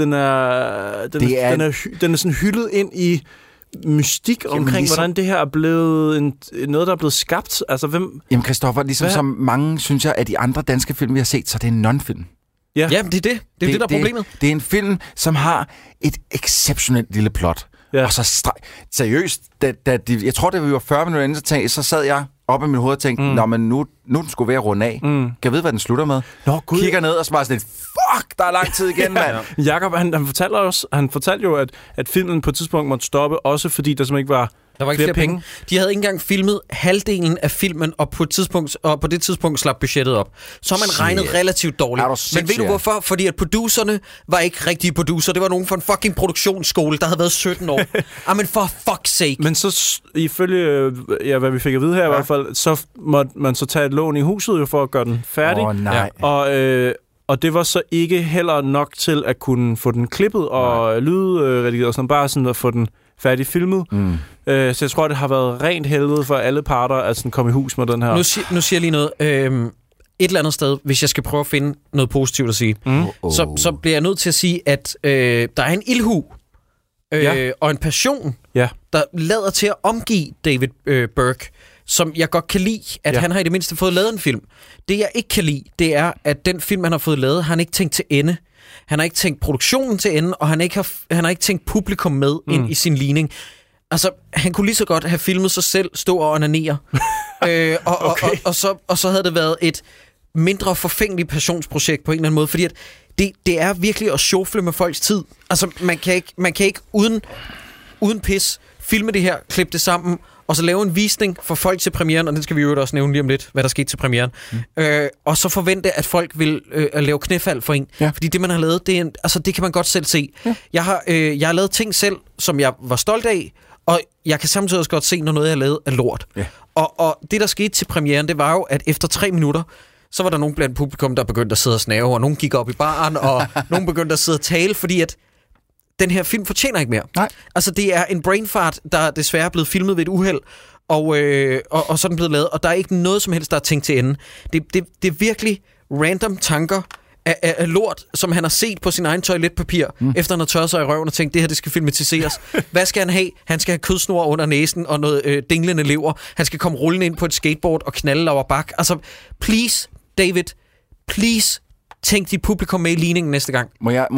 sådan hyldet ind i mystik omkring, hvordan det her er blevet noget, der er blevet skabt. Altså, hvem... Jamen, Christoffer, ligesom som mange synes jeg, at de andre danske film, vi har set, så det er en non-film. Ja, det er det. Det er det, der er problemet. Det er en film, som har et exceptionelt lille plot. Ja. Og så seriøst, jeg tror, det var 40 minutter inden, så sad jeg op i mit hoved og tænkte, men nu er den sgu ved at runde af. Kan jeg vide, hvad den slutter med? Kigger ned og så bare sådan lidt, fuck, der er lang tid igen, mand. Jakob, han fortalte jo, at filmen på et tidspunkt måtte stoppe, også fordi der simpelthen ikke var... Der var ikke flere penge. De havde ikke engang filmet halvdelen af filmen, og på det tidspunkt slap budgettet op. Så har man regnet relativt dårligt. Men ved du hvorfor? Fordi at producerne var ikke rigtige producer. Det var nogen fra en fucking produktionsskole, der havde været 17 år. Men for fuck's sake. Men så ifølge, hvad vi fik at vide her i hvert fald, så måtte man så tage et lån i huset jo for at gøre den færdig. Nej. Og det var så ikke heller nok til at kunne få den klippet og lydredigeret og sådan, bare sådan at få den færdig filmet. Så jeg tror, det har været rent helvede for alle parter at sådan komme i hus med den her. Nu siger jeg lige noget. Et eller andet sted, hvis jeg skal prøve at finde noget positivt at sige, så bliver jeg nødt til at sige, at der er en ildhu og en passion, der lader til at omgive David Burke, som jeg godt kan lide, at han har i det mindste fået lavet en film. Det, jeg ikke kan lide, det er, at den film, han har fået lavet, har han ikke tænkt til ende. Han har ikke tænkt produktionen til ende, og han har ikke tænkt publikum med ind i sin ligning. Altså, han kunne lige så godt have filmet sig selv stå og onanere. Og så havde det været et mindre forfængeligt passionsprojekt på en eller anden måde, fordi at det er virkelig at sjofle med folks tid. Altså, man kan ikke uden pis filme det her, klippe det sammen, og så lave en visning for folk til premieren, og det skal vi jo også nævne lige om lidt, hvad der skete til premieren. Og så forvente, at folk vil lave knæfald for en. Ja. Fordi det, man har lavet, det kan man godt selv se. Ja. Jeg har lavet ting selv, som jeg var stolt af, og jeg kan samtidig også godt se, når noget, jeg har lavet, er lort. Ja. Og det, der skete til premieren, det var jo, at efter 3 minutter, så var der nogen blandt publikum, der begyndte at sidde og snave, og nogen gik op i baren, og nogen begyndte at sidde og tale, fordi at den her film fortjener ikke mere. Nej. Altså, det er en brain fart, der desværre er blevet filmet ved et uheld, og sådan blevet lavet, og der er ikke noget som helst, der er tænkt til ende. Det er virkelig random tanker af lort, som han har set på sin egen toiletpapir, efter han har tørret sig i røven og tænkt, det her, det skal filmatiseres. Hvad skal han have? Han skal have kødsnor under næsen og noget dinglende lever. Han skal komme rullende ind på et skateboard og knalde Laura Bach. Altså, please, David, please, tænk dit publikum med i ligningen næste gang. Må jeg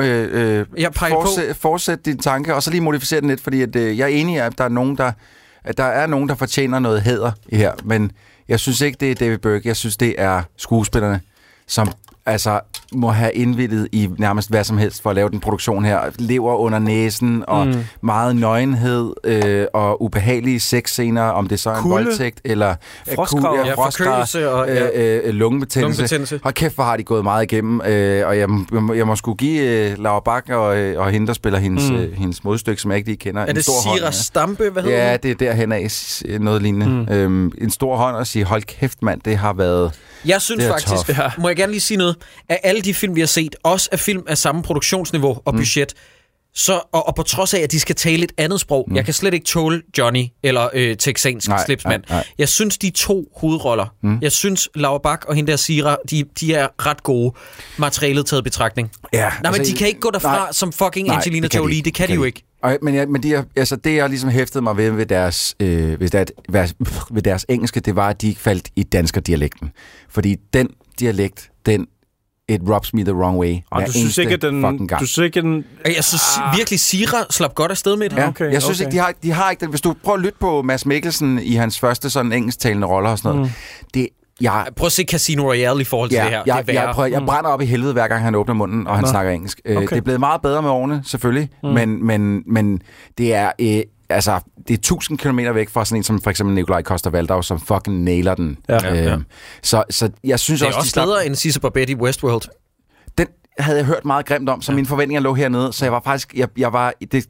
fortsætte din tanke, og så lige modificere den lidt, fordi at, jeg er enig i, at der er nogen, der fortjener noget hæder her, men jeg synes ikke, det er David Burke. Jeg synes, det er skuespillerne, som altså må have indvildet i nærmest hvad som helst for at lave den produktion her. Lever under næsen, og meget nøgenhed, og ubehagelige sexscener, om det så er en voldtægt, eller forkølelse og lungebetændelse. Og kæft, hvor har de gået meget igennem, og jeg må sgu give Laura Bach og hende, der spiller hendes modstykke, som jeg ikke lige kender. Er det Sira Stampe? Hvad hedder det? Ja, det er derhen af noget lignende. En stor hånd og sige, hold kæft mand, det har været... Jeg synes faktisk, må jeg gerne lige sige noget, af alle de film, vi har set, også af film af samme produktionsniveau og budget, og på trods af, at de skal tale et andet sprog, jeg kan slet ikke tåle Johnny eller texansk slipsmand. Jeg synes, de 2 hovedroller, jeg synes, Laura Bach og hende der Sira, de er ret gode, materialet taget betragtning. Ja, men de kan ikke gå derfra som fucking Angelina Jolie, det kan de jo ikke. Men det jeg ligesom hæftede mig ved deres engelske, det var, at de ikke faldt i danskerdialekten. Fordi den dialekt, it rubs me the wrong way. Du synes ikke, at den... Jeg synes virkelig, Sira slap godt afsted med det. Ja, okay, jeg synes ikke, de har ikke den. Hvis du prøver at lytte på Mads Mikkelsen i hans første sådan engelsktalende roller og sådan noget, prøv at se Casino Royale i forhold til det her. Jeg brænder op i helvede, hver gang han åbner munden, og han snakker engelsk. Det er blevet meget bedre med årene, selvfølgelig, men det er... det er 1000 kilometer væk fra sådan en som for eksempel Nikolaj Coster-Waldau, som fucking nailer den. Så jeg synes det er også bedre end Sisse Babette i Westworld. Den havde jeg hørt meget grimt om, så mine forventninger lå hernede, så jeg var faktisk...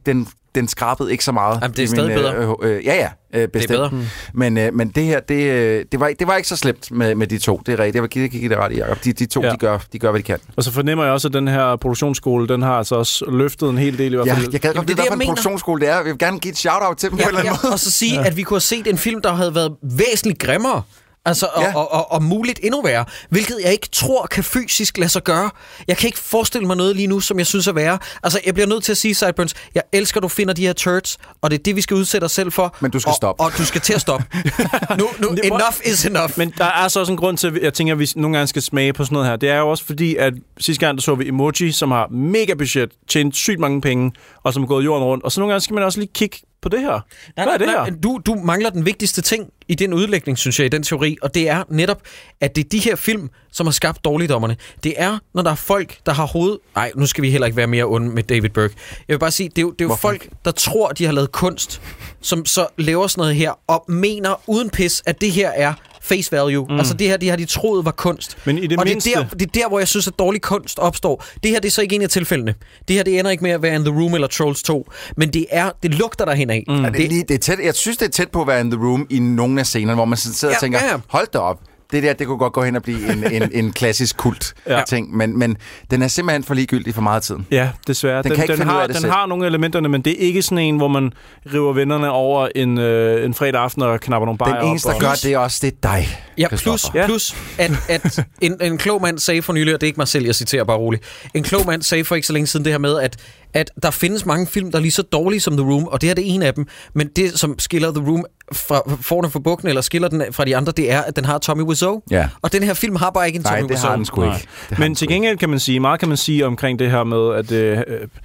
den skrabede ikke så meget. Jamen, det er stadig bedre. Bestemt. Det er bedre. Men det her, det var ikke så slemt med de to. Det er rigtigt. Jeg vil give det ret i, Jacob. De to, de gør, hvad de kan. Og så fornemmer jeg også, at den her produktionsskole, den har altså også løftet en hel del i hvert fald. Ja, jeg gad godt vide, hvad for en produktionsskole det er. Jeg vil gerne give et shout-out til dem på en eller anden måde. Og så sige, at vi kunne have set en film, der havde været væsentligt grimmere. Altså, og muligt endnu værre. Hvilket jeg ikke tror kan fysisk lade sig gøre. Jeg kan ikke forestille mig noget lige nu, som jeg synes er værre. Altså, jeg bliver nødt til at sige, Sideburns, jeg elsker, at du finder de her turds, og det er det, vi skal udsætte os selv for. Men du skal stoppe. Og du skal til at stoppe. nu enough is enough. Men der er så også en grund til, at jeg tænker, at vi nogle gange skal smage på sådan noget her. Det er jo også fordi, at sidste gang, der så vi Emoji, som har mega budget, tjent sygt mange penge, og som er gået jorden rundt. Og så nogle gange skal man også lige kigge på det her. Hvad er det her? Du mangler den vigtigste ting i den udlægning, synes jeg, i den teori, og det er netop, at det er de her film, som har skabt dårligdommerne. Det er, når der er folk, der har hoved... Nej, nu skal vi heller ikke være mere onde med David Burke. Jeg vil bare sige, det er jo folk, der tror, de har lavet kunst, som så laver sådan noget her, og mener uden pis, at det her er face value. Altså det her, de har de troet var kunst. Men i det og mindste... det er der, hvor jeg synes, at dårlig kunst opstår. Det her, det er så ikke en af tilfældene. Det her, det ender ikke med at være In the Room eller Trolls 2. Men det lugter derhen af. Ja, det er tæt. Jeg synes, det er tæt på at være In the Room i nogle af scenerne, hvor man sidder og tænker, hold da op. Det kunne godt gå hen og blive en klassisk kult-ting, men den er simpelthen for ligegyldig for meget af tiden. Ja, desværre. Den har nogle elementerne, men det er ikke sådan en, hvor man river vennerne over en fredag aften og knapper nogle bajer op. Den eneste, der gør det også, det er dig. Ja, plus at en klog mand sagde for nylig, og det er ikke mig selv, jeg citerer bare roligt, en klog mand sagde for ikke så længe siden det her med, at der findes mange film, der er lige så dårlige som The Room, og det her det er en af dem, men det, som skiller The Room fra bukken, eller skiller den fra de andre, det er, at den har Tommy Wiseau. Ja. Og den her film har bare ikke en Tommy Wiseau. Nej, det har den sgu ikke. Men til gengæld kan man sige, meget kan man sige omkring det her med, at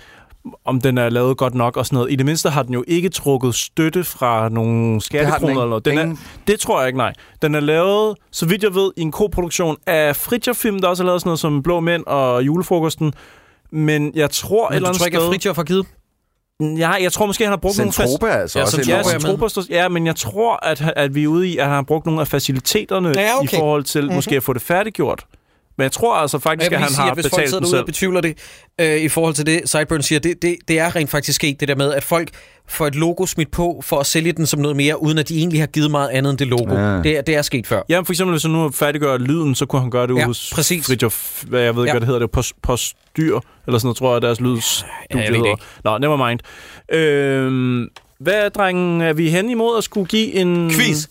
om den er lavet godt nok og sådan noget. I det mindste har den jo ikke trukket støtte fra nogle skattekroner eller noget. Det tror jeg ikke, nej. Den er lavet, så vidt jeg ved, i en koproduktion af Fritjof-film, der også er lavet sådan noget som Blå Mænd og Julefrokosten. Men jeg tror et eller andet sted... ikke, at Fritjof har givet? Ja, jeg tror måske, han har brugt Centropa, nogle... altså. Ja, men jeg tror, at vi er ude i, at han har brugt nogle af faciliteterne i forhold til måske at få det færdiggjort. Men jeg tror altså faktisk, at han har betalt sig. Hvis folk sidder derude og betvivler det, i forhold til det, Sideburn siger, det er rent faktisk sket, det der med, at folk får et logo smidt på, for at sælge den som noget mere, uden at de egentlig har givet meget andet end det logo. Ja. Det er sket før. Ja, for eksempel, hvis han nu færdiggør lyden, så kunne han gøre det hos Fritjof, jeg ved ikke, hvad det hedder, det Postdyr, eller sådan noget, tror jeg, deres lydstudie hedder. Nå, never mind. Hvad, drengen, er vi hen imod at skulle give en... Quiz.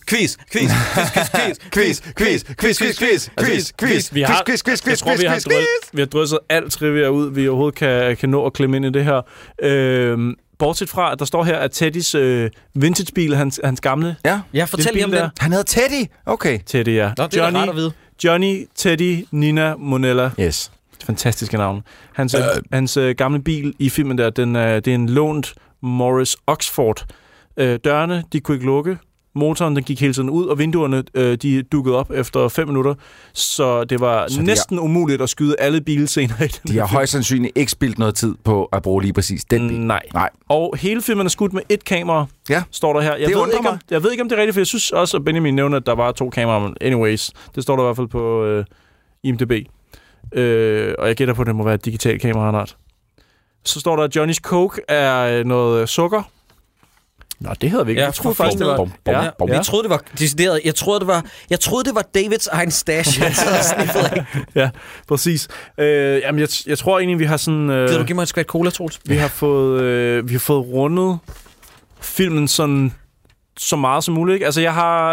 Vi har drysset alt trivia ud, vi overhovedet kan nå at klemme ind i det her. Bortset fra, at der står her, at Teddys vintagebil, hans gamle... Ja, fortæl lige om den. Han hedder Teddy? Okay. Teddy, ja. Nå, det er rart at vide. Johnny, Teddy, Nina, Monella. Yes. Fantastiske navn. Hans gamle bil i filmen der, det er en lånt Morris Oxford. Dørene, de kunne ikke lukke. Motoren, den gik hele tiden ud, og vinduerne, de dukkede op efter 5 minutter. Så det var næsten umuligt at skyde alle bilscener i den. De har højst sandsynligt ikke spildt noget tid på at bruge lige præcis den bil. Nej. Og hele filmen er skudt med 1 kamera, står der her. Jeg ved ikke, om det er rigtigt, for jeg synes også, at Benjamin nævner, at der var 2 kameraer. Men anyways, det står der i hvert fald på IMDb. Og jeg gætter på, at det må være et digitalt kamera. Så står der, at Johnny's Coke er noget sukker. Nå, det hedder vi ikke. Jeg troede faktisk, det var... Jeg troede, det var decideret. Jeg troede, det var Davids egen stash. Ja, præcis. Jamen, jeg tror egentlig, vi har sådan... Gider du give mig et skvat cola, Troels? Vi har fået rundet filmen sådan så meget som muligt, ikke? Altså, jeg har...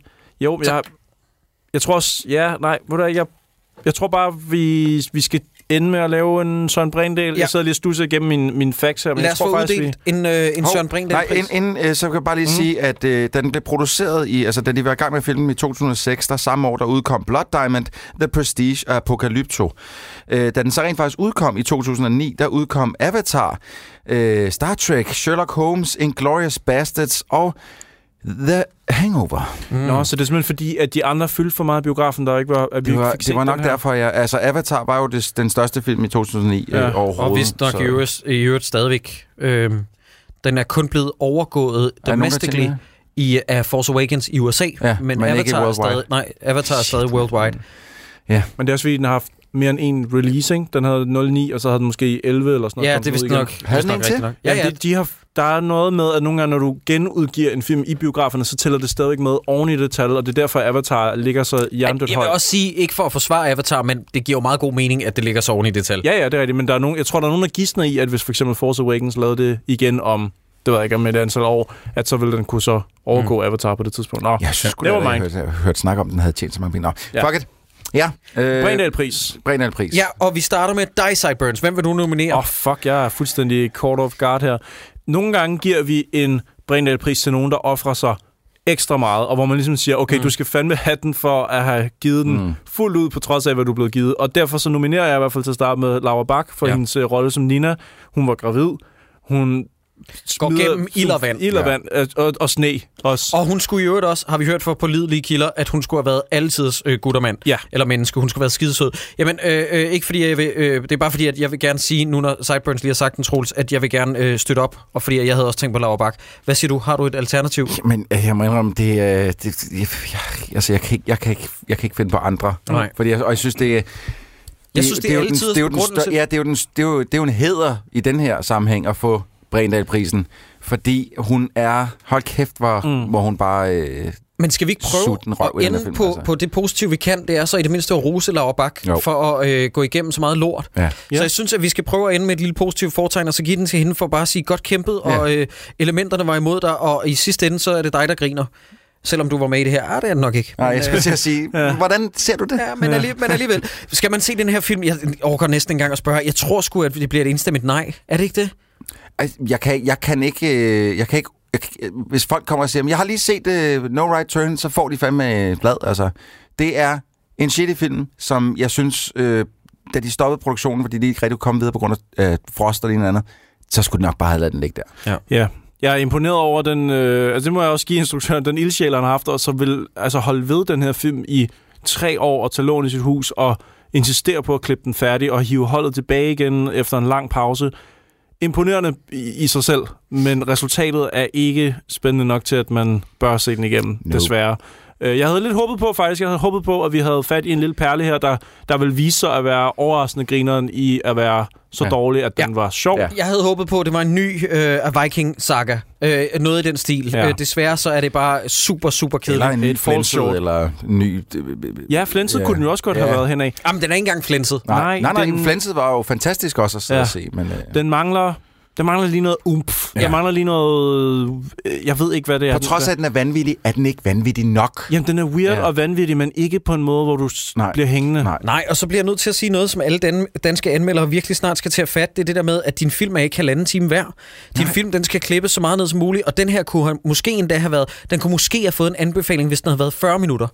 Jeg tror også... Ja, nej, jeg tror bare, vi skal ende med at lave en Søren Brindahl. Ja. Jeg sidder lige og stusser igennem min facts her. Men lad os få uddelt en Søren Brindahl-pris. Inden så kan jeg bare lige sige, at da den blev produceret i... Altså, da de var i gang med filmen i 2006, der samme år, der udkom Blood Diamond, The Prestige og Apocalypto. Da den så rent faktisk udkom i 2009, der udkom Avatar, Star Trek, Sherlock Holmes, Inglourious Basterds og The Hangover. Nå, så det er simpelthen fordi, at de andre fyldte for meget biografen, der ikke var... At det var nok derfor, altså Avatar var jo den største film i 2009 overhovedet. Og vist nok i øvrigt stadigvæk. Den er kun blevet overgået domestically af Force Awakens i USA, men Avatar er stadig worldwide. Ja. Men det er også fordi, den har haft mere end en release, ikke? Den havde 09, og så havde den måske 11 eller sådan noget. Ja, det er vist nok. Havde den en til? Ja. Der er noget med, at nogle gange, når du genudgiver en film i biograferne, så tæller det stadigvæk med oven i det tal, og det er derfor, Avatar ligger så hjernedødt højt. Jeg vil også sige, ikke for at forsvare Avatar, men det giver jo meget god mening, at det ligger så oven i det tal. Ja, det er rigtigt, men der er nogen, jeg tror, der er nogen, der gidsner i, at hvis for eksempel Force Awakens lavede det igen om, det ved jeg ikke, om et antal år, at så ville den kunne så overgå Avatar på det tidspunkt. Nå, jeg synes sgu, jeg hørt snak om, den havde tjent så mange penge. Fuck it. Ja. Brindal-pris. Ja, og vi starter med dig, Sideburns. Hvem vil du nominere? Fuck, jeg er fuldstændig caught off guard her. Nogle gange giver vi en Brindal-pris til nogen, der offrer sig ekstra meget, og hvor man ligesom siger, okay, du skal fandme have den for at have givet den fuldt ud, på trods af, hvad du er blevet givet. Og derfor så nominerer jeg i hvert fald til at starte med Laura Bach for hendes rolle som Nina. Hun var gravid. Hun går gennem ild og vand. Og sne også. Og hun skulle i øvrigt også, har vi hørt fra pålidelige kilder, at hun skulle have været altidens guttermand. Ja. Eller menneske. Hun skulle have været skidesød. Jamen, ikke fordi jeg vil, det er bare fordi, at jeg vil gerne sige, nu når Sideburns lige har sagt den, Troels, at jeg vil gerne støtte op. Og fordi jeg havde også tænkt på Laura Bach. Hvad siger du? Har du et alternativ? Men jeg må indrømme, jeg kan ikke finde på andre. Nej. Fordi jeg synes, det er... Jeg synes, det er altid det er jo en hæder i den her sammenhæng at få Brindal-prisen, fordi hun er... Hold kæft, hvor hun bare... Men skal vi ikke prøve at ende på det positive, vi kan? Det er så i det mindste at rose Laura Bach for at gå igennem så meget lort. Ja. Så jeg synes, at vi skal prøve at ende med et lille positivt foretegn, og så give den til hende for bare at sige godt kæmpet, og elementerne var imod dig, og i sidste ende, så er det dig, der griner. Selvom du var med i det her. Det er det nok ikke. Nej, jeg skulle til at sige, hvordan ser du det? Ja, men alligevel. Skal man se den her film? Jeg overgår næsten en gang at spørge. Jeg tror sgu, at det bliver et enstemmigt nej. Er det ikke det? Jeg kan ikke... Hvis folk kommer og siger, jeg har lige set No Right Turn, så får de fandme et blad. Altså, det er en shitty film, som jeg synes, da de stoppede produktionen, fordi de ikke rigtig kom videre på grund af frost og det ene andet, så skulle de nok bare have ladet den ligge der. Ja. Jeg er imponeret over den, det må jeg også give instruktøren, den ildsjæl, han har haft, og så vil holde ved den her film i 3 år og tage lån i sit hus og insistere på at klippe den færdig og hive holdet tilbage igen efter en lang pause. Imponerende i sig selv, men resultatet er ikke spændende nok til, at man bør se den igennem, desværre. Jeg havde lidt håbet på, faktisk. Jeg havde håbet på, at vi havde fat i en lille perle her, der vil vise sig at være overraskende grineren i at være så dårlig, at den var sjov. Ja. Jeg havde håbet på, at det var en ny Viking-saga. Noget i den stil. Ja. Desværre så er det bare super, super kedeligt. Eller en ny flænset, eller ny... Ja, flænset kunne den jo også godt have været henad. Jamen, den er ikke engang flænset. Nej, flænset var jo fantastisk også at sidde og se. Men, den mangler lige noget umf. Ja. Der mangler lige noget... Jeg ved ikke, hvad det er. På trods af, at den er vanvittig, er den ikke vanvittig nok. Jamen, den er weird og vanvittig, men ikke på en måde, hvor du bliver hængende. Nej, og så bliver jeg nødt til at sige noget, som alle danske anmeldere virkelig snart skal til at fatte. Det er det der med, at din film er ikke 1,5 time hver. Din film, den skal klippes så meget ned som muligt, og den her kunne måske endda have været... Den kunne måske have fået en anbefaling, hvis den havde været 40 minutter.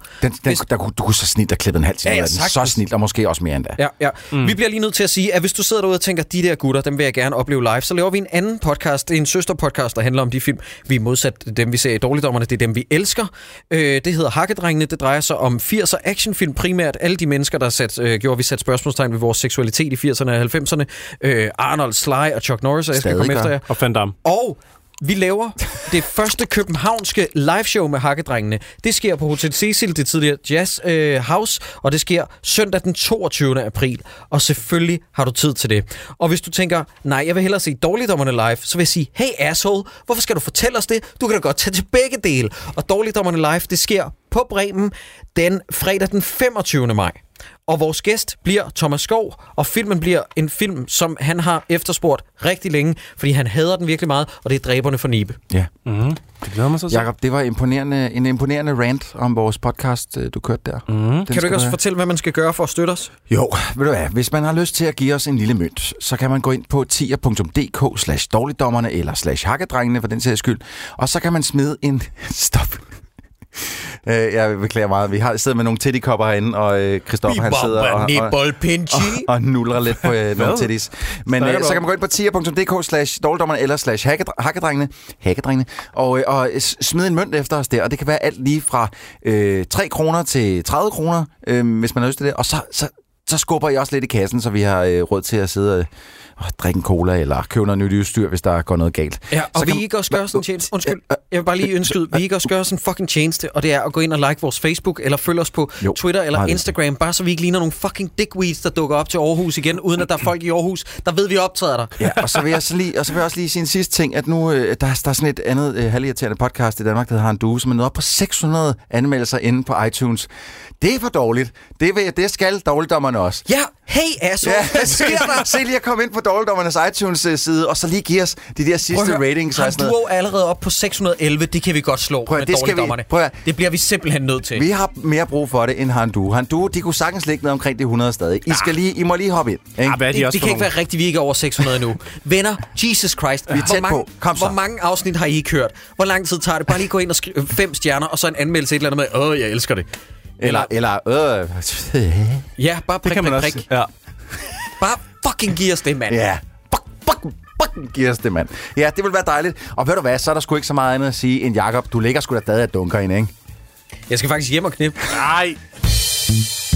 Du kunne så snilt have klippet en halv time. Ja, så snilt, og måske også mere end da. Ja. Vi bliver lige nødt til at sige, at hvis du sidder derude og tænker, de der gutter, dem vil jeg gerne opleve live, så laver vi en anden podcast. Det er en søsterpodcast, der handler om de film, vi er modsat dem, vi ser i Dårligdommerne. Det er dem, vi elsker. Det hedder Hakkedrengene. Det drejer sig om 80'er actionfilm primært. Alle de mennesker, der gjorde, vi satte spørgsmålstegn ved vores seksualitet i 80'erne og 90'erne. Arnold, Sly og Chuck Norris, og jeg skal komme efter jer. Og Van Damme. Og vi laver det første københavnske liveshow med Hakkedrengene. Det sker på Hotel Cecil, det tidligere Jazz House, og det sker søndag den 22. april. Og selvfølgelig har du tid til det. Og hvis du tænker, nej, jeg vil hellere se Dårligdommerne live, så vil jeg sige, hey asshole, hvorfor skal du fortælle os det? Du kan da godt tage til begge dele. Og Dårligdommerne live, det sker på Bremen den fredag den 25. maj. Og vores gæst bliver Thomas Skov, og filmen bliver en film, som han har efterspurgt rigtig længe, fordi han hader den virkelig meget, og det er Dræberne for Nibe. Ja. Mm-hmm. Det glæder mig så. Jakob, det var en imponerende rant om vores podcast, du kørte der. Mm-hmm. Kan du ikke også fortælle, hvad man skal gøre for at støtte os? Jo, ved du hvad, hvis man har lyst til at give os en lille mønt, så kan man gå ind på tier.dk/dårligdommerne eller /hakkedrengene for den sags skyld, og så kan man smide en... Stop. Jeg beklager meget. Vi har siddet med nogle tittikopper herinde, og Christoffer han sidder og nuller lidt på nogle titties. Men så kan man gå ind på tier.dk/dårligdommerne eller /hakkedrengene og smide en mønt efter os der. Og det kan være alt lige fra 3 kroner til 30 kroner, hvis man har lyst til det. Og så skubber I også lidt i kassen, så vi har råd til at sidde drikke en cola, eller købe noget nyt udstyr, hvis der går noget galt. Ja, og vi ikke også gøre sådan en tjeneste. Undskyld, jeg vil bare lige indskyde. Vi ikke også gøre sådan en fucking tjeneste, og det er at gå ind og like vores Facebook, eller følge os på Twitter eller Instagram, bare så vi ikke ligner nogle fucking dickweeds, der dukker op til Aarhus igen, uden at der er folk i Aarhus, der ved, vi optræder der. Ja, og så vil jeg også lige sige en sidste ting, at nu der er sådan et andet halvirriterende podcast i Danmark, der hedder Han Du, som er nået op på 600 anmeldelser inde på iTunes. Det er for dårligt. Det skal dårligdommerne også. Ja, hey asshole, hvad sker der? Se lige at komme ind på dårligdommernes iTunes-side, og så lige give os de der sidste ratings. Han Du er allerede op på 611, det kan vi godt slå med dårligdommerne. Det bliver vi simpelthen nødt til. Vi har mere brug for det end Han Du. Han Du, de kunne sagtens ligge ned omkring de 100 stadig. I må lige hoppe ind. Ikke? Det kan ikke være rigtigt, vi ikke er over 600 nu. Venner, Jesus Christ. Vi er tæt på. Kom så. Hvor mange afsnit har I ikke hørt? Hvor lang tid tager det? Bare lige gå ind og skrive 5 stjerner, og så en anmeldelse et eller andet med, jeg elsker det. Ja, bare prik. Ja. Bare fucking giv os det, mand. Ja, fucking giv os det, mand. Ja, det vil være dejligt. Og ved du hvad, så er der sgu ikke så meget andet at sige end Jakob. Du ligger sgu da stadig af dunker ind, ikke? Jeg skal faktisk hjem og knippe. Nej.